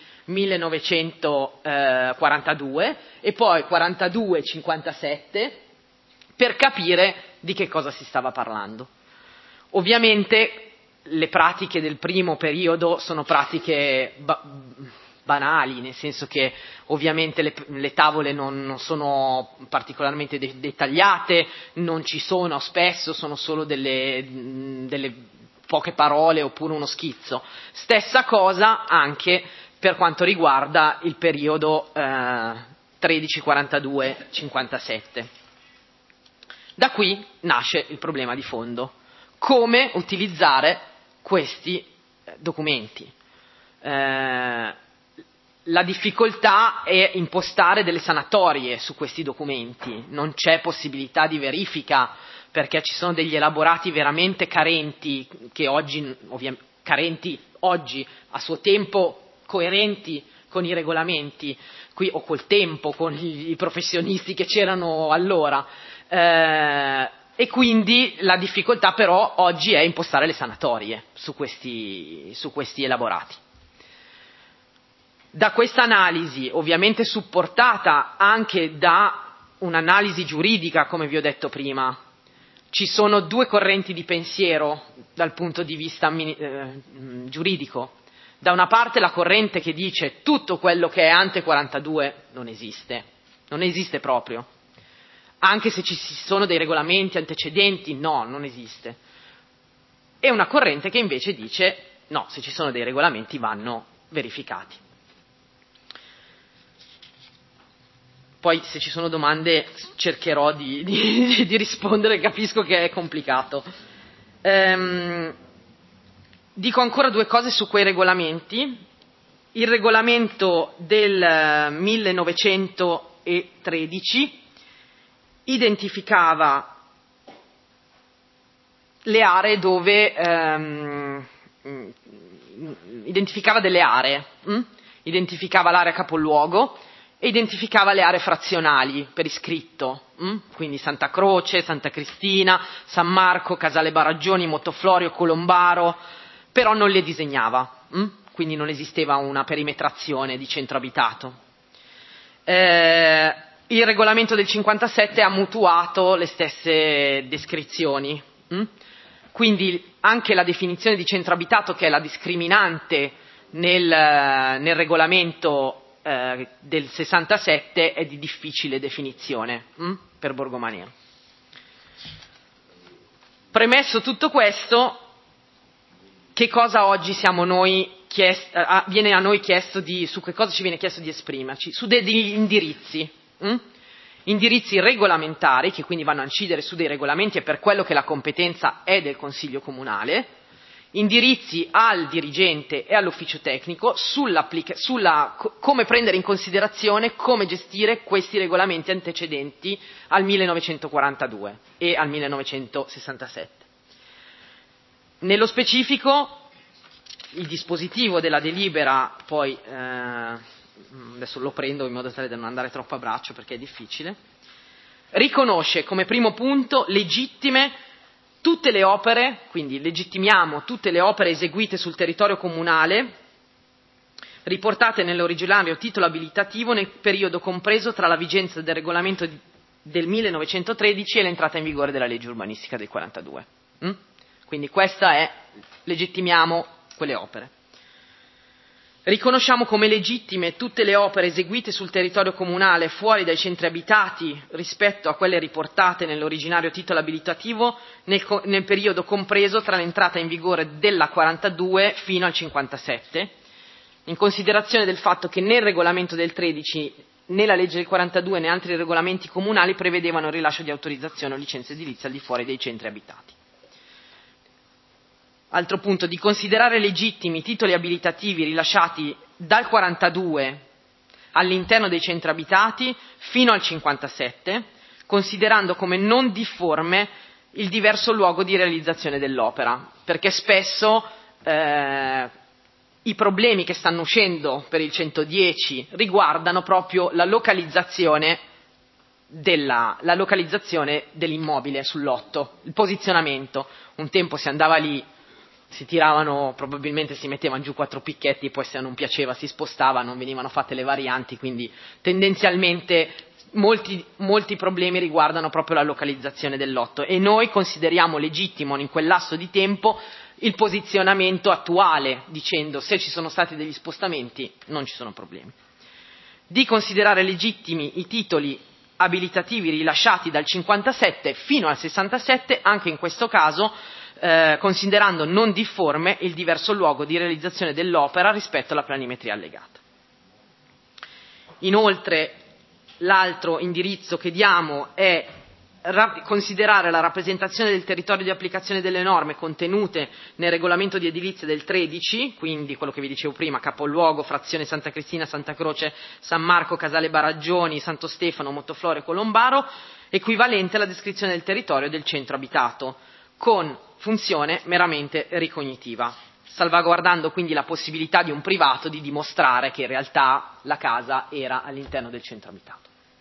millenovecentoquarantadue e poi quarantadue cinquantasette per capire di che cosa si stava parlando. Ovviamente le pratiche del primo periodo sono pratiche ba- banali, nel senso che ovviamente le, le tavole non, non sono particolarmente de- dettagliate, non ci sono spesso, sono solo delle, delle poche parole oppure uno schizzo. Stessa cosa anche per quanto riguarda il periodo eh, tredici quarantadue cinquantasette. Da qui nasce il problema di fondo. Come utilizzare questi documenti? Eh, la difficoltà è impostare delle sanatorie su questi documenti, non c'è possibilità di verifica perché ci sono degli elaborati veramente carenti, che oggi, ovvia, carenti oggi, a suo tempo coerenti con i regolamenti, qui, o col tempo, con i, i professionisti che c'erano allora. Eh, E quindi la difficoltà però oggi è impostare le sanatorie su questi, su questi elaborati. Da questa analisi, ovviamente supportata anche da un'analisi giuridica, come vi ho detto prima, ci sono due correnti di pensiero dal punto di vista eh, giuridico. Da una parte la corrente che dice tutto quello che è ante quarantadue non esiste, non esiste proprio. Anche se ci sono dei regolamenti antecedenti, no, non esiste. E una corrente che invece dice no, se ci sono dei regolamenti vanno verificati. Poi se ci sono domande cercherò di, di, di rispondere, capisco che è complicato. Ehm, dico ancora due cose su quei regolamenti. Il regolamento del millenovecentotredici identificava le aree dove ehm, identificava delle aree, hm? identificava l'area capoluogo e identificava le aree frazionali per iscritto, hm? quindi Santa Croce, Santa Cristina, San Marco, Casale Baraggioni, Montoflorio, Colombaro, però non le disegnava, hm? quindi non esisteva una perimetrazione di centro abitato. Eh, il regolamento del cinquantasette ha mutuato le stesse descrizioni, hm? quindi anche la definizione di centro abitato, che è la discriminante nel, nel regolamento eh, del sessantasette, è di difficile definizione hm? per Borgomagna. Premesso tutto questo, che cosa oggi siamo noi chiest- ah, viene a noi chiesto di, su che cosa ci viene chiesto di esprimerci? Su degli indirizzi, hm? indirizzi regolamentari, che quindi vanno a incidere su dei regolamenti e per quello che la competenza è del Consiglio Comunale, indirizzi al dirigente e all'ufficio tecnico sulla co- come prendere in considerazione, come gestire questi regolamenti antecedenti al millenovecentoquarantadue e al millenovecentosessantasette. Nello specifico, il dispositivo della delibera, poi eh, adesso lo prendo in modo tale da non andare troppo a braccio perché è difficile, riconosce come primo punto legittime tutte le opere, quindi legittimiamo tutte le opere eseguite sul territorio comunale, riportate nell'originario titolo abilitativo nel periodo compreso tra la vigenza del regolamento del millenovecentotredici e l'entrata in vigore della legge urbanistica del quarantadue. Mm? Quindi questa è, legittimiamo quelle opere. Riconosciamo come legittime tutte le opere eseguite sul territorio comunale fuori dai centri abitati rispetto a quelle riportate nell'originario titolo abilitativo nel, nel periodo compreso tra l'entrata in vigore della quarantadue fino al cinquantasette, in considerazione del fatto che né il regolamento del tredici, né la legge del quarantadue, né altri regolamenti comunali prevedevano il rilascio di autorizzazione o licenza edilizia al di fuori dei centri abitati. Altro punto, di considerare legittimi i titoli abilitativi rilasciati dal quarantadue all'interno dei centri abitati fino al cinquantasette, considerando come non difforme il diverso luogo di realizzazione dell'opera, perché spesso eh, i problemi che stanno uscendo per il centodieci riguardano proprio la localizzazione della, la localizzazione dell'immobile sul lotto, il posizionamento. Un tempo si andava lì, si tiravano, probabilmente si mettevano giù quattro picchetti, poi se non piaceva si spostavano, venivano fatte le varianti, quindi tendenzialmente molti, molti problemi riguardano proprio la localizzazione del lotto e noi consideriamo legittimo in quel lasso di tempo il posizionamento attuale, dicendo se ci sono stati degli spostamenti non ci sono problemi. Di considerare legittimi i titoli abilitativi rilasciati dal cinquantasette fino al sessantasette, anche in questo caso Eh, considerando non difforme il diverso luogo di realizzazione dell'opera rispetto alla planimetria allegata. Inoltre, l'altro indirizzo che diamo è ra- considerare la rappresentazione del territorio di applicazione delle norme contenute nel regolamento di edilizia del tredici, quindi quello che vi dicevo prima, capoluogo, frazione Santa Cristina, Santa Croce, San Marco, Casale Baraggioni, Santo Stefano, Montoflorio e Colombaro, equivalente alla descrizione del territorio del centro abitato, con funzione meramente ricognitiva, salvaguardando quindi la possibilità di un privato di dimostrare che in realtà la casa era all'interno del centro abitato.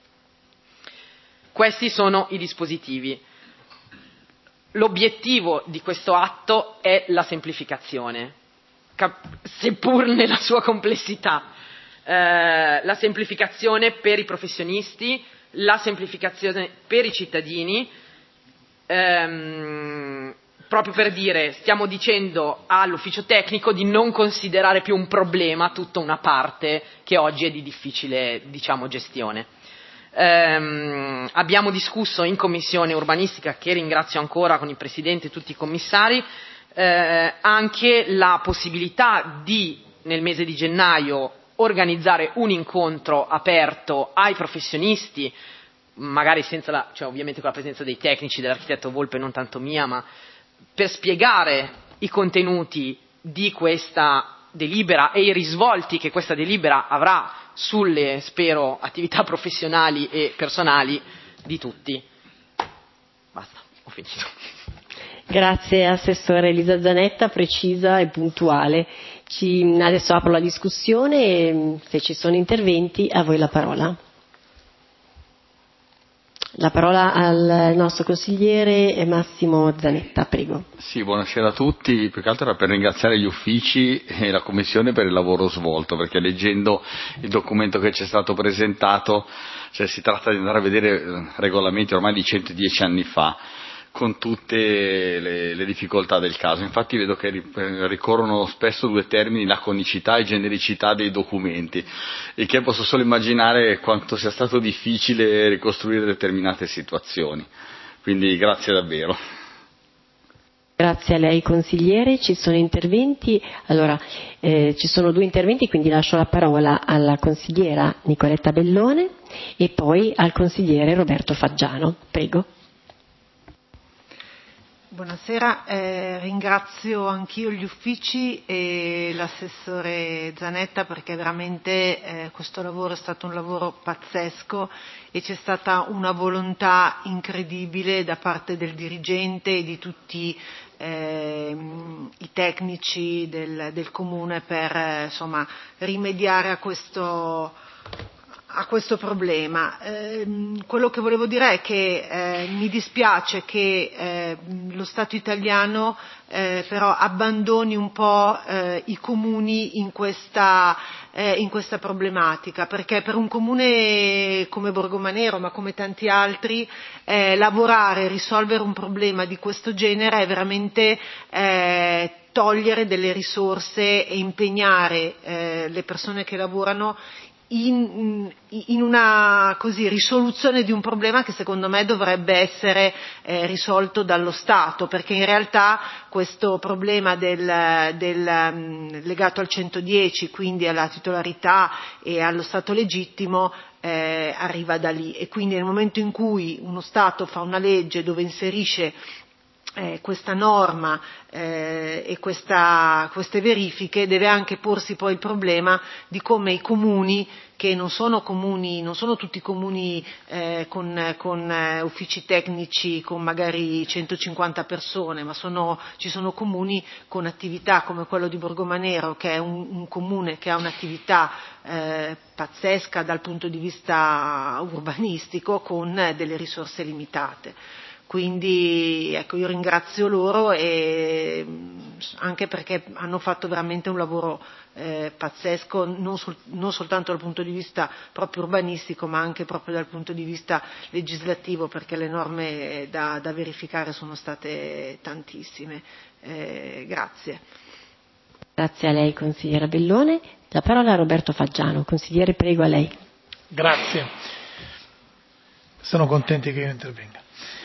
Questi sono i dispositivi. L'obiettivo di questo atto è la semplificazione, cap- seppur nella sua complessità, eh, la semplificazione per i professionisti, la semplificazione per i cittadini, ehm, proprio per dire, stiamo dicendo all'ufficio tecnico di non considerare più un problema tutta una parte che oggi è di difficile, diciamo, gestione. Ehm, abbiamo discusso in commissione urbanistica, che ringrazio ancora con il Presidente e tutti i commissari, eh, anche la possibilità di, nel mese di gennaio, organizzare un incontro aperto ai professionisti, magari senza la, cioè ovviamente con la presenza dei tecnici, dell'architetto Volpe, non tanto mia, ma per spiegare i contenuti di questa delibera e i risvolti che questa delibera avrà sulle, spero, attività professionali e personali di tutti. Basta, ho finito. Grazie Assessore Elisa Zanetta, precisa e puntuale. Ci, adesso apro la discussione e se ci sono interventi a voi la parola. La parola al nostro consigliere Massimo Zanetta, prego. Sì, buonasera a tutti. Più che altro era per ringraziare gli uffici e la Commissione per il lavoro svolto, perché leggendo il documento che ci è stato presentato, cioè, si tratta di andare a vedere regolamenti ormai di centodieci anni fa, con tutte le, le difficoltà del caso. Infatti vedo che ricorrono spesso due termini, laconicità e genericità dei documenti, e che posso solo immaginare quanto sia stato difficile ricostruire determinate situazioni. Quindi grazie davvero. Grazie a lei consigliere, ci sono interventi. Allora, eh, ci sono due interventi, quindi lascio la parola alla consigliera Nicoletta Bellone e poi al consigliere Roberto Faggiano. Prego. Buonasera, eh, ringrazio anch'io gli uffici e l'assessore Zanetta, perché veramente eh, questo lavoro è stato un lavoro pazzesco e c'è stata una volontà incredibile da parte del dirigente e di tutti eh, i tecnici del, del comune per eh, insomma, rimediare a questo a questo problema. Eh, quello che volevo dire è che eh, mi dispiace che eh, lo Stato italiano eh, però abbandoni un po' eh, i comuni in questa, eh, in questa problematica, perché per un comune come Borgomanero, ma come tanti altri, eh, lavorare e risolvere un problema di questo genere è veramente eh, togliere delle risorse e impegnare eh, le persone che lavorano In, in una così, risoluzione di un problema che secondo me dovrebbe essere eh, risolto dallo Stato, perché in realtà questo problema del, del, um, legato al centodieci, quindi alla titolarità e allo Stato legittimo, eh, arriva da lì, e quindi nel momento in cui uno Stato fa una legge dove inserisce Eh, questa norma eh, e questa, queste verifiche, deve anche porsi poi il problema di come i comuni, che non sono comuni, non sono tutti comuni eh, con, con eh, uffici tecnici con magari centocinquanta persone, ma sono, ci sono comuni con attività come quello di Borgomanero, che è un, un comune che ha un'attività eh, pazzesca dal punto di vista urbanistico, con eh, delle risorse limitate. Quindi ecco, io ringrazio loro, e anche perché hanno fatto veramente un lavoro eh, pazzesco, non, sol- non soltanto dal punto di vista proprio urbanistico, ma anche proprio dal punto di vista legislativo, perché le norme da, da verificare sono state tantissime. Eh, grazie. Grazie a lei consigliera Bellone. La parola a Roberto Faggiano. Consigliere, prego, a lei. Grazie. Sono contenti che io intervenga.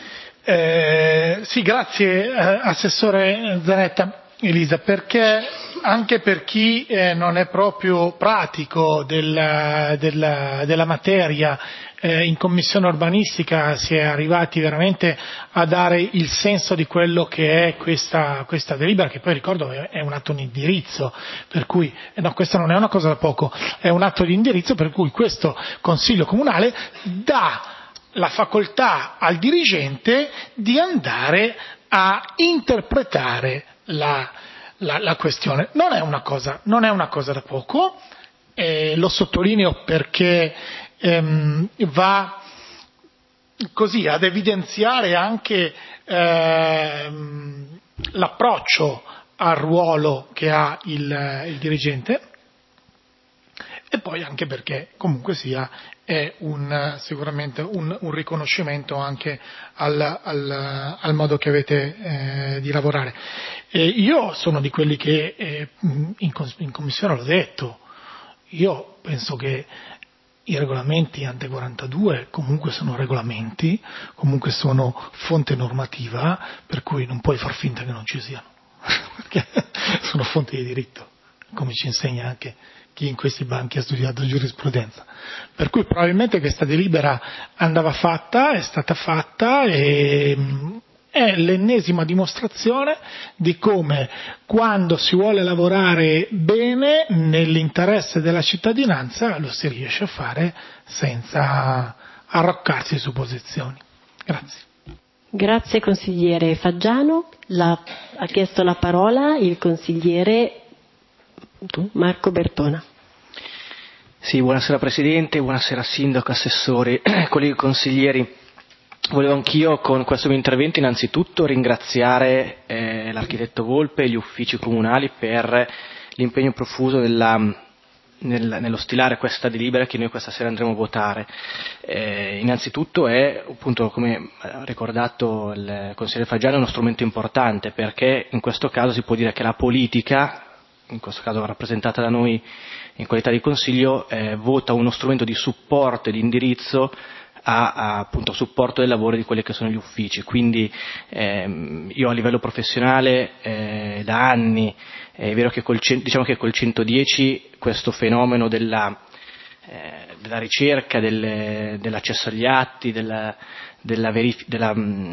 Eh, sì, grazie eh, Assessore Zanetta, Elisa, perché anche per chi eh, non è proprio pratico della, della, della materia, eh, in Commissione urbanistica si è arrivati veramente a dare il senso di quello che è questa, questa delibera, che poi ricordo è, è un atto di indirizzo, per cui, eh, no, questa non è una cosa da poco, è un atto di indirizzo per cui questo Consiglio Comunale dà la facoltà al dirigente di andare a interpretare la, la, la questione. Non è una cosa, non è una cosa da poco, eh, lo sottolineo perché ehm, va così ad evidenziare anche ehm, l'approccio al ruolo che ha il, il dirigente. e poi anche perché comunque sia è un, sicuramente un, un riconoscimento anche al, al, al modo che avete eh, di lavorare. E io sono di quelli che eh, in, in commissione l'ho detto, io penso che i regolamenti ante quarantadue comunque sono regolamenti, comunque sono fonte normativa, per cui non puoi far finta che non ci siano, perché sono fonte di diritto, come ci insegna anche chi in questi banchi ha studiato giurisprudenza. Per cui probabilmente questa delibera andava fatta, è stata fatta e è l'ennesima dimostrazione di come quando si vuole lavorare bene nell'interesse della cittadinanza lo si riesce a fare senza arroccarsi su posizioni. Grazie. Grazie consigliere Faggiano. La, ha chiesto la parola il consigliere Marco Bertona. Sì, buonasera Presidente, buonasera Sindaco, Assessori, colleghi consiglieri. Volevo anch'io con questo mio intervento innanzitutto ringraziare eh, l'architetto Volpe e gli uffici comunali per l'impegno profuso nella, nel, nello stilare questa delibera che noi questa sera andremo a votare. Eh, innanzitutto è, appunto, come ha ricordato il consigliere Faggiano, uno strumento importante perché in questo caso si può dire che la politica, in questo caso rappresentata da noi in qualità di Consiglio, eh, vota uno strumento di supporto e di indirizzo a, a appunto supporto del lavoro di quelli che sono gli uffici. Quindi ehm, io a livello professionale eh, da anni è vero che col, diciamo che col centodieci questo fenomeno della, eh, della ricerca, del, dell'accesso agli atti, della, della verif- della,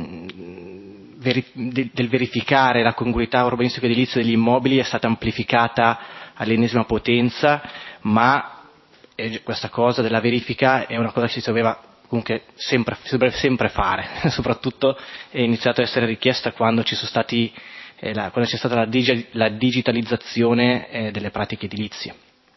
mh, verif- de- del verificare la congruità urbanistica edilizia degli immobili è stata amplificata all'ennesima potenza, ma eh, questa cosa della verifica è una cosa che si doveva comunque sempre, si dovrebbe sempre fare, soprattutto è iniziato a essere richiesta quando ci sono stati eh, la, quando c'è stata la, digi- la digitalizzazione eh, delle pratiche edilizie.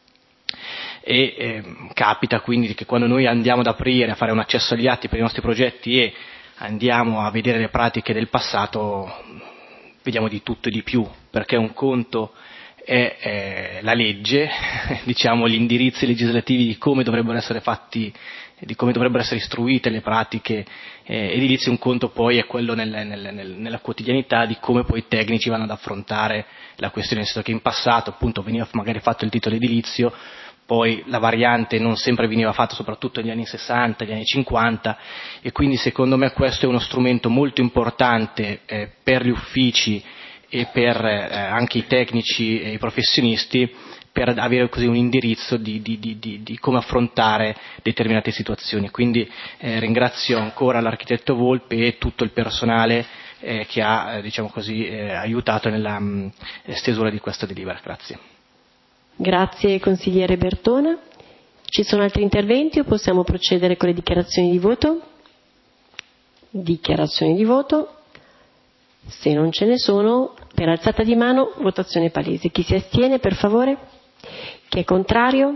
E eh, capita quindi che quando noi andiamo ad aprire, a fare un accesso agli atti per i nostri progetti e andiamo a vedere le pratiche del passato, vediamo di tutto e di più, perché un conto è eh, la legge, diciamo gli indirizzi legislativi di come dovrebbero essere fatti, di come dovrebbero essere istruite le pratiche eh, edilizie, un conto poi è quello nel, nel, nel, nella quotidianità di come poi i tecnici vanno ad affrontare la questione, nel senso che in passato appunto veniva magari fatto il titolo edilizio, poi la variante non sempre veniva fatta, soprattutto negli anni sessanta, negli anni cinquanta, e quindi secondo me questo è uno strumento molto importante eh, per gli uffici e per eh, anche i tecnici e i professionisti, per avere così un indirizzo di, di, di, di, di come affrontare determinate situazioni. Quindi eh, ringrazio ancora l'architetto Volpe e tutto il personale eh, che ha eh, diciamo così, eh, aiutato nella mh, stesura di questa delibera. Grazie. Grazie consigliere Bertona. Ci sono altri interventi o possiamo procedere con le dichiarazioni di voto? Dichiarazioni di voto. Se non ce ne sono, per alzata di mano, votazione palese. Chi si astiene, per favore? Chi è contrario?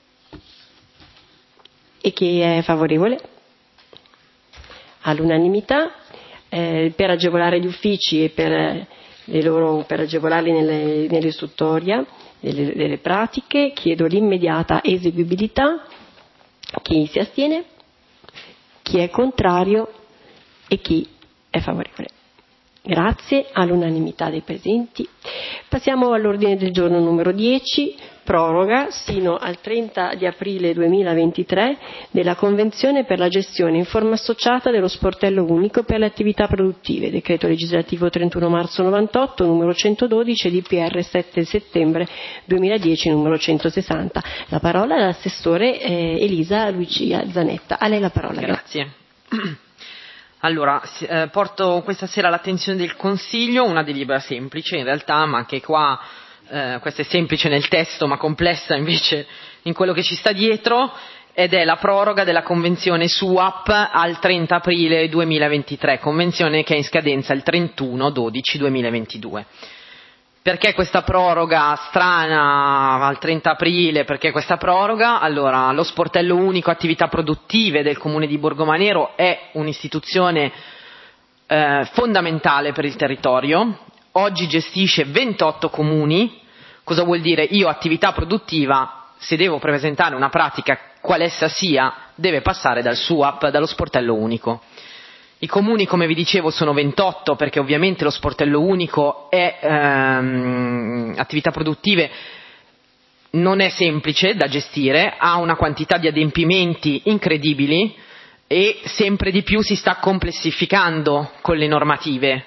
E chi è favorevole? All'unanimità, eh, per agevolare gli uffici e per, le loro, per agevolarli nelle, nell'istruttoria delle, delle pratiche, chiedo l'immediata eseguibilità. Chi si astiene? Chi è contrario? E chi è favorevole? Grazie, all'unanimità dei presenti. Passiamo all'ordine del giorno numero dieci, proroga sino al trenta di aprile duemilaventitré della Convenzione per la gestione in forma associata dello sportello unico per le attività produttive, decreto legislativo trentuno marzo novantotto, numero centododici e D P R sette settembre duemiladieci, numero centosessanta. La parola all'assessore eh, Elisa Lucia Zanetta. A lei la parola. Grazie. Allora, eh, porto questa sera all'attenzione del Consiglio una delibera semplice in realtà, ma anche qua eh, questa è semplice nel testo ma complessa invece in quello che ci sta dietro, ed è la proroga della convenzione S U A P al trenta aprile duemilaventitré, convenzione che è in scadenza il trentuno dodici duemilaventidue. Perché questa proroga strana al trenta aprile? Perché questa proroga? Allora, lo sportello unico attività produttive del Comune di Borgomanero è un'istituzione eh, fondamentale per il territorio. Oggi gestisce ventotto comuni. Cosa vuol dire? Io attività produttiva se devo presentare una pratica, qualessa sia, deve passare dal S U A P, dallo sportello unico. I comuni, come vi dicevo, sono ventotto, perché ovviamente lo sportello unico è ehm, attività produttive, non è semplice da gestire, ha una quantità di adempimenti incredibili e sempre di più si sta complessificando con le normative.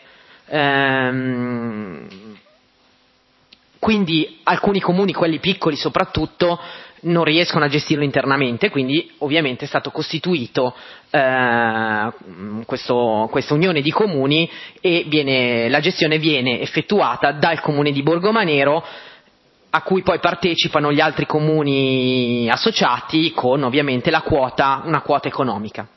Ehm, quindi alcuni comuni, quelli piccoli soprattutto, non riescono a gestirlo internamente, quindi ovviamente è stato costituito eh, questo, questa unione di comuni e viene, la gestione viene effettuata dal comune di Borgomanero, a cui poi partecipano gli altri comuni associati con ovviamente la quota, una quota economica.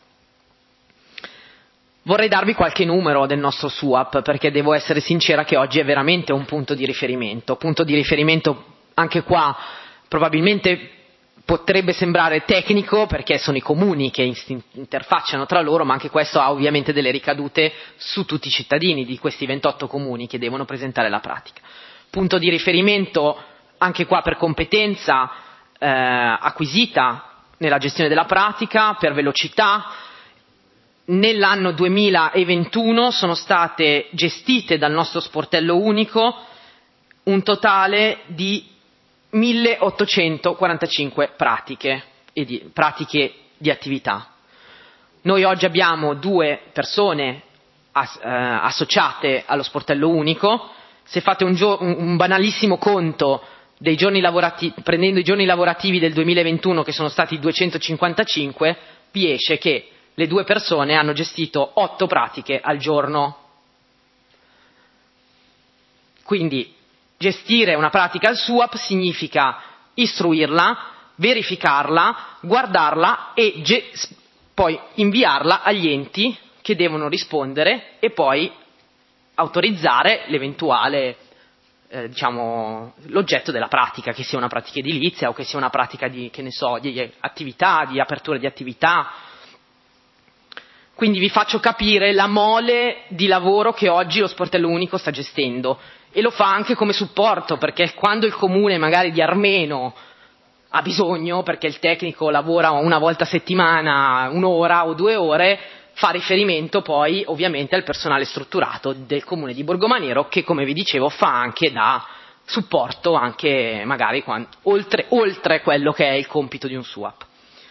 Vorrei darvi qualche numero del nostro S U A P, perché devo essere sincera che oggi è veramente un punto di riferimento. Punto di riferimento anche qua probabilmente potrebbe sembrare tecnico, perché sono i comuni che interfacciano tra loro, ma anche questo ha ovviamente delle ricadute su tutti i cittadini di questi ventotto comuni che devono presentare la pratica. Punto di riferimento anche qua per competenza eh, acquisita nella gestione della pratica, per velocità. Nell'anno duemilaventuno sono state gestite dal nostro sportello unico un totale di milleottocentoquarantacinque pratiche, e di, pratiche di attività. Noi oggi abbiamo due persone as, eh, associate allo sportello unico. Se fate un, gio- un banalissimo conto dei giorni lavorativi, prendendo i giorni lavorativi del duemilaventuno, che sono stati duecentocinquantacinque, vi esce che le due persone hanno gestito otto pratiche al giorno. Quindi gestire una pratica al S U A P significa istruirla, verificarla, guardarla e ge- poi inviarla agli enti che devono rispondere e poi autorizzare l'eventuale, eh, diciamo, l'oggetto della pratica, che sia una pratica edilizia o che sia una pratica di, che ne so, di attività, di apertura di attività. Quindi vi faccio capire la mole di lavoro che oggi lo sportello unico sta gestendo, e lo fa anche come supporto, perché quando il comune magari di Armeno ha bisogno, perché il tecnico lavora una volta a settimana, un'ora o due ore, fa riferimento poi ovviamente al personale strutturato del comune di Borgomanero, che come vi dicevo fa anche da supporto, anche magari quando, oltre, oltre quello che è il compito di un S U A P.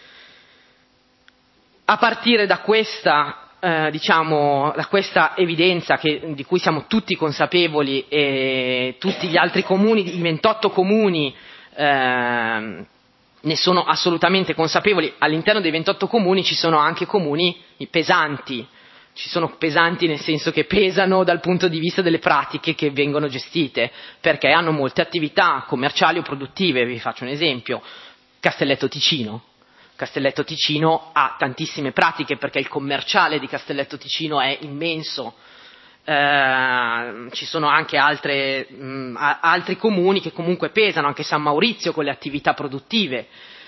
A partire da questa, eh, diciamo, da questa evidenza che, di cui siamo tutti consapevoli, e tutti gli altri comuni, i ventotto comuni, eh, ne sono assolutamente consapevoli. All'interno dei ventotto comuni ci sono anche comuni pesanti, ci sono pesanti nel senso che pesano dal punto di vista delle pratiche che vengono gestite, perché hanno molte attività commerciali o produttive. Vi faccio un esempio: Castelletto Ticino. Castelletto Ticino ha tantissime pratiche, perché il commerciale di Castelletto Ticino è immenso. Eh, ci sono anche altre, mh, altri comuni che comunque pesano, anche San Maurizio con le attività produttive.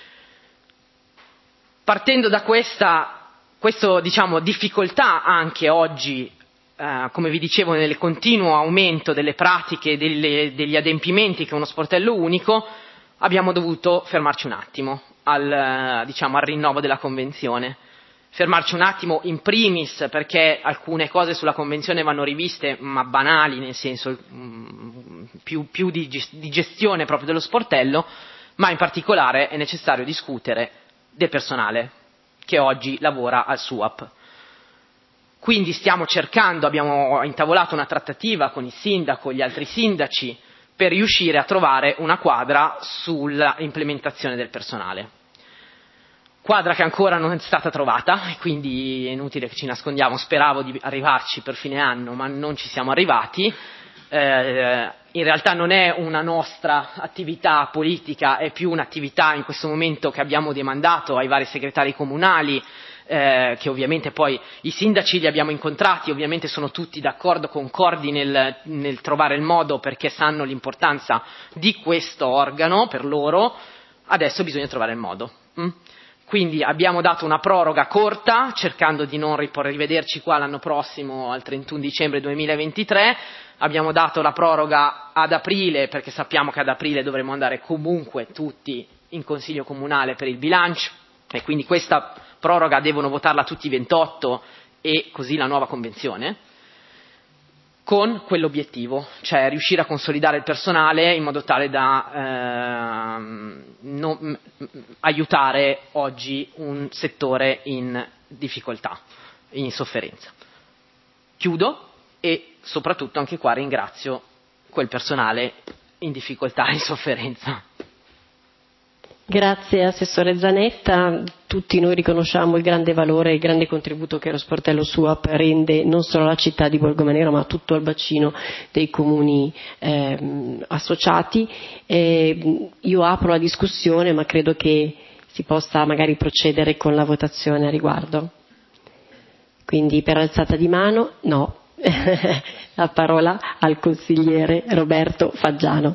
Partendo da questa questo, diciamo, difficoltà anche oggi, eh, come vi dicevo, nel continuo aumento delle pratiche, delle, degli adempimenti che è uno sportello unico, abbiamo dovuto fermarci un attimo al, diciamo, al rinnovo della convenzione. Fermarci un attimo in primis perché alcune cose sulla convenzione vanno riviste, ma banali, nel senso mh, più, più di, di gestione proprio dello sportello, ma in particolare è necessario discutere del personale che oggi lavora al S U A P. Quindi stiamo cercando, abbiamo intavolato una trattativa con il sindaco e gli altri sindaci per riuscire a trovare una quadra sulla implementazione del personale. Quadra che ancora non è stata trovata, e quindi è inutile che ci nascondiamo. Speravo di arrivarci per fine anno, ma non ci siamo arrivati. Eh, in realtà non è una nostra attività politica, è più un'attività in questo momento che abbiamo demandato ai vari segretari comunali, eh, che ovviamente poi i sindaci li abbiamo incontrati, ovviamente sono tutti d'accordo, concordi nel, nel trovare il modo, perché sanno l'importanza di questo organo per loro. Adesso bisogna trovare il modo. Mm? Quindi abbiamo dato una proroga corta, cercando di non rivederci qua l'anno prossimo al trentuno dicembre duemilaventitré. Abbiamo dato la proroga ad aprile, perché sappiamo che ad aprile dovremo andare comunque tutti in Consiglio Comunale per il bilancio, e quindi questa proroga devono votarla tutti i ventotto e così la nuova convenzione, con quell'obiettivo, cioè riuscire a consolidare il personale in modo tale da eh, non, aiutare oggi un settore in difficoltà, in sofferenza. Chiudo e soprattutto anche qua ringrazio quel personale in difficoltà e in sofferenza. Grazie Assessore Zanetta, tutti noi riconosciamo il grande valore e il grande contributo che lo sportello SUAP rende non solo alla città di Borgomanero ma tutto al bacino dei comuni eh, associati. Eh, io apro la discussione ma credo che si possa magari procedere con la votazione a riguardo. Quindi per alzata di mano no. La parola al consigliere Roberto Faggiano.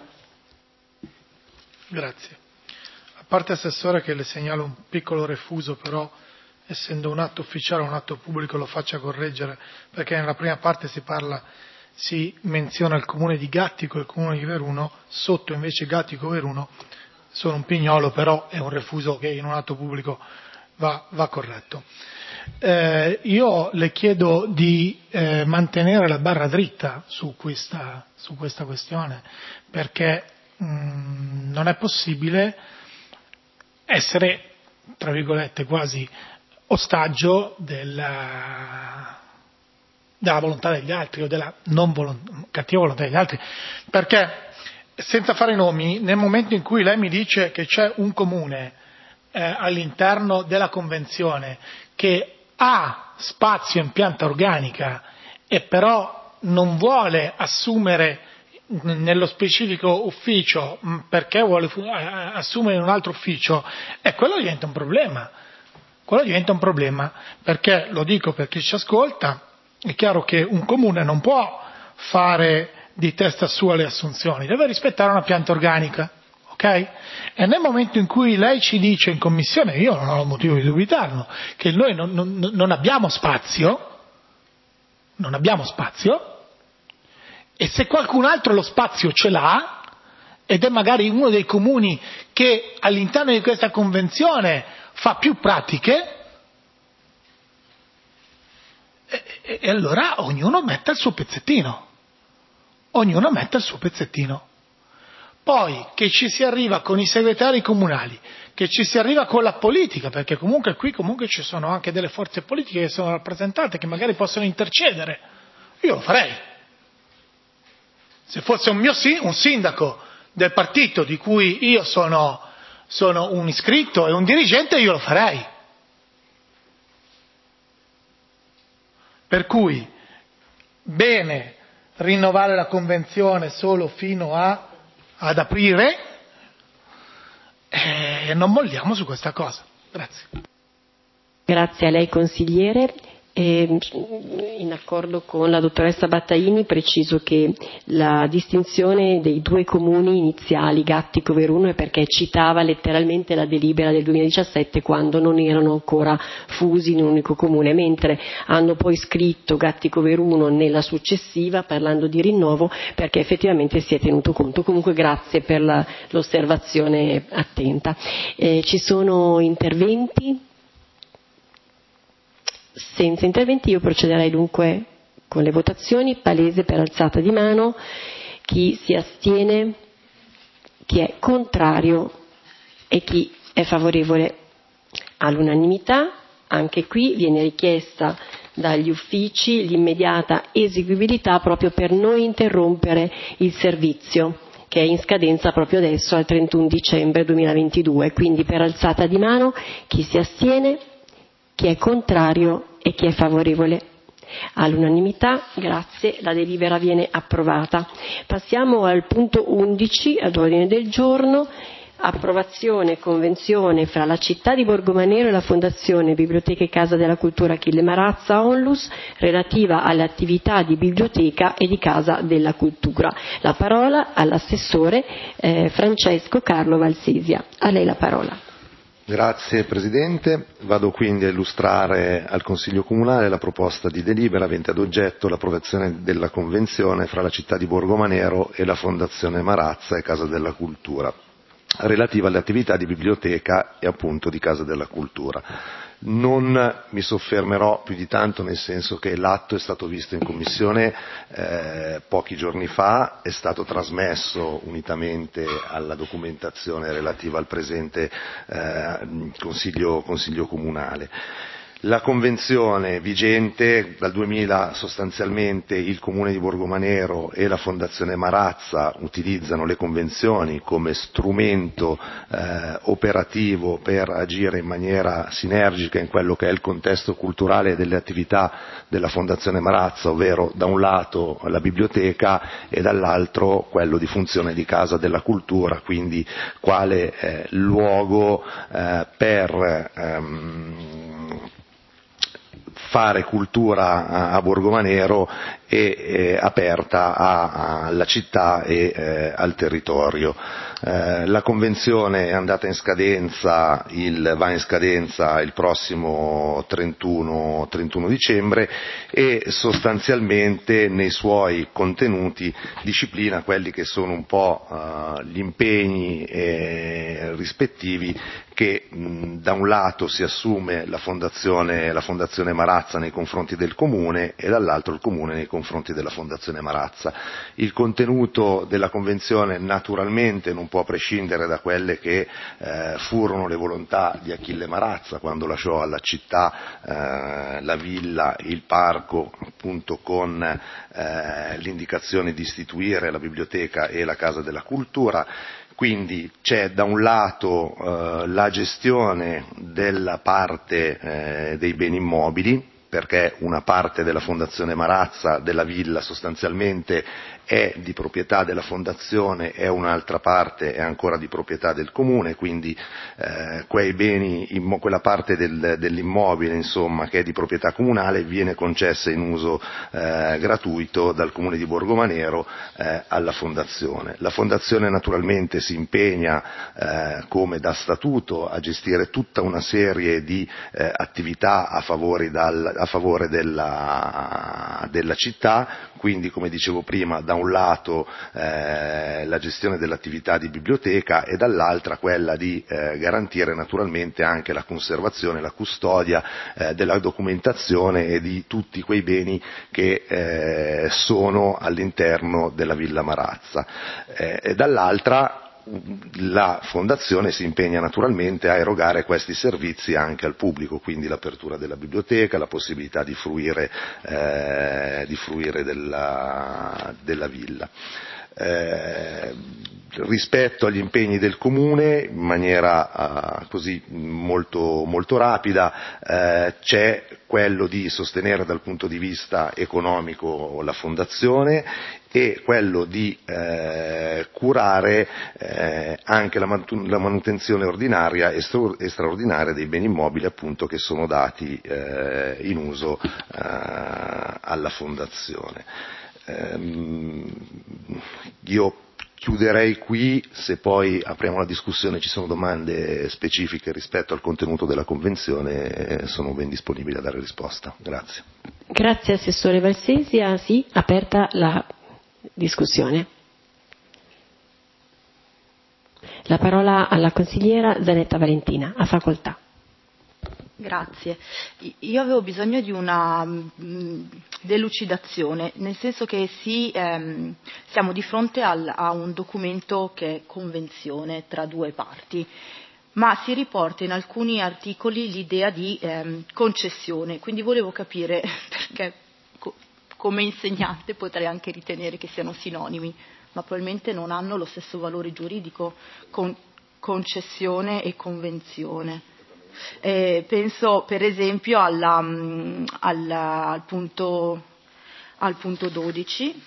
Grazie. A parte Assessore che le segnalo un piccolo refuso, però essendo un atto ufficiale, un atto pubblico, lo faccia correggere, perché nella prima parte si parla, si menziona il comune di Gattico e il comune di Veruno, sotto invece Gattico e Veruno sono un pignolo, però è un refuso che in un atto pubblico va, va corretto. Eh, io le chiedo di eh, mantenere la barra dritta su questa, su questa questione, perché mh, non è possibile essere, tra virgolette, quasi ostaggio della, della volontà degli altri o della non volontà, cattiva volontà degli altri, perché senza fare nomi, nel momento in cui lei mi dice che c'è un comune eh, all'interno della convenzione che ha spazio in pianta organica e però non vuole assumere nello specifico ufficio perché vuole assumere in un altro ufficio, e quello diventa un problema. Quello diventa un problema perché, lo dico per chi ci ascolta, è chiaro che un comune non può fare di testa sua le assunzioni, deve rispettare una pianta organica, ok? E nel momento in cui lei ci dice in commissione, io non ho motivo di dubitarlo, che noi non, non, non abbiamo spazio, non abbiamo spazio, e se qualcun altro lo spazio ce l'ha, ed è magari uno dei comuni che all'interno di questa convenzione fa più pratiche, e, e, e allora ognuno metta il suo pezzettino, ognuno metta il suo pezzettino. Poi che ci si arriva con i segretari comunali, che ci si arriva con la politica, perché comunque qui comunque ci sono anche delle forze politiche che sono rappresentate, che magari possono intercedere, io lo farei. Se fosse un mio un sindaco del partito di cui io sono, sono un iscritto e un dirigente, io lo farei. Per cui bene rinnovare la convenzione solo fino a, ad aprile e non molliamo su questa cosa. Grazie. Grazie a lei consigliere. E in accordo con la dottoressa Battaini preciso che la distinzione dei due comuni iniziali, Gattico e Veruno, è perché citava letteralmente la delibera del duemiladiciassette quando non erano ancora fusi in un unico comune, mentre hanno poi scritto Gattico e Veruno nella successiva parlando di rinnovo, perché effettivamente si è tenuto conto. Comunque grazie per la, l'osservazione attenta. Eh, ci sono interventi? Senza interventi io procederei dunque con le votazioni, palese per alzata di mano, chi si astiene, chi è contrario e chi è favorevole. All'unanimità, anche qui viene richiesta dagli uffici l'immediata eseguibilità proprio per non interrompere il servizio che è in scadenza proprio adesso al trentuno dicembre duemilaventidue, quindi per alzata di mano chi si astiene, chi è contrario e chi è favorevole. All'unanimità, grazie, la delibera viene approvata. Passiamo al punto undici, ad ordine del giorno, approvazione convenzione fra la città di Borgomanero e la Fondazione Biblioteca e Casa della Cultura Achille Marazza Onlus relativa alle attività di biblioteca e di Casa della Cultura. La parola all'assessore eh, Francesco Carlo Valsesia. A lei la parola. Grazie Presidente, vado quindi a illustrare al Consiglio Comunale la proposta di delibera avente ad oggetto l'approvazione della convenzione fra la città di Borgomanero e la Fondazione Marazza e Casa della Cultura. relativa alle attività di biblioteca e appunto di Casa della Cultura. Non mi soffermerò più di tanto, nel senso che l'atto è stato visto in commissione eh, pochi giorni fa, è stato trasmesso unitamente alla documentazione relativa al presente eh, consiglio, consiglio comunale. La convenzione vigente dal duemila, sostanzialmente il Comune di Borgomanero e la Fondazione Marazza utilizzano le convenzioni come strumento eh, operativo per agire in maniera sinergica in quello che è il contesto culturale delle attività della Fondazione Marazza, ovvero da un lato la biblioteca e dall'altro quello di funzione di Casa della Cultura, quindi quale eh, luogo eh, per ehm, fare cultura a, a Borgomanero e eh, aperta a, a, alla città e eh, al territorio. Eh, la convenzione è andata in scadenza, il, va in scadenza il prossimo trentuno, trentuno dicembre e sostanzialmente nei suoi contenuti disciplina quelli che sono un po' uh, gli impegni eh, rispettivi che mh, da un lato si assume la fondazione, la fondazione Marazza nei confronti del Comune e dall'altro il Comune nei confronti della Fondazione Marazza. Il contenuto della Convenzione naturalmente non può prescindere da quelle che eh, furono le volontà di Achille Marazza quando lasciò alla città eh, la villa, il parco, appunto con eh, l'indicazione di istituire la biblioteca e la Casa della Cultura. Quindi c'è da un lato eh, la gestione della parte eh, dei beni immobili, perché una parte della Fondazione Marazza, della villa sostanzialmente, è di proprietà della Fondazione e un'altra parte è ancora di proprietà del Comune, quindi eh, quei beni, quella parte del, dell'immobile insomma che è di proprietà comunale viene concessa in uso eh, gratuito dal Comune di Borgomanero eh, alla Fondazione. La Fondazione naturalmente si impegna eh, come da statuto a gestire tutta una serie di eh, attività a favore, dal, a favore della, della città, quindi come dicevo prima da un lato eh, la gestione dell'attività di biblioteca e dall'altra quella di eh, garantire naturalmente anche la conservazione, la custodia eh, della documentazione e di tutti quei beni che eh, sono all'interno della Villa Marazza. Eh, e dall'altra la Fondazione si impegna naturalmente a erogare questi servizi anche al pubblico, quindi l'apertura della biblioteca, la possibilità di fruire, eh, di fruire della, della villa. Eh, rispetto agli impegni del Comune, in maniera uh, così molto, molto rapida, eh, c'è quello di sostenere dal punto di vista economico la Fondazione e quello di eh, curare eh, anche la, manu- la manutenzione ordinaria e stra- e straordinaria dei beni immobili appunto che sono dati eh, in uso eh, alla Fondazione. Ehm, io chiuderei qui, se poi apriamo la discussione, ci sono domande specifiche rispetto al contenuto della Convenzione, sono ben disponibile a dare risposta. Grazie. Grazie Assessore Valsesia, sì, aperta la discussione. La parola alla consigliera Zanetta Valentina, a facoltà. Grazie. Io avevo bisogno di una mh, delucidazione, nel senso che sì, ehm, siamo di fronte al, a un documento che è convenzione tra due parti, ma si riporta in alcuni articoli l'idea di ehm, concessione, quindi volevo capire perché co- come insegnante potrei anche ritenere che siano sinonimi, ma probabilmente non hanno lo stesso valore giuridico, con, concessione e convenzione. Eh, penso per esempio alla, alla, al, punto, al punto dodici,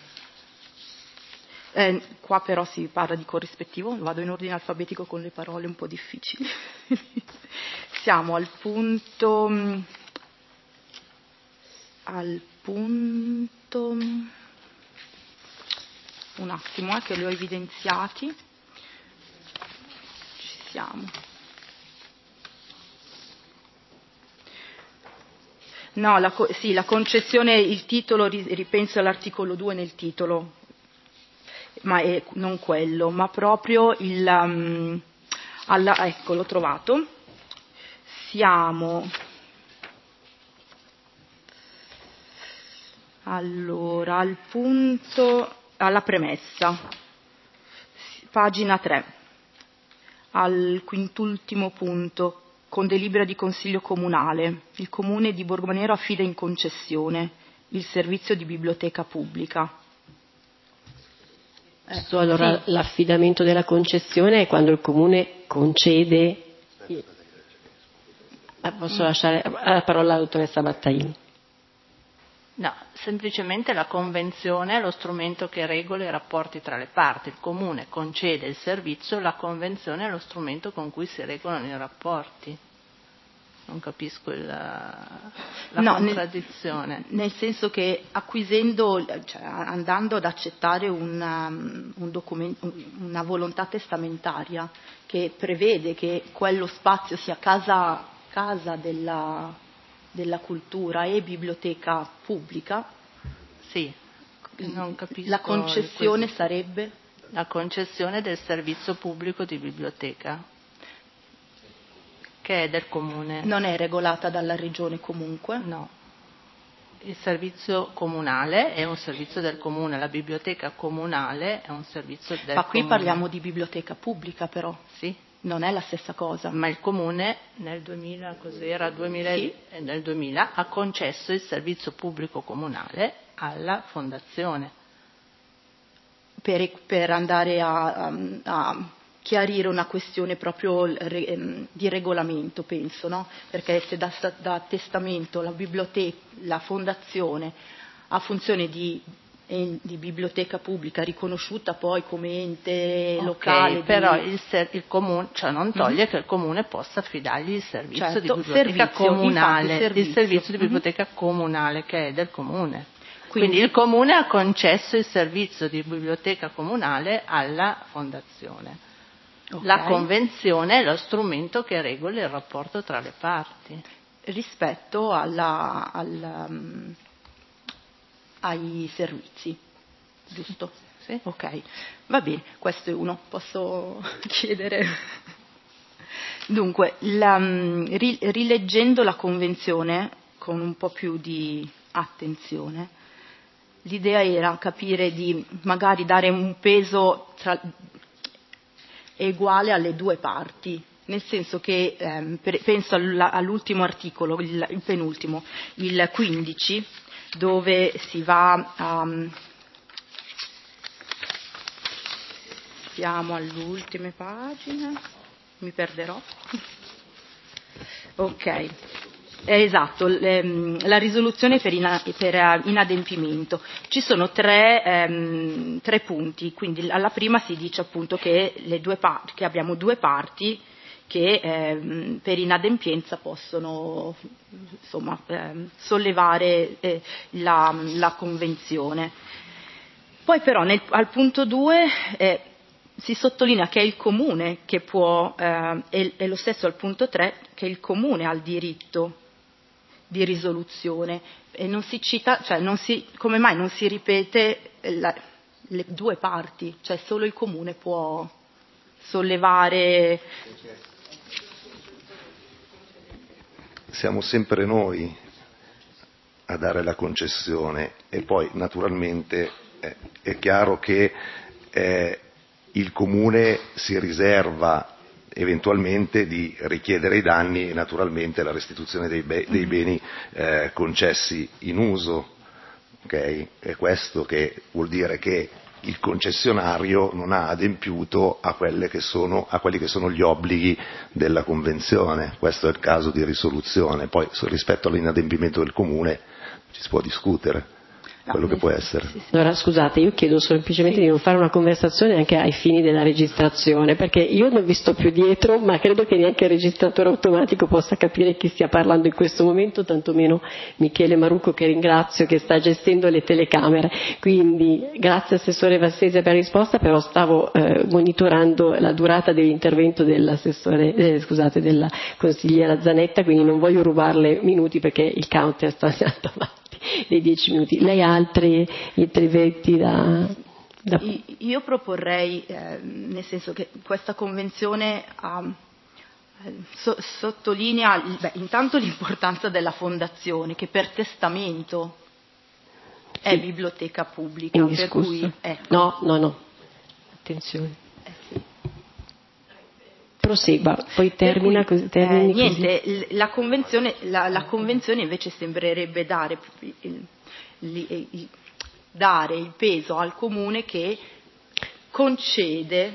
eh, qua però si parla di corrispettivo, vado in ordine alfabetico con le parole un po' difficili. Siamo al punto, al punto, un attimo eh, che li ho evidenziati, ci siamo. No, la, sì, la concessione, il titolo, ripenso all'articolo due nel titolo, ma è non quello, ma proprio il, um, alla, ecco, l'ho trovato. Siamo allora al punto, alla premessa, pagina tre, al quintultimo punto, con delibera di Consiglio Comunale, il Comune di Borgomanero affida in concessione il servizio di biblioteca pubblica. Eh, allora sì. L'affidamento della concessione è quando il Comune concede. Posso lasciare la parola alla dottoressa Battaini? No, semplicemente la convenzione è lo strumento che regola i rapporti tra le parti. Il Comune concede il servizio, la convenzione è lo strumento con cui si regolano i rapporti. Non capisco il, la no, contraddizione. Nel, nel senso che acquisendo, cioè andando ad accettare una, un documento, una volontà testamentaria che prevede che quello spazio sia casa, casa della, della cultura e biblioteca pubblica, sì, non capisco. La concessione sarebbe? La concessione del servizio pubblico di biblioteca, che è del Comune. Non è regolata dalla Regione comunque? No. Il servizio comunale è un servizio del Comune, la biblioteca comunale è un servizio del Comune. Ma qui parliamo di biblioteca pubblica però. Sì. Non è la stessa cosa. Ma il Comune nel duemila, cos'era? duemila, sì. Nel duemila ha concesso il servizio pubblico comunale alla Fondazione. Per, per andare a, a, a chiarire una questione proprio di regolamento, penso, no? Perché se da, da testamento la biblioteca, la fondazione ha funzione di, di biblioteca pubblica riconosciuta poi come ente okay, locale. Però di... il, ser, il comune, cioè non toglie mm-hmm. che il comune possa affidargli il servizio certo, di biblioteca servizio, comunale, infatti, servizio. il servizio di biblioteca mm-hmm. comunale che è del Comune. Quindi, Quindi il Comune ha concesso il servizio di biblioteca comunale alla Fondazione. Okay. La convenzione è lo strumento che regola il rapporto tra le parti. Rispetto alla, alla, um, ai servizi, giusto? Sì. Ok, va bene, questo è uno. Posso chiedere? Dunque, la, um, ri, rileggendo la convenzione con un po' più di attenzione, l'idea era capire di magari dare un peso tra, uguale alle due parti, nel senso che ehm, per, penso all'ultimo articolo, il, il penultimo, il quindici, dove si va a... siamo all'ultima pagina, mi perderò. Ok. Esatto, la risoluzione per, ina, per inadempimento. Ci sono tre, ehm, tre punti, quindi alla prima si dice appunto che, le due parti, che abbiamo due parti che ehm, per inadempienza possono insomma, ehm, sollevare eh, la, la convenzione. Poi però nel, al punto due eh, si sottolinea che è il Comune che può, eh, e, e lo stesso al punto tre, che il Comune ha il diritto di risoluzione, e non si cita, cioè non si, come mai non si ripete la, le due parti, cioè solo il Comune può sollevare. Siamo sempre noi a dare la concessione e poi naturalmente eh, è chiaro che eh, il Comune si riserva eventualmente di richiedere i danni e naturalmente la restituzione dei, be- dei beni eh, concessi in uso, okay? È questo che vuol dire che il concessionario non ha adempiuto a, quelle che sono, a quelli che sono gli obblighi della Convenzione. Questo è il caso di risoluzione. Poi rispetto all'inadempimento del Comune ci si può discutere. Quello che può essere. Allora scusate, io chiedo semplicemente di non fare una conversazione anche ai fini della registrazione, perché io non vi sto più dietro, ma credo che neanche il registratore automatico possa capire chi stia parlando in questo momento, tantomeno Michele Marucco, che ringrazio, che sta gestendo le telecamere. Quindi grazie Assessore Vassese per la risposta, però stavo eh, monitorando la durata dell'intervento dell'assessore, eh, scusate, della consigliera Zanetta, quindi non voglio rubarle minuti perché il counter sta andando avanti dei dieci minuti. Lei ha altri interventi da Da... Io proporrei, eh, nel senso che questa convenzione ha, eh, so, sottolinea beh, intanto l'importanza della fondazione, che per testamento è sì. biblioteca pubblica. Per cui, ecco. No, no, no. Attenzione. Eh, sì. Prosegua, poi termina cui, così. Termini eh, niente, così. La, convenzione, la, la convenzione invece sembrerebbe dare il, il, il, dare il peso al comune che concede,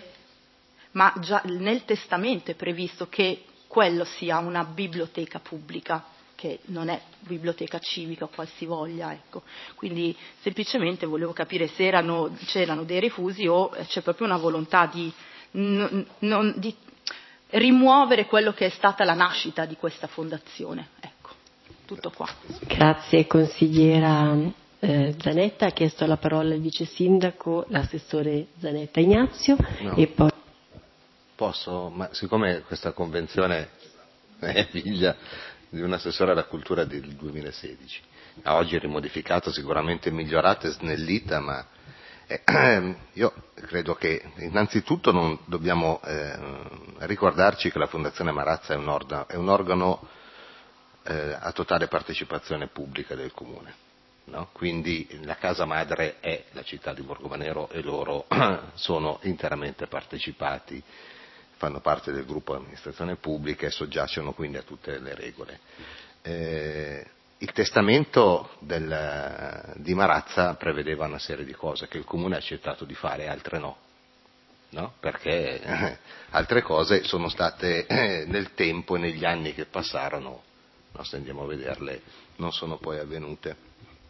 ma già nel testamento è previsto che quello sia una biblioteca pubblica, che non è biblioteca civica o qualsivoglia, ecco. Quindi semplicemente volevo capire se erano, c'erano dei refusi o c'è proprio una volontà di, non, non, di rimuovere quello che è stata la nascita di questa fondazione. Ecco, tutto qua. Grazie consigliera Eh, Zanetta. Ha chiesto la parola il vice sindaco, l'assessore Zanetta Ignazio. No. E poi posso, ma siccome questa convenzione è figlia di un assessore alla cultura del duemilasedici, a oggi rimodificata, sicuramente migliorata e snellita, ma eh, io credo che innanzitutto non dobbiamo eh, ricordarci che la Fondazione Marazza è un organo, è un organo eh, a totale partecipazione pubblica del comune. No? Quindi la casa madre è la città di Borgomanero e loro sono interamente partecipati, fanno parte del gruppo amministrazione pubblica e soggiacciono quindi a tutte le regole. Eh, il testamento del, di Marazza prevedeva una serie di cose che il comune ha accettato di fare, altre no, no? Perché eh, altre cose sono state eh, nel tempo e negli anni che passarono, no, se andiamo a vederle, non sono poi avvenute.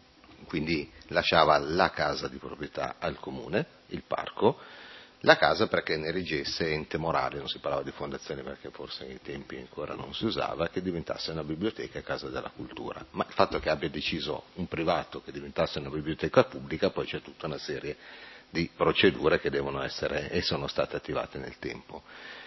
Quindi lasciava la casa di proprietà al comune, il parco, la casa perché ne reggesse ente morale, non si parlava di fondazione perché forse nei tempi ancora non si usava, che diventasse una biblioteca e casa della cultura. Ma il fatto che abbia deciso un privato che diventasse una biblioteca pubblica, poi c'è tutta una serie di procedure che devono essere e sono state attivate nel tempo.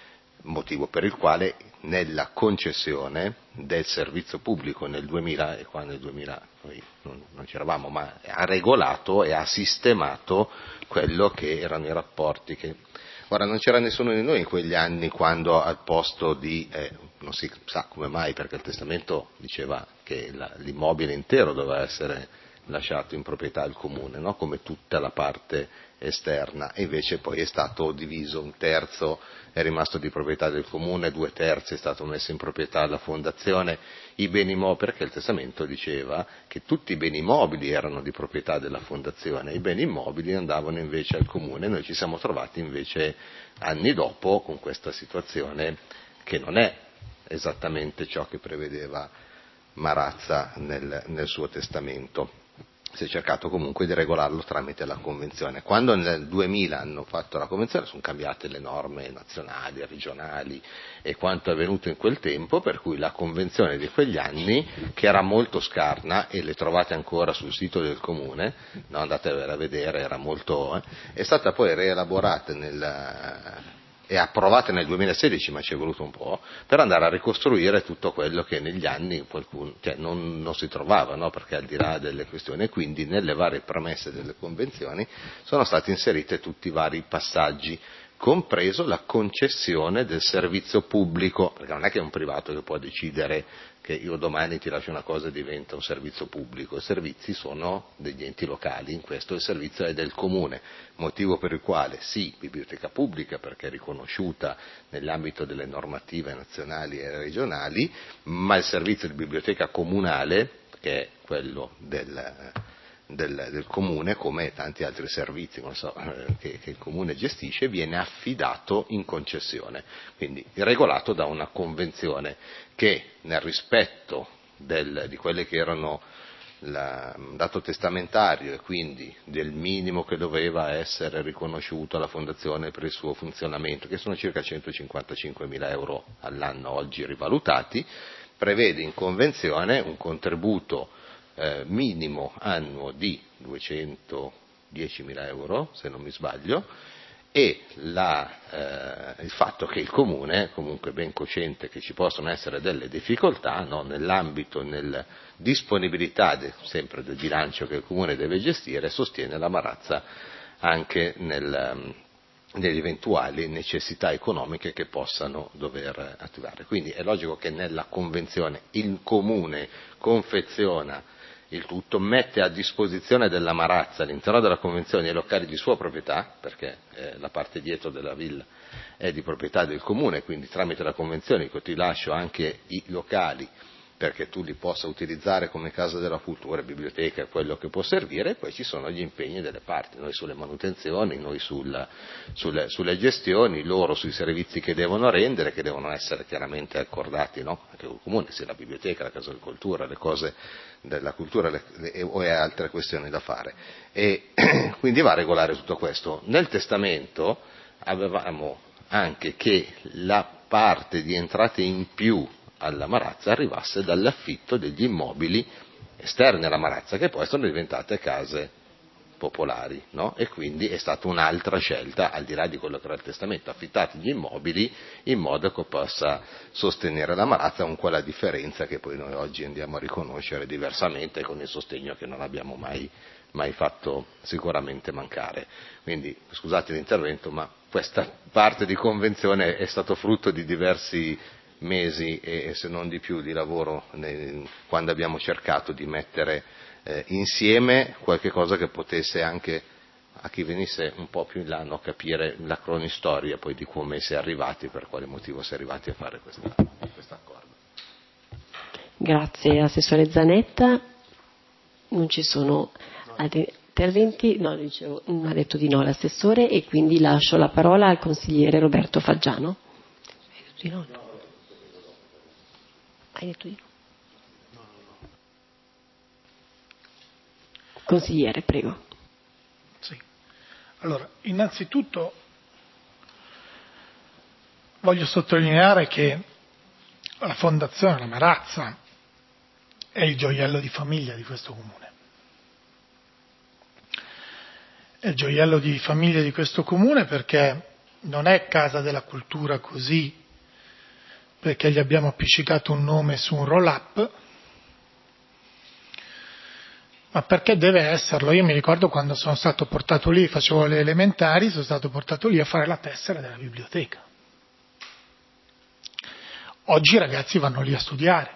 Motivo per il quale nella concessione del servizio pubblico nel duemila, e qua nel duemila noi non, non c'eravamo, ma ha regolato e ha sistemato quello che erano i rapporti che... Ora, non c'era nessuno di noi in quegli anni quando al posto di, eh, non si sa come mai, perché il testamento diceva che la, l'immobile intero doveva essere lasciato in proprietà al comune, no? Come tutta la parte esterna, e invece poi è stato diviso, un terzo è rimasto di proprietà del comune, due terzi è stato messo in proprietà alla fondazione, i beni mobili, perché il testamento diceva che tutti i beni mobili erano di proprietà della fondazione, i beni immobili andavano invece al comune. Noi ci siamo trovati invece anni dopo con questa situazione che non è esattamente ciò che prevedeva Marazza nel, nel suo testamento. Si è cercato comunque di regolarlo tramite la convenzione. Quando nel duemila hanno fatto la convenzione sono cambiate le norme nazionali, regionali e quanto è avvenuto in quel tempo, per cui la convenzione di quegli anni, che era molto scarna e le trovate ancora sul sito del comune, no, andatevela a vedere, era molto, eh, è stata poi rielaborata nel e approvata nel duemilasedici, ma ci è voluto un po', per andare a ricostruire tutto quello che negli anni qualcuno, cioè non, non si trovava, no? Perché al di là delle questioni, quindi nelle varie premesse delle convenzioni sono stati inseriti tutti i vari passaggi, compreso la concessione del servizio pubblico, perché non è che è un privato che può decidere che io domani ti lascio una cosa e diventa un servizio pubblico, i servizi sono degli enti locali, in questo il servizio è del comune, motivo per il quale sì, biblioteca pubblica perché è riconosciuta nell'ambito delle normative nazionali e regionali, ma il servizio di biblioteca comunale, che è quello del Del, del comune, come tanti altri servizi non so, che, che il comune gestisce, viene affidato in concessione, quindi regolato da una convenzione che nel rispetto del, di quelle che erano il dato testamentario e quindi del minimo che doveva essere riconosciuto alla fondazione per il suo funzionamento, che sono circa centocinquantacinquemila euro all'anno oggi rivalutati, prevede in convenzione un contributo Eh, minimo annuo di duecentodiecimila euro, se non mi sbaglio, e la, eh, il fatto che il comune, comunque ben cosciente che ci possono essere delle difficoltà, no, nell'ambito, nella disponibilità de, sempre del bilancio che il comune deve gestire, sostiene la Marazza anche nel, nelle eventuali necessità economiche che possano dover attivare. Quindi è logico che nella convenzione il comune confeziona il tutto, mette a disposizione della Marazza all'interno della convenzione i locali di sua proprietà, perché eh, la parte dietro della villa è di proprietà del comune, quindi tramite la convenzione io ti lascio anche i locali perché tu li possa utilizzare come casa della cultura, biblioteca, quello che può servire, e poi ci sono gli impegni delle parti, noi sulle manutenzioni, noi sul, sulle, sulle gestioni, loro sui servizi che devono rendere, che devono essere chiaramente accordati, no? Anche col comune, sia la biblioteca, la casa della cultura, le cose della cultura le, le, o altre questioni da fare. E quindi va a regolare tutto questo. Nel testamento avevamo anche che la parte di entrate in più alla Marazza arrivasse dall'affitto degli immobili esterni alla Marazza, che poi sono diventate case popolari, no? E quindi è stata un'altra scelta, al di là di quello che era il testamento, affittati gli immobili in modo che possa sostenere la Marazza, con quella differenza che poi noi oggi andiamo a riconoscere diversamente, con il sostegno che non abbiamo mai, mai fatto sicuramente mancare. Quindi scusate l'intervento, ma questa parte di convenzione è stato frutto di diversi mesi e se non di più di lavoro quando abbiamo cercato di mettere eh, insieme qualche cosa che potesse anche a chi venisse un po' più in là no, capire la cronistoria poi di come si è arrivati, per quale motivo si è arrivati a fare questo accordo. Grazie Assessore Zanetta. Non ci sono altri interventi? No, dicevo, ha detto di no l'Assessore, e quindi lascio la parola al consigliere Roberto Faggiano. Di no. Hai detto di no? Consigliere, prego. Sì. Allora, innanzitutto voglio sottolineare che la Fondazione La Marazza è il gioiello di famiglia di questo comune. È il gioiello di famiglia di questo comune perché non è casa della cultura così perché gli abbiamo appiccicato un nome su un roll-up, ma perché deve esserlo. Io mi ricordo quando sono stato portato lì, facevo le elementari, sono stato portato lì a fare la tessera della biblioteca. Oggi i ragazzi vanno lì a studiare.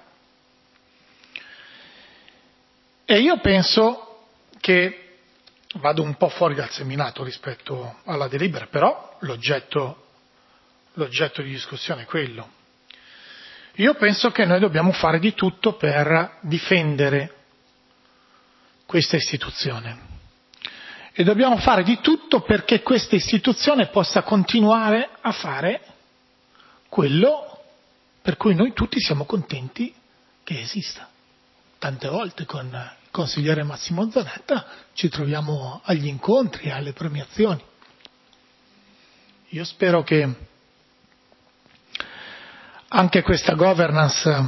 E io penso che vado un po' fuori dal seminato rispetto alla delibera, però l'oggetto, l'oggetto di discussione è quello. Io penso che noi dobbiamo fare di tutto per difendere questa istituzione e dobbiamo fare di tutto perché questa istituzione possa continuare a fare quello per cui noi tutti siamo contenti che esista. Tante volte con il consigliere Massimo Zanetta ci troviamo agli incontri, alle premiazioni. Io spero che anche questa governance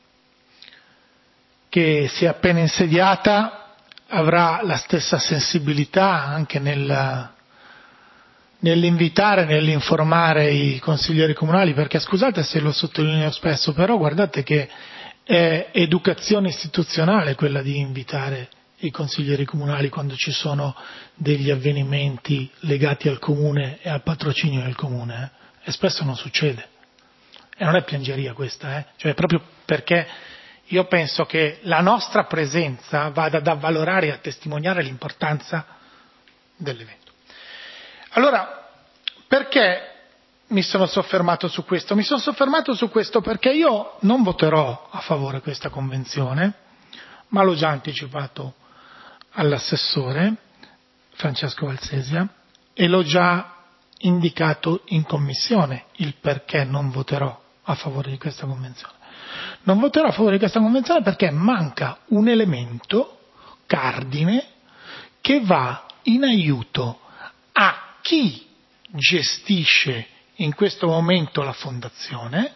che si è appena insediata avrà la stessa sensibilità anche nel, nell'invitare, nell'informare i consiglieri comunali, perché scusate se lo sottolineo spesso, però guardate che è educazione istituzionale quella di invitare i consiglieri comunali quando ci sono degli avvenimenti legati al comune e al patrocinio del comune, eh? E spesso non succede. E non è piangeria questa, eh? Cioè proprio perché io penso che la nostra presenza vada ad avvalorare e a testimoniare l'importanza dell'evento. Allora, perché mi sono soffermato su questo? Mi sono soffermato su questo perché io non voterò a favore di questa convenzione, ma l'ho già anticipato all'assessore Francesco Valsesia e l'ho già indicato in commissione il perché non voterò a favore di questa convenzione. Non voterò a favore di questa convenzione perché manca un elemento cardine che va in aiuto a chi gestisce in questo momento la fondazione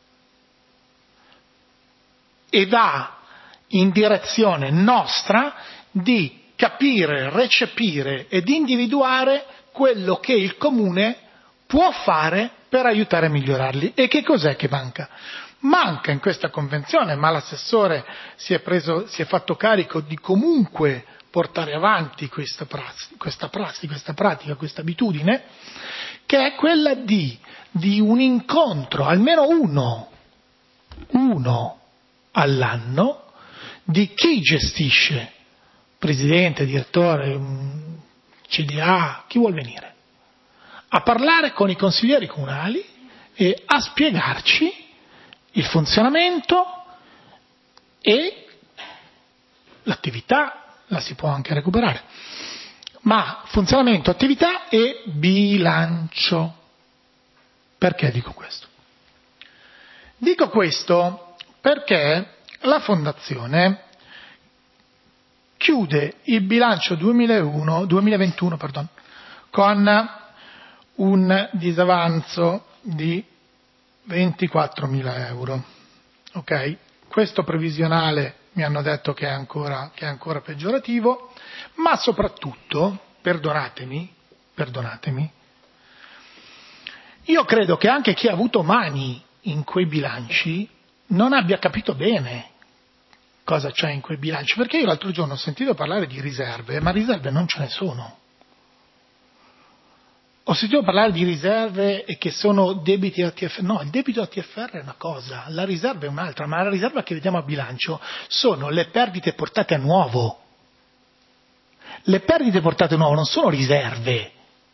e va in direzione nostra di capire, recepire ed individuare quello che il comune può fare per aiutare a migliorarli. E che cos'è che manca? Manca in questa convenzione, ma l'assessore si è preso, si è fatto carico di comunque portare avanti questa prassi, questa prassi, questa pratica, questa abitudine, che è quella di, di un incontro, almeno uno, uno all'anno, di chi gestisce, presidente, direttore, C D A, chi vuol venire, a parlare con i consiglieri comunali e a spiegarci il funzionamento e l'attività. La si può anche recuperare, ma funzionamento, attività e bilancio. Perché dico questo? Dico questo perché la Fondazione chiude il bilancio duemilauno, duemilaventuno pardon, con un disavanzo di ventiquattromila euro. Ok? Questo previsionale mi hanno detto che è ancora, che è ancora peggiorativo, ma soprattutto, perdonatemi, perdonatemi, io credo che anche chi ha avuto mani in quei bilanci non abbia capito bene cosa c'è in quei bilanci, perché io l'altro giorno ho sentito parlare di riserve, ma riserve non ce ne sono. Ho sentito parlare di riserve e che sono debiti A T F R. No, il debito A T F R è una cosa, la riserva è un'altra, ma la riserva che vediamo a bilancio sono le perdite portate a nuovo. Le perdite portate a nuovo non sono riserve,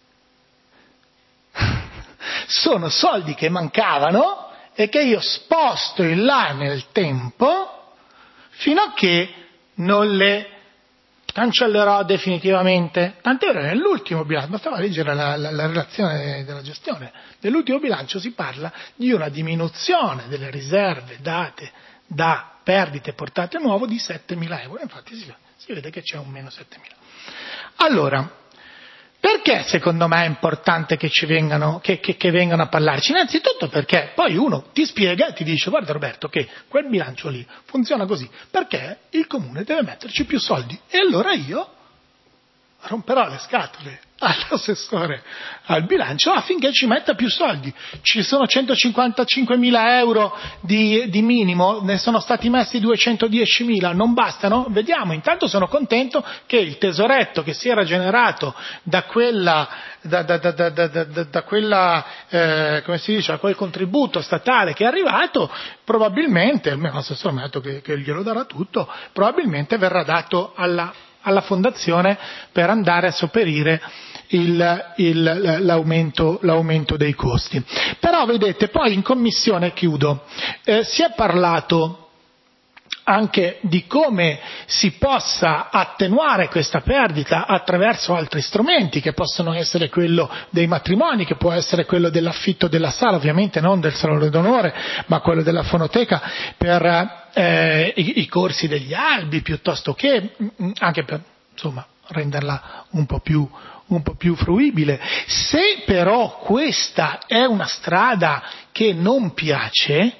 sono soldi che mancavano e che io sposto in là nel tempo fino a che non le cancellerò definitivamente. Tant'è vero, nell'ultimo bilancio, bastava leggere la, la, la relazione della gestione, nell'ultimo bilancio si parla di una diminuzione delle riserve date da perdite portate a nuovo di settemila euro, infatti si, si vede che c'è un meno settemila. Allora, perché secondo me è importante che ci vengano, che, che, che vengano a parlarci? Innanzitutto perché poi uno ti spiega e ti dice: guarda Roberto, che quel bilancio lì funziona così, perché il comune deve metterci più soldi. E allora io romperò le scatole all'assessore al bilancio affinché ci metta più soldi. Ci sono centocinquantacinquemila euro di, di minimo, ne sono stati messi duecentodiecimila, non bastano? Vediamo, intanto sono contento che il tesoretto che si era generato da quella, da, da, da, da, da, da, da quella eh, come si dice, da quel contributo statale che è arrivato, probabilmente, almeno l'assessore mi ha detto che, che glielo darà tutto, probabilmente verrà dato alla alla Fondazione per andare a sopperire il, il, l'aumento, l'aumento dei costi. Però vedete, poi in commissione, chiudo, eh, si è parlato anche di come si possa attenuare questa perdita attraverso altri strumenti, che possono essere quello dei matrimoni, che può essere quello dell'affitto della sala, ovviamente non del salone d'onore, ma quello della fonoteca per eh, i, i corsi degli albi, piuttosto che anche per, insomma, renderla un po' più un po' più fruibile. Se però questa è una strada che non piace,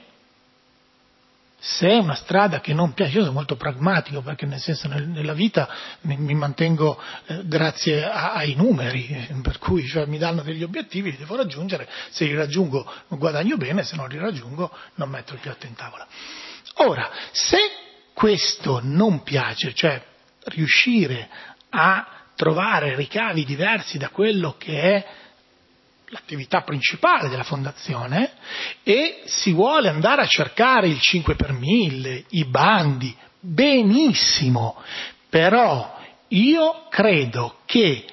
se è una strada che non piace, io sono molto pragmatico, perché nel senso nel, nella vita mi, mi mantengo eh, grazie a, ai numeri, eh, per cui cioè, mi danno degli obiettivi, li devo raggiungere, se li raggiungo guadagno bene, se non li raggiungo non metto il piatto in tavola. Ora, se questo non piace, cioè riuscire a trovare ricavi diversi da quello che è l'attività principale della Fondazione, e si vuole andare a cercare il cinque per mille, i bandi, benissimo, però io credo che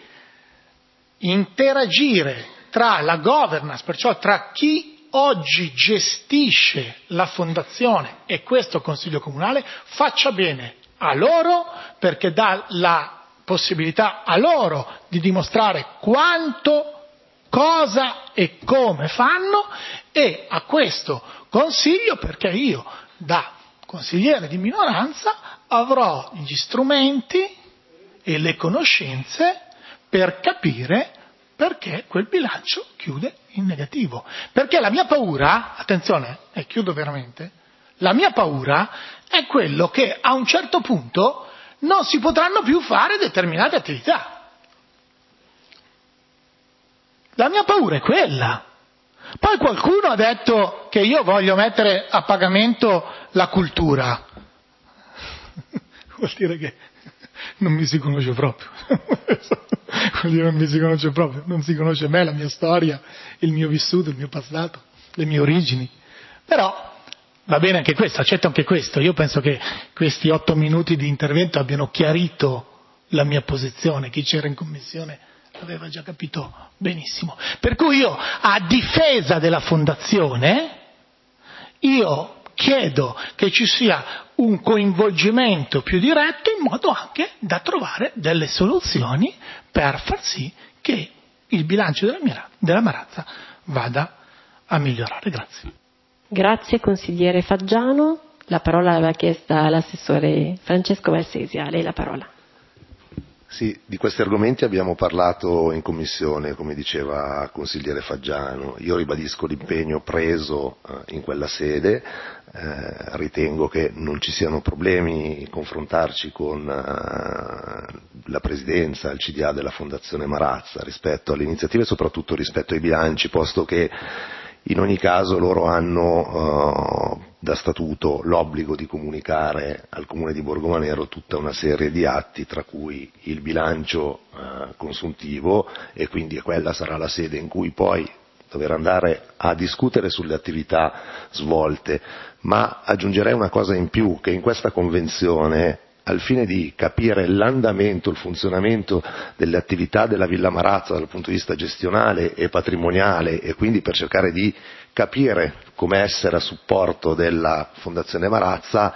interagire tra la governance, perciò tra chi oggi gestisce la Fondazione e questo Consiglio Comunale, faccia bene a loro, perché dà la possibilità a loro di dimostrare quanto, cosa e come fanno, e a questo Consiglio, perché io da consigliere di minoranza avrò gli strumenti e le conoscenze per capire perché quel bilancio chiude in negativo. Perché la mia paura, attenzione, e chiudo veramente, la mia paura è quello che a un certo punto non si potranno più fare determinate attività. La mia paura è quella. Poi qualcuno ha detto che io voglio mettere a pagamento la cultura. Vuol dire che non mi si conosce proprio. Vuol dire non mi si conosce proprio, non si conosce me, la mia storia, il mio vissuto, il mio passato, le mie origini. Però va bene anche questo, accetto anche questo. Io penso che questi otto minuti di intervento abbiano chiarito la mia posizione. Chi c'era in commissione l'aveva già capito benissimo. Per cui io, a difesa della Fondazione, io chiedo che ci sia un coinvolgimento più diretto in modo anche da trovare delle soluzioni per far sì che il bilancio della, mia, della Marazza vada a migliorare. Grazie. Grazie consigliere Faggiano. La parola l'aveva chiesta l'assessore Francesco Valsesi. A lei la parola. Sì, di questi argomenti abbiamo parlato in commissione, come diceva il consigliere Faggiano. Io ribadisco l'impegno preso eh, in quella sede, eh, ritengo che non ci siano problemi confrontarci con eh, la presidenza, il C D A della Fondazione Marazza rispetto alle iniziative e soprattutto rispetto ai bilanci, posto che in ogni caso loro hanno uh, da statuto l'obbligo di comunicare al Comune di Borgomanero tutta una serie di atti, tra cui il bilancio uh, consuntivo, e quindi quella sarà la sede in cui poi dover andare a discutere sulle attività svolte. Ma aggiungerei una cosa in più, che in questa convenzione, al fine di capire l'andamento, il funzionamento delle attività della Villa Marazza dal punto di vista gestionale e patrimoniale, e quindi per cercare di capire come essere a supporto della Fondazione Marazza,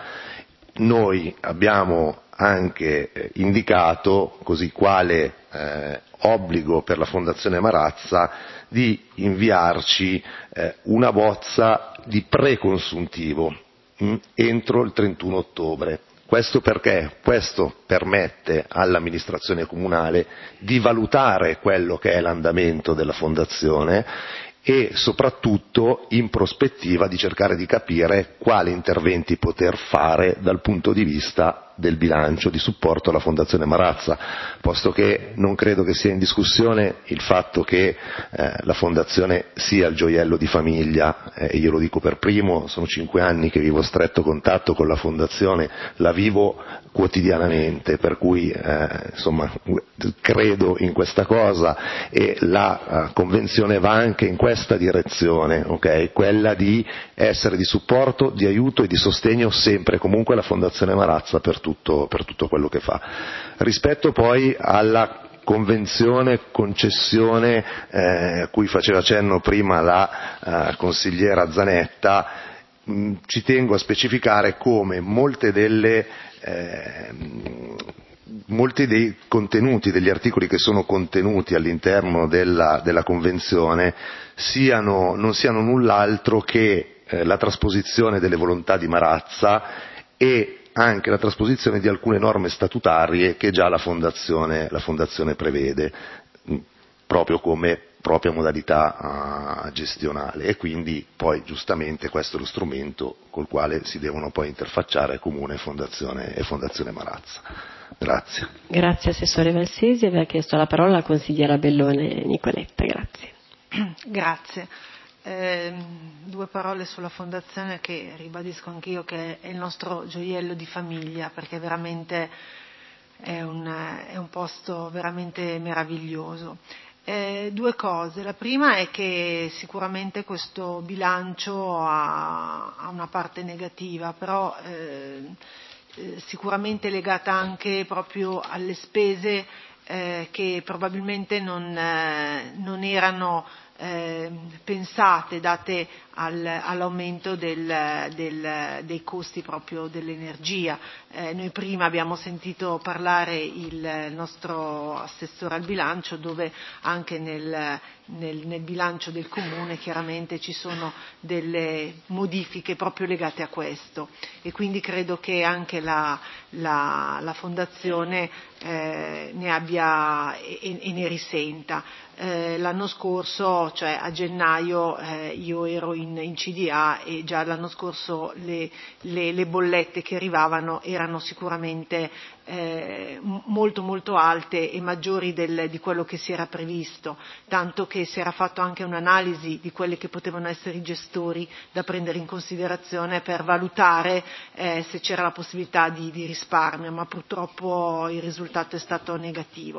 noi abbiamo anche eh, indicato così quale eh, obbligo per la Fondazione Marazza di inviarci eh, una bozza di preconsuntivo mh, entro il trentuno ottobre. Questo perché? Questo permette all'amministrazione comunale di valutare quello che è l'andamento della fondazione e soprattutto in prospettiva di cercare di capire quali interventi poter fare dal punto di vista del bilancio di supporto alla Fondazione Marazza, posto che non credo che sia in discussione il fatto che eh, la Fondazione sia il gioiello di famiglia, e eh, io lo dico per primo, sono cinque anni che vivo a stretto contatto con la Fondazione, la vivo quotidianamente, per cui eh, insomma credo in questa cosa, e la uh, convenzione va anche in questa direzione, ok? Quella di essere di supporto, di aiuto e di sostegno sempre e comunque alla Fondazione Marazza per tutto, per tutto quello che fa. Rispetto poi alla convenzione concessione eh, a cui faceva cenno prima la uh, consigliera Zanetta, mh, ci tengo a specificare come molte delle eh, molti dei contenuti, degli articoli che sono contenuti all'interno della, della convenzione siano, non siano null'altro che eh, la trasposizione delle volontà di Marazza e anche la trasposizione di alcune norme statutarie che già la Fondazione, la Fondazione prevede, mh, proprio come propria modalità uh, gestionale, e quindi poi giustamente questo è lo strumento col quale si devono poi interfacciare Comune, Fondazione e Fondazione Marazza. Grazie. Grazie Assessore Valsesi. Aveva chiesto la parola la consigliera Bellone Nicoletta. Grazie. Grazie. Eh, due parole sulla Fondazione, che ribadisco anch'io che è il nostro gioiello di famiglia, perché veramente è un, è un posto veramente meraviglioso. Eh, due cose. La prima è che sicuramente questo bilancio ha, ha una parte negativa, però eh, eh, sicuramente legata anche proprio alle spese eh, che probabilmente non, eh, non erano eh, pensate, date al, all'aumento del, del, dei costi proprio dell'energia. Eh, noi prima abbiamo sentito parlare il nostro assessore al bilancio, dove anche nel, nel, nel bilancio del Comune chiaramente ci sono delle modifiche proprio legate a questo, e quindi credo che anche la, la, la Fondazione eh, ne abbia e, e ne risenta. eh, l'anno scorso, cioè a gennaio, eh, io ero in, in C D A e già l'anno scorso le, le, le bollette che arrivavano erano sicuramente eh, molto molto alte e maggiori del, di quello che si era previsto, tanto che si era fatto anche un'analisi di quelli che potevano essere i gestori da prendere in considerazione per valutare eh, se c'era la possibilità di, di risparmio, ma purtroppo il risultato è stato negativo.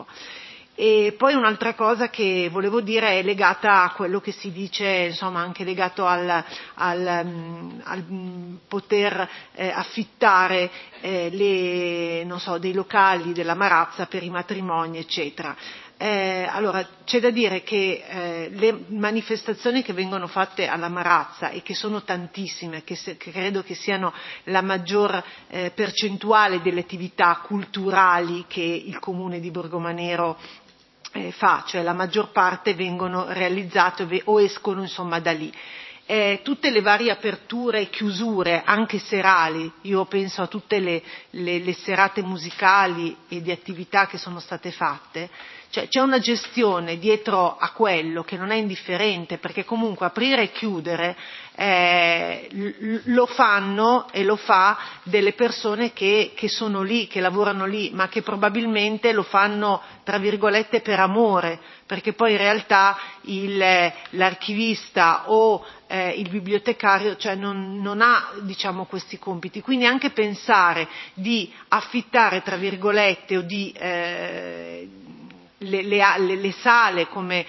E poi un'altra cosa che volevo dire è legata a quello che si dice, insomma, anche legato al, al, um, al poter eh, affittare eh, le, non so, dei locali della Marazza per i matrimoni, eccetera. Eh, allora, c'è da dire che eh, le manifestazioni che vengono fatte alla Marazza e che sono tantissime, che, se, che credo che siano la maggior eh, percentuale delle attività culturali che il Comune di Borgomanero eh, fa, cioè la maggior parte vengono realizzate o escono insomma da lì. Eh, tutte le varie aperture e chiusure, anche serali, io penso a tutte le, le, le serate musicali e di attività che sono state fatte, cioè c'è una gestione dietro a quello che non è indifferente, perché comunque aprire e chiudere eh, lo fanno e lo fa delle persone che, che sono lì, che lavorano lì, ma che probabilmente lo fanno tra virgolette per amore, perché poi in realtà il, l'archivista o eh, il bibliotecario cioè non, non ha diciamo questi compiti, quindi anche pensare di affittare tra virgolette o di eh, Le, le, le sale come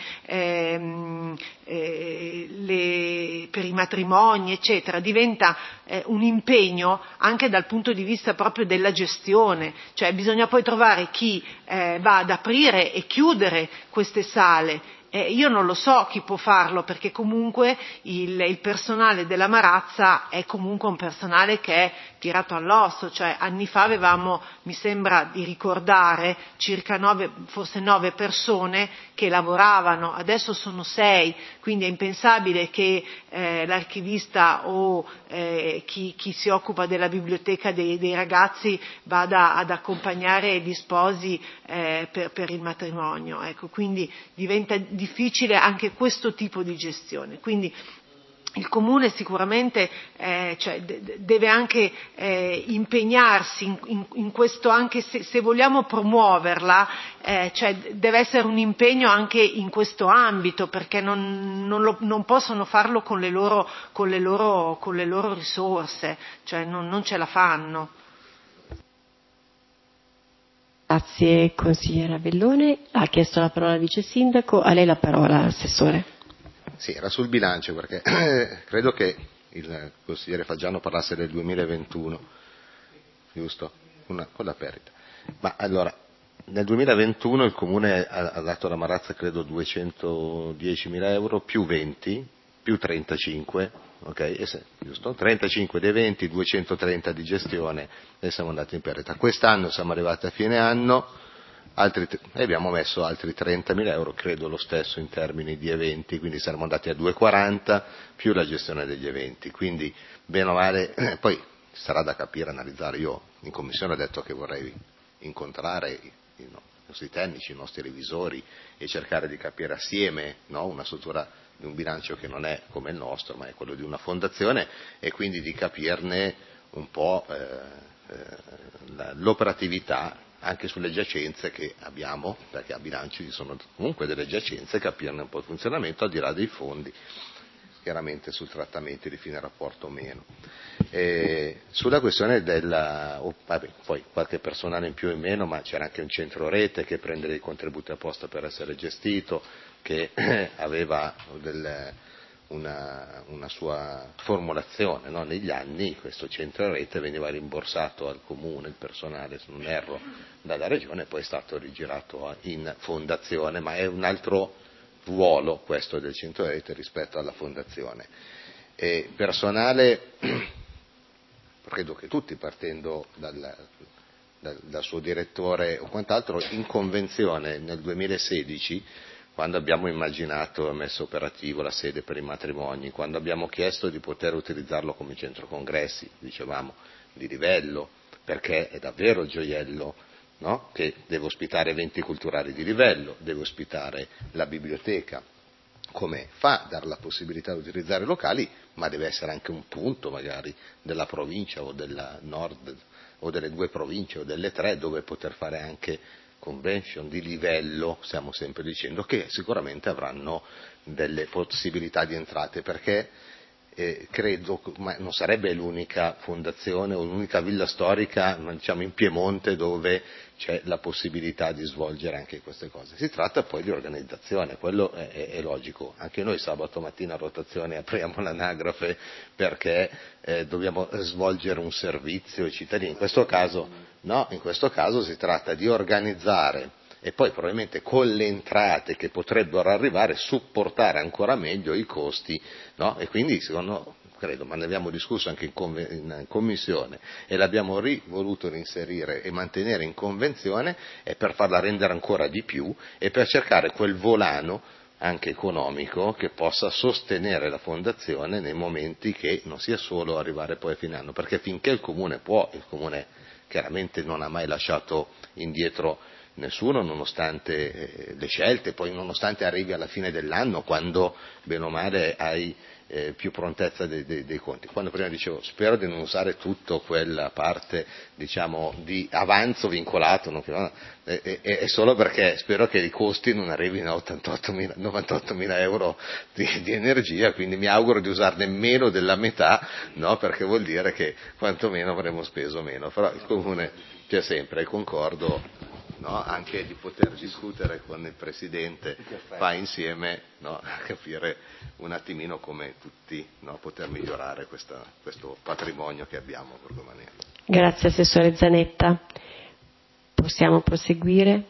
ehm, eh, le, per i matrimoni eccetera diventa eh, un impegno anche dal punto di vista proprio della gestione, cioè bisogna poi trovare chi eh, va ad aprire e chiudere queste sale. Eh, io non lo so chi può farlo, perché comunque il, il personale della Marazza è comunque un personale che è tirato all'osso, cioè anni fa avevamo, mi sembra di ricordare, circa nove, forse nove persone che lavoravano, adesso sono sei, quindi è impensabile che eh, l'archivista o eh, chi, chi si occupa della biblioteca dei, dei ragazzi vada ad accompagnare gli sposi eh, per, per il matrimonio, ecco, quindi diventa difficile anche questo tipo di gestione. Quindi il Comune sicuramente eh, cioè, d- deve anche eh, impegnarsi in, in, in questo, anche se, se vogliamo promuoverla, eh, cioè, deve essere un impegno anche in questo ambito, perché non, non, lo, non possono farlo con le loro, con le loro, con le loro risorse, cioè non, non ce la fanno. Grazie consigliera Bellone. Ha chiesto la parola al vice sindaco, a lei la parola assessore. Sì, era sul bilancio, perché credo che il consigliere Faggiano parlasse del duemilaventuno, giusto? Una, con la perdita. Ma allora, nel duemilaventuno il Comune ha, ha dato alla Marazza credo duecentodiecimila euro più venti, più trentacinque, ok? E se, giusto? trentacinque dei venti, duecentotrenta di gestione e siamo andati in perdita. Quest'anno siamo arrivati a fine anno, altri, e abbiamo messo altri trentamila euro, credo lo stesso in termini di eventi, quindi saremmo andati a duecentoquaranta più la gestione degli eventi, quindi bene o male, eh, poi sarà da capire, analizzare. Io in commissione ho detto che vorrei incontrare i, i nostri tecnici, i nostri revisori e cercare di capire assieme, no, una struttura di un bilancio che non è come il nostro, ma è quello di una fondazione, e quindi di capirne un po' eh, eh, l'operatività anche sulle giacenze che abbiamo, perché a bilancio ci sono comunque delle giacenze, capirne un po' il funzionamento al di là dei fondi, chiaramente sul trattamento di fine rapporto o meno. E sulla questione della, oh, vabbè, poi qualche personale in più o in meno, ma c'era anche un centro rete che prende dei contributi apposta per essere gestito, che aveva del, una, una sua formulazione, no? Negli anni questo centro rete veniva rimborsato al Comune, il personale, se non erro, dalla Regione, poi è stato rigirato in fondazione, ma è un altro ruolo questo del centro rete rispetto alla fondazione. E personale, credo che tutti, partendo dal, dal, dal suo direttore o quant'altro, in convenzione nel duemilasedici, quando abbiamo immaginato e messo operativo la sede per i matrimoni, quando abbiamo chiesto di poter utilizzarlo come centro congressi, dicevamo, di livello, perché è davvero il gioiello no? Che deve ospitare eventi culturali di livello, deve ospitare la biblioteca. Come fa a dare la possibilità di utilizzare locali, ma deve essere anche un punto magari della provincia o della nord o delle due province o delle tre dove poter fare anche convention di livello, stiamo sempre dicendo, che sicuramente avranno delle possibilità di entrate, perché eh, credo, ma non sarebbe l'unica fondazione o l'unica villa storica, diciamo, in Piemonte dove c'è la possibilità di svolgere anche queste cose. Si tratta poi di organizzazione, quello è, è, è logico. Anche noi sabato mattina a rotazione apriamo l'anagrafe perché eh, dobbiamo svolgere un servizio ai cittadini. In questo caso, no, in questo caso si tratta di organizzare e poi probabilmente con le entrate che potrebbero arrivare supportare ancora meglio i costi, no? E quindi secondo credo, ma ne abbiamo discusso anche in, conven- in commissione e l'abbiamo ri- voluto reinserire e mantenere in convenzione, è per farla rendere ancora di più e per cercare quel volano anche economico che possa sostenere la fondazione nei momenti che non sia solo arrivare poi a fine anno, perché finché il Comune può, il Comune chiaramente non ha mai lasciato indietro nessuno nonostante eh, le scelte, poi nonostante arrivi alla fine dell'anno quando bene o male hai eh, più prontezza dei, dei, dei conti. Quando prima dicevo spero di non usare tutto quella parte diciamo di avanzo vincolato, no? è, è, è solo perché spero che i costi non arrivino a ottantottomila, novantottomila euro di, di energia, quindi mi auguro di usarne meno della metà, no? Perché vuol dire che quantomeno avremo speso meno, però il Comune c'è sempre, e concordo, no? Anche di poter discutere con il Presidente, fa insieme, no? A capire un attimino come tutti, no? Poter migliorare questa, questo patrimonio che abbiamo per domani. Grazie Assessore Zanetta. Possiamo proseguire?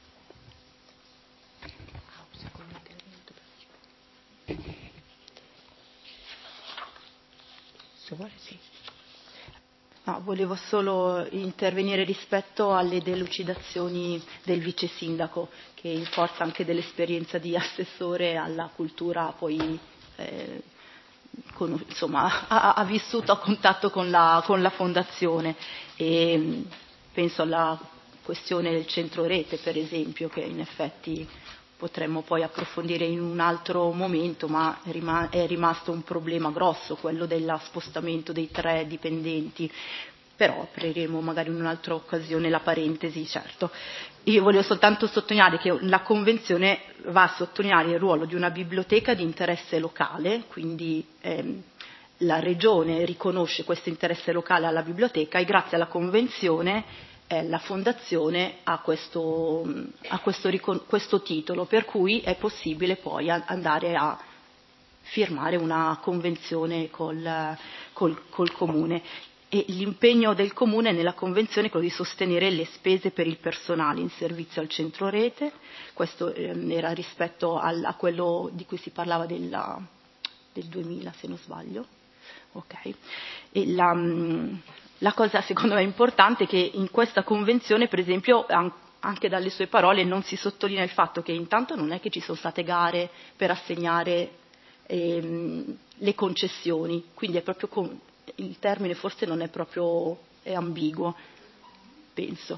Se vuole sì. No, volevo solo intervenire rispetto alle delucidazioni del vice sindaco, che in forza anche dell'esperienza di assessore alla cultura poi eh, con, insomma, ha, ha vissuto a contatto con la, con la fondazione e penso alla questione del centro rete per esempio, che in effetti potremmo poi approfondire in un altro momento, ma è rimasto un problema grosso, quello dello spostamento dei tre dipendenti, però apriremo magari in un'altra occasione la parentesi, certo. Io volevo soltanto sottolineare che la Convenzione va a sottolineare il ruolo di una biblioteca di interesse locale, quindi ehm, la Regione riconosce questo interesse locale alla biblioteca e grazie alla Convenzione la Fondazione ha questo, ha questo, questo titolo, per cui è possibile poi andare a firmare una convenzione col, col, col Comune. E l'impegno del Comune nella Convenzione è quello di sostenere le spese per il personale in servizio al centro rete, questo era rispetto al, a quello di cui si parlava della, del duemila se non sbaglio. Okay. E la, La cosa secondo me importante è che in questa convenzione, per esempio, anche dalle sue parole non si sottolinea il fatto che intanto non è che ci sono state gare per assegnare ehm, le concessioni, quindi è proprio con, il termine forse non è proprio è ambiguo, penso.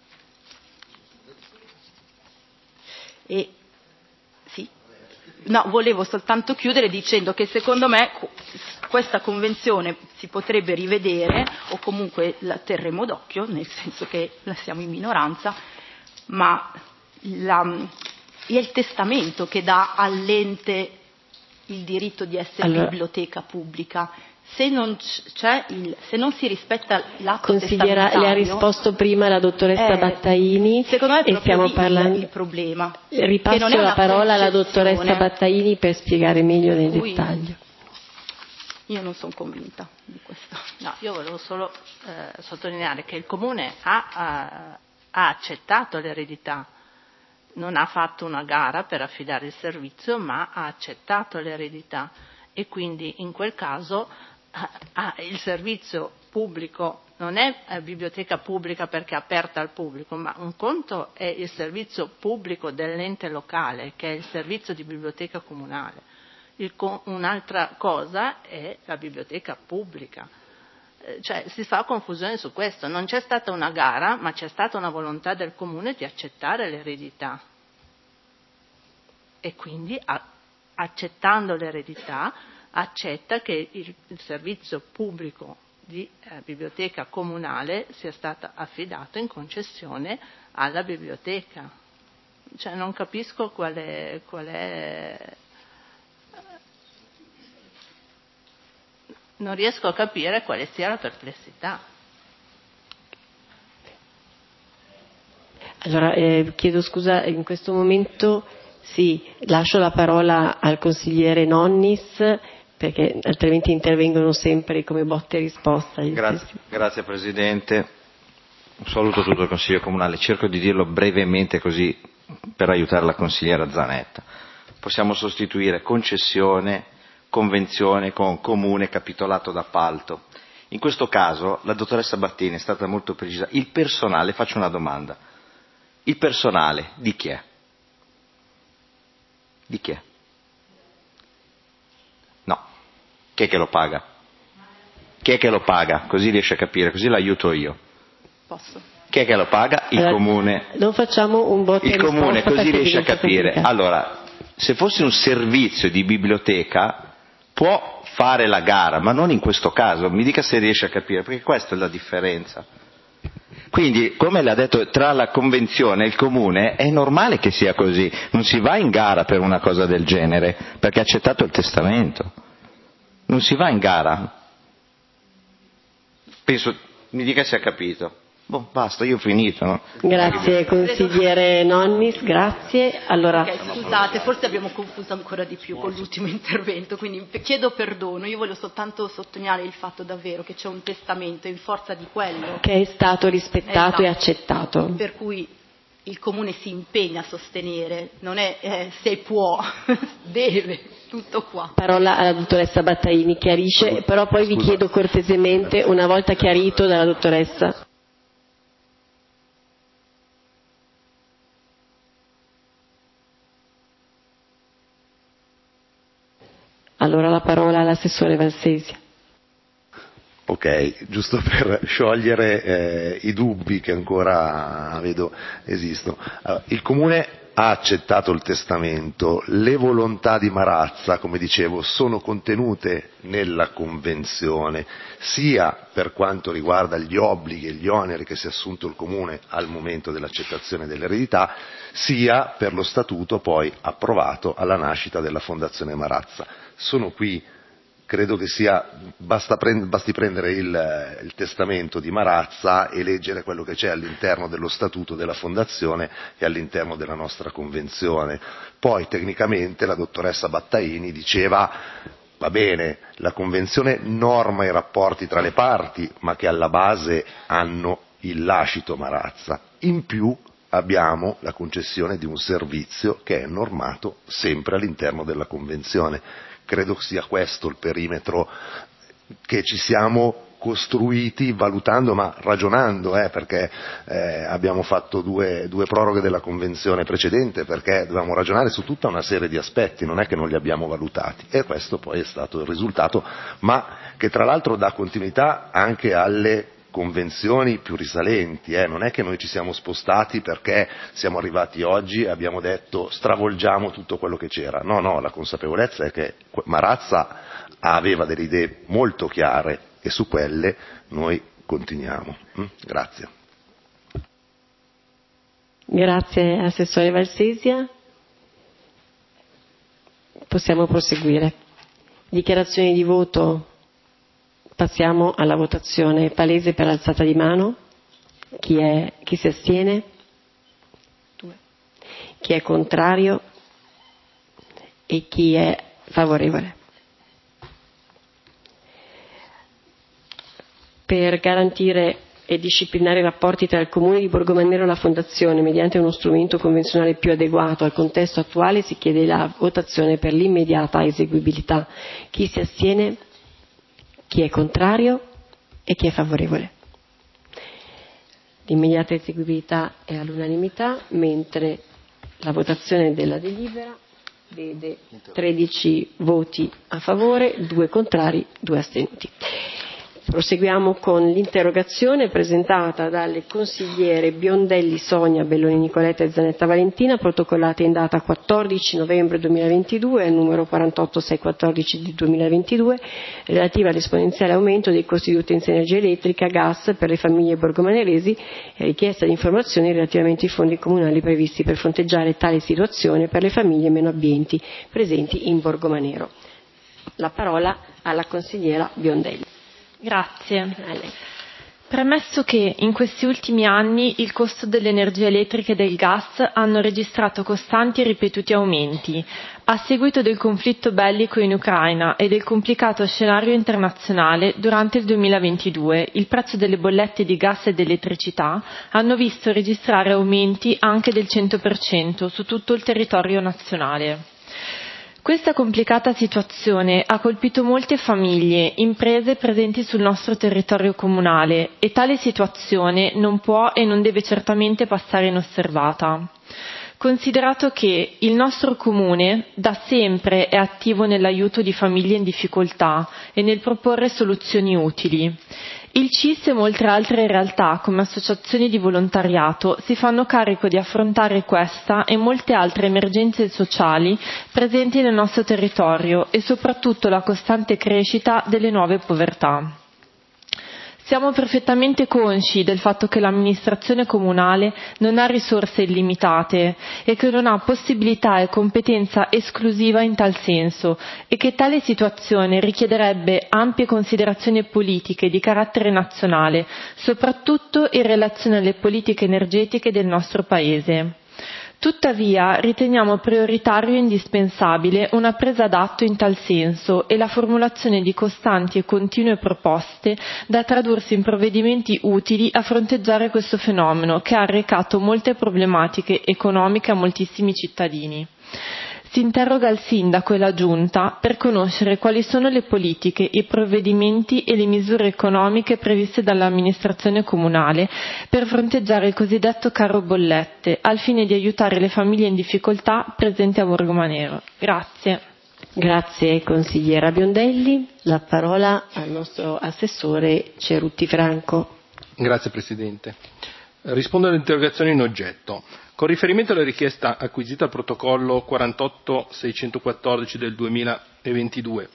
E sì. No, volevo soltanto chiudere dicendo che secondo me questa convenzione si potrebbe rivedere o comunque la terremo d'occhio, nel senso che la siamo in minoranza, ma la, è il testamento che dà all'ente il diritto di essere allora, biblioteca pubblica. Se non, c'è il, se non si rispetta l'atto Consigliera, testamentario, le ha risposto prima la dottoressa eh, Battaini secondo me è e stiamo il, parlando. Il problema. Ripasso la parola alla dottoressa Battaini per spiegare meglio nel cui dettaglio. Io non sono convinta di questo. No, io volevo solo eh, sottolineare che il Comune ha, ha, ha accettato l'eredità, non ha fatto una gara per affidare il servizio, ma ha accettato l'eredità e quindi in quel caso ah, il servizio pubblico non è biblioteca pubblica perché è aperta al pubblico, ma un conto è il servizio pubblico dell'ente locale, che è il servizio di biblioteca comunale. Il, un'altra cosa è la biblioteca pubblica. cioè si fa confusione su questo. Non c'è stata una gara, ma c'è stata una volontà del comune di accettare l'eredità. E quindi a, accettando l'eredità accetta che il, il servizio pubblico di eh, biblioteca comunale sia stato affidato in concessione alla biblioteca. Cioè non capisco qual è, qual è non riesco a capire quale sia la perplessità. Allora eh, chiedo scusa, in questo momento sì, lascio la parola al consigliere Nonnis, perché altrimenti intervengono sempre come botte e risposta. Grazie, grazie Presidente, un saluto a tutto il Consiglio Comunale, cerco di dirlo brevemente così per aiutare la consigliera Zanetta. Possiamo sostituire concessione, convenzione con comune capitolato d'appalto. In questo caso la dottoressa Battini è stata molto precisa. Il personale, faccio una domanda, il personale di chi è? Di chi è? No. Chi è che lo paga? Chi è che lo paga? Così riesce a capire, così l'aiuto io. Posso? Chi è che lo paga? Il allora, comune. Non facciamo un botte Il comune, così riesce a capire. Complicato. Allora, se fosse un servizio di biblioteca può fare la gara, ma non in questo caso. Mi dica se riesce a capire, perché questa è la differenza. Quindi, come l'ha detto, tra la convenzione e il comune è normale che sia così, non si va in gara per una cosa del genere, perché ha accettato il testamento. Non si va in gara. Penso, mi dica se ha capito. Boh, basta, io ho finito. No? Grazie consigliere Nonnis, grazie. Allora... Okay, scusate, forse abbiamo confuso ancora di più con l'ultimo intervento, quindi chiedo perdono. Io voglio soltanto sottolineare il fatto davvero che c'è un testamento in forza di quello che è stato rispettato esatto. e accettato. Per cui il comune si impegna a sostenere, non è eh, se può, deve, tutto qua. Parola alla dottoressa Battaini, chiarisce, però poi vi chiedo cortesemente, una volta chiarito dalla dottoressa. Allora la parola all'assessore Valsesia. Ok, giusto per sciogliere eh, i dubbi che ancora vedo esistono. Allora, il Comune ha accettato il testamento, le volontà di Marazza, come dicevo, sono contenute nella Convenzione, sia per quanto riguarda gli obblighi e gli oneri che si è assunto il Comune al momento dell'accettazione dell'eredità, sia per lo Statuto poi approvato alla nascita della Fondazione Marazza. Sono qui, credo che sia, basta prend, basti prendere il, il testamento di Marazza e leggere quello che c'è all'interno dello statuto della Fondazione e all'interno della nostra Convenzione. Poi tecnicamente la dottoressa Battaini diceva, va bene, la Convenzione norma i rapporti tra le parti, ma che alla base hanno il lascito Marazza. In più abbiamo la concessione di un servizio che è normato sempre all'interno della Convenzione. Credo sia questo il perimetro che ci siamo costruiti valutando ma ragionando, eh, perché eh, abbiamo fatto due, due proroghe della convenzione precedente perché dovevamo ragionare su tutta una serie di aspetti, non è che non li abbiamo valutati e questo poi è stato il risultato, ma che tra l'altro dà continuità anche alle convenzioni più risalenti, eh? Non è che noi ci siamo spostati perché siamo arrivati oggi e abbiamo detto stravolgiamo tutto quello che c'era, no, no, la consapevolezza è che Marazza aveva delle idee molto chiare e su quelle noi continuiamo. Mm? Grazie. Grazie Assessore Valsesia. Possiamo proseguire. Dichiarazioni di voto. Passiamo alla votazione palese per alzata di mano. Chi, è, chi si astiene? Due. Chi è contrario? E chi è favorevole? Per garantire e disciplinare i rapporti tra il Comune di Borgomagnero e la Fondazione mediante uno strumento convenzionale più adeguato al contesto attuale si chiede la votazione per l'immediata eseguibilità. Chi si astiene? Chi è contrario e chi è favorevole? L'immediata eseguibilità è all'unanimità, mentre la votazione della delibera vede tredici voti a favore, due contrari, due astenuti. Proseguiamo con l'interrogazione presentata dalle consigliere Biondelli Sonia, Belloni Nicoletta e Zanetta Valentina, protocollata in data quattordici novembre duemilaventidue al numero quarantotto seicentoquattordici di duemilaventidue, relativa all'esponenziale aumento dei costi di utenza energia elettrica, gas per le famiglie borgomaneresi e richiesta di informazioni relativamente ai fondi comunali previsti per fronteggiare tale situazione per le famiglie meno abbienti presenti in Borgomanero. La parola alla consigliera Biondelli. Grazie. Premesso che in questi ultimi anni il costo dell'energia elettrica e del gas hanno registrato costanti e ripetuti aumenti, a seguito del conflitto bellico in Ucraina e del complicato scenario internazionale, durante il duemilaventidue il prezzo delle bollette di gas ed elettricità hanno visto registrare aumenti anche del cento per cento su tutto il territorio nazionale. Questa complicata situazione ha colpito molte famiglie, imprese presenti sul nostro territorio comunale e tale situazione non può e non deve certamente passare inosservata. Considerato che il nostro comune da sempre è attivo nell'aiuto di famiglie in difficoltà e nel proporre soluzioni utili, il C I S e molte altre realtà come associazioni di volontariato si fanno carico di affrontare questa e molte altre emergenze sociali presenti nel nostro territorio e soprattutto la costante crescita delle nuove povertà. Siamo perfettamente consci del fatto che l'amministrazione comunale non ha risorse illimitate e che non ha possibilità e competenza esclusiva in tal senso e che tale situazione richiederebbe ampie considerazioni politiche di carattere nazionale, soprattutto in relazione alle politiche energetiche del nostro Paese. Tuttavia riteniamo prioritario e indispensabile una presa d'atto in tal senso e la formulazione di costanti e continue proposte da tradursi in provvedimenti utili a fronteggiare questo fenomeno che ha arrecato molte problematiche economiche a moltissimi cittadini. Si interroga il Sindaco e la Giunta per conoscere quali sono le politiche, i provvedimenti e le misure economiche previste dall'amministrazione comunale per fronteggiare il cosiddetto caro bollette, al fine di aiutare le famiglie in difficoltà presenti a Borgomanero. Grazie. Grazie consigliera Biondelli. La parola al nostro assessore Cerutti Franco. Grazie Presidente. Rispondo all'interrogazione in oggetto. Con riferimento alla richiesta acquisita al protocollo quarantotto seicentoquattordici del duemilaventidue,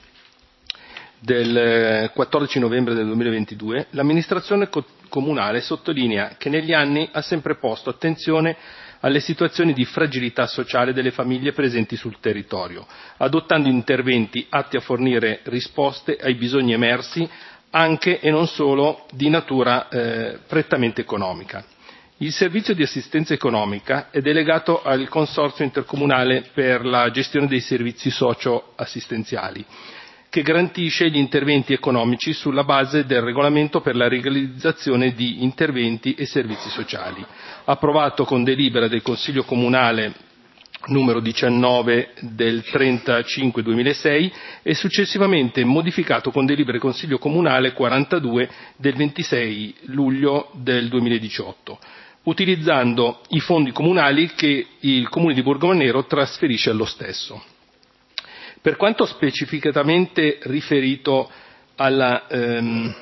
del quattordici novembre del duemilaventidue, l'amministrazione co- comunale sottolinea che negli anni ha sempre posto attenzione alle situazioni di fragilità sociale delle famiglie presenti sul territorio, adottando interventi atti a fornire risposte ai bisogni emersi anche e non solo di natura eh, prettamente economica. Il servizio di assistenza economica è delegato al Consorzio intercomunale per la gestione dei servizi socio-assistenziali, che garantisce gli interventi economici sulla base del regolamento per la realizzazione di interventi e servizi sociali, approvato con delibera del Consiglio Comunale numero diciannove del trentacinque duemilasei e successivamente modificato con delibera del Consiglio Comunale quarantadue del ventisei luglio del duemiladiciotto, utilizzando i fondi comunali che il Comune di Borgomanero trasferisce allo stesso. Per quanto specificatamente riferito alla ehm,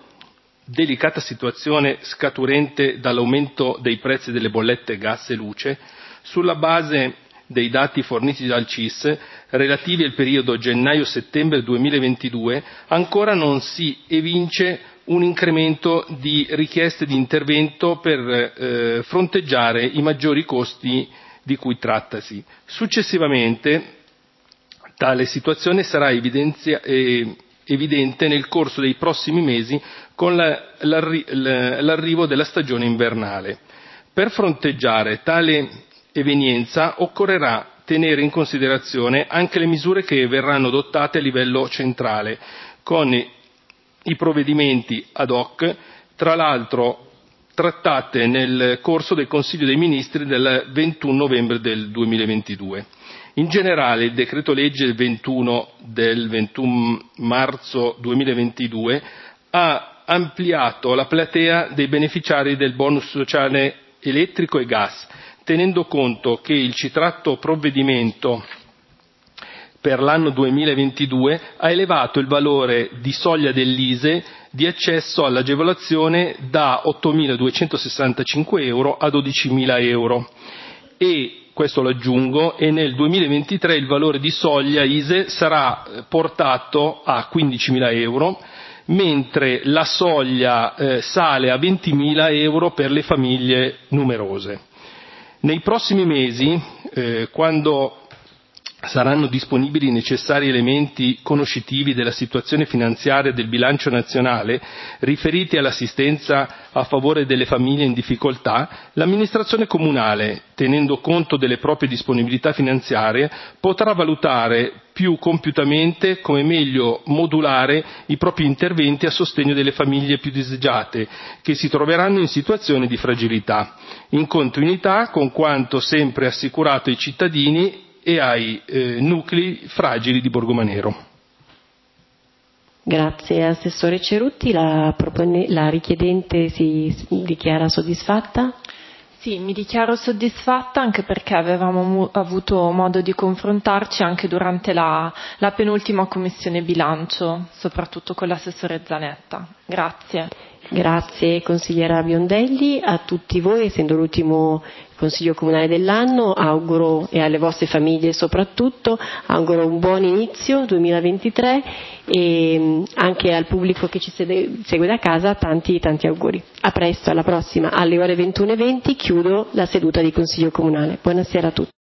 delicata situazione scaturente dall'aumento dei prezzi delle bollette gas e luce, sulla base dei dati forniti dal C I S relativi al periodo gennaio-settembre duemilaventidue, ancora non si evince un incremento di richieste di intervento per eh, fronteggiare i maggiori costi di cui trattasi. Successivamente tale situazione sarà evidenzia, eh, evidente nel corso dei prossimi mesi con la, l'arri- l'arrivo della stagione invernale. Per fronteggiare tale evenienza occorrerà tenere in considerazione anche le misure che verranno adottate a livello centrale con i provvedimenti ad hoc, tra l'altro trattate nel corso del Consiglio dei Ministri del ventuno novembre del duemilaventidue. In generale il decreto legge ventuno del ventuno marzo duemilaventidue ha ampliato la platea dei beneficiari del bonus sociale elettrico e gas, tenendo conto che il citato provvedimento per l'anno duemilaventidue ha elevato il valore di soglia dell'I S E di accesso all'agevolazione da ottomiladuecentosessantacinque euro a dodicimila euro e, questo lo aggiungo, e nel duemilaventitré il valore di soglia I S E E sarà portato a quindicimila euro, mentre la soglia eh, sale a ventimila euro per le famiglie numerose. Nei prossimi mesi, eh, quando saranno disponibili i necessari elementi conoscitivi della situazione finanziaria del bilancio nazionale riferiti all'assistenza a favore delle famiglie in difficoltà, l'amministrazione comunale, tenendo conto delle proprie disponibilità finanziarie, potrà valutare più compiutamente come meglio modulare i propri interventi a sostegno delle famiglie più disagiate che si troveranno in situazioni di fragilità, in continuità con quanto sempre assicurato ai cittadini e ai eh, nuclei fragili di Borgomanero. Grazie Assessore Cerutti. La, propone, la richiedente si dichiara soddisfatta? Sì, mi dichiaro soddisfatta anche perché avevamo mu- avuto modo di confrontarci anche durante la, la penultima commissione bilancio, soprattutto con l'assessore Zanetta. Grazie. Grazie consigliera Biondelli, a tutti voi, essendo l'ultimo Consiglio Comunale dell'anno, auguro, e alle vostre famiglie soprattutto, auguro un buon inizio duemilaventitré e anche al pubblico che ci segue da casa tanti tanti auguri. A presto, alla prossima, alle ore ventuno e venti chiudo la seduta di Consiglio Comunale. Buonasera a tutti.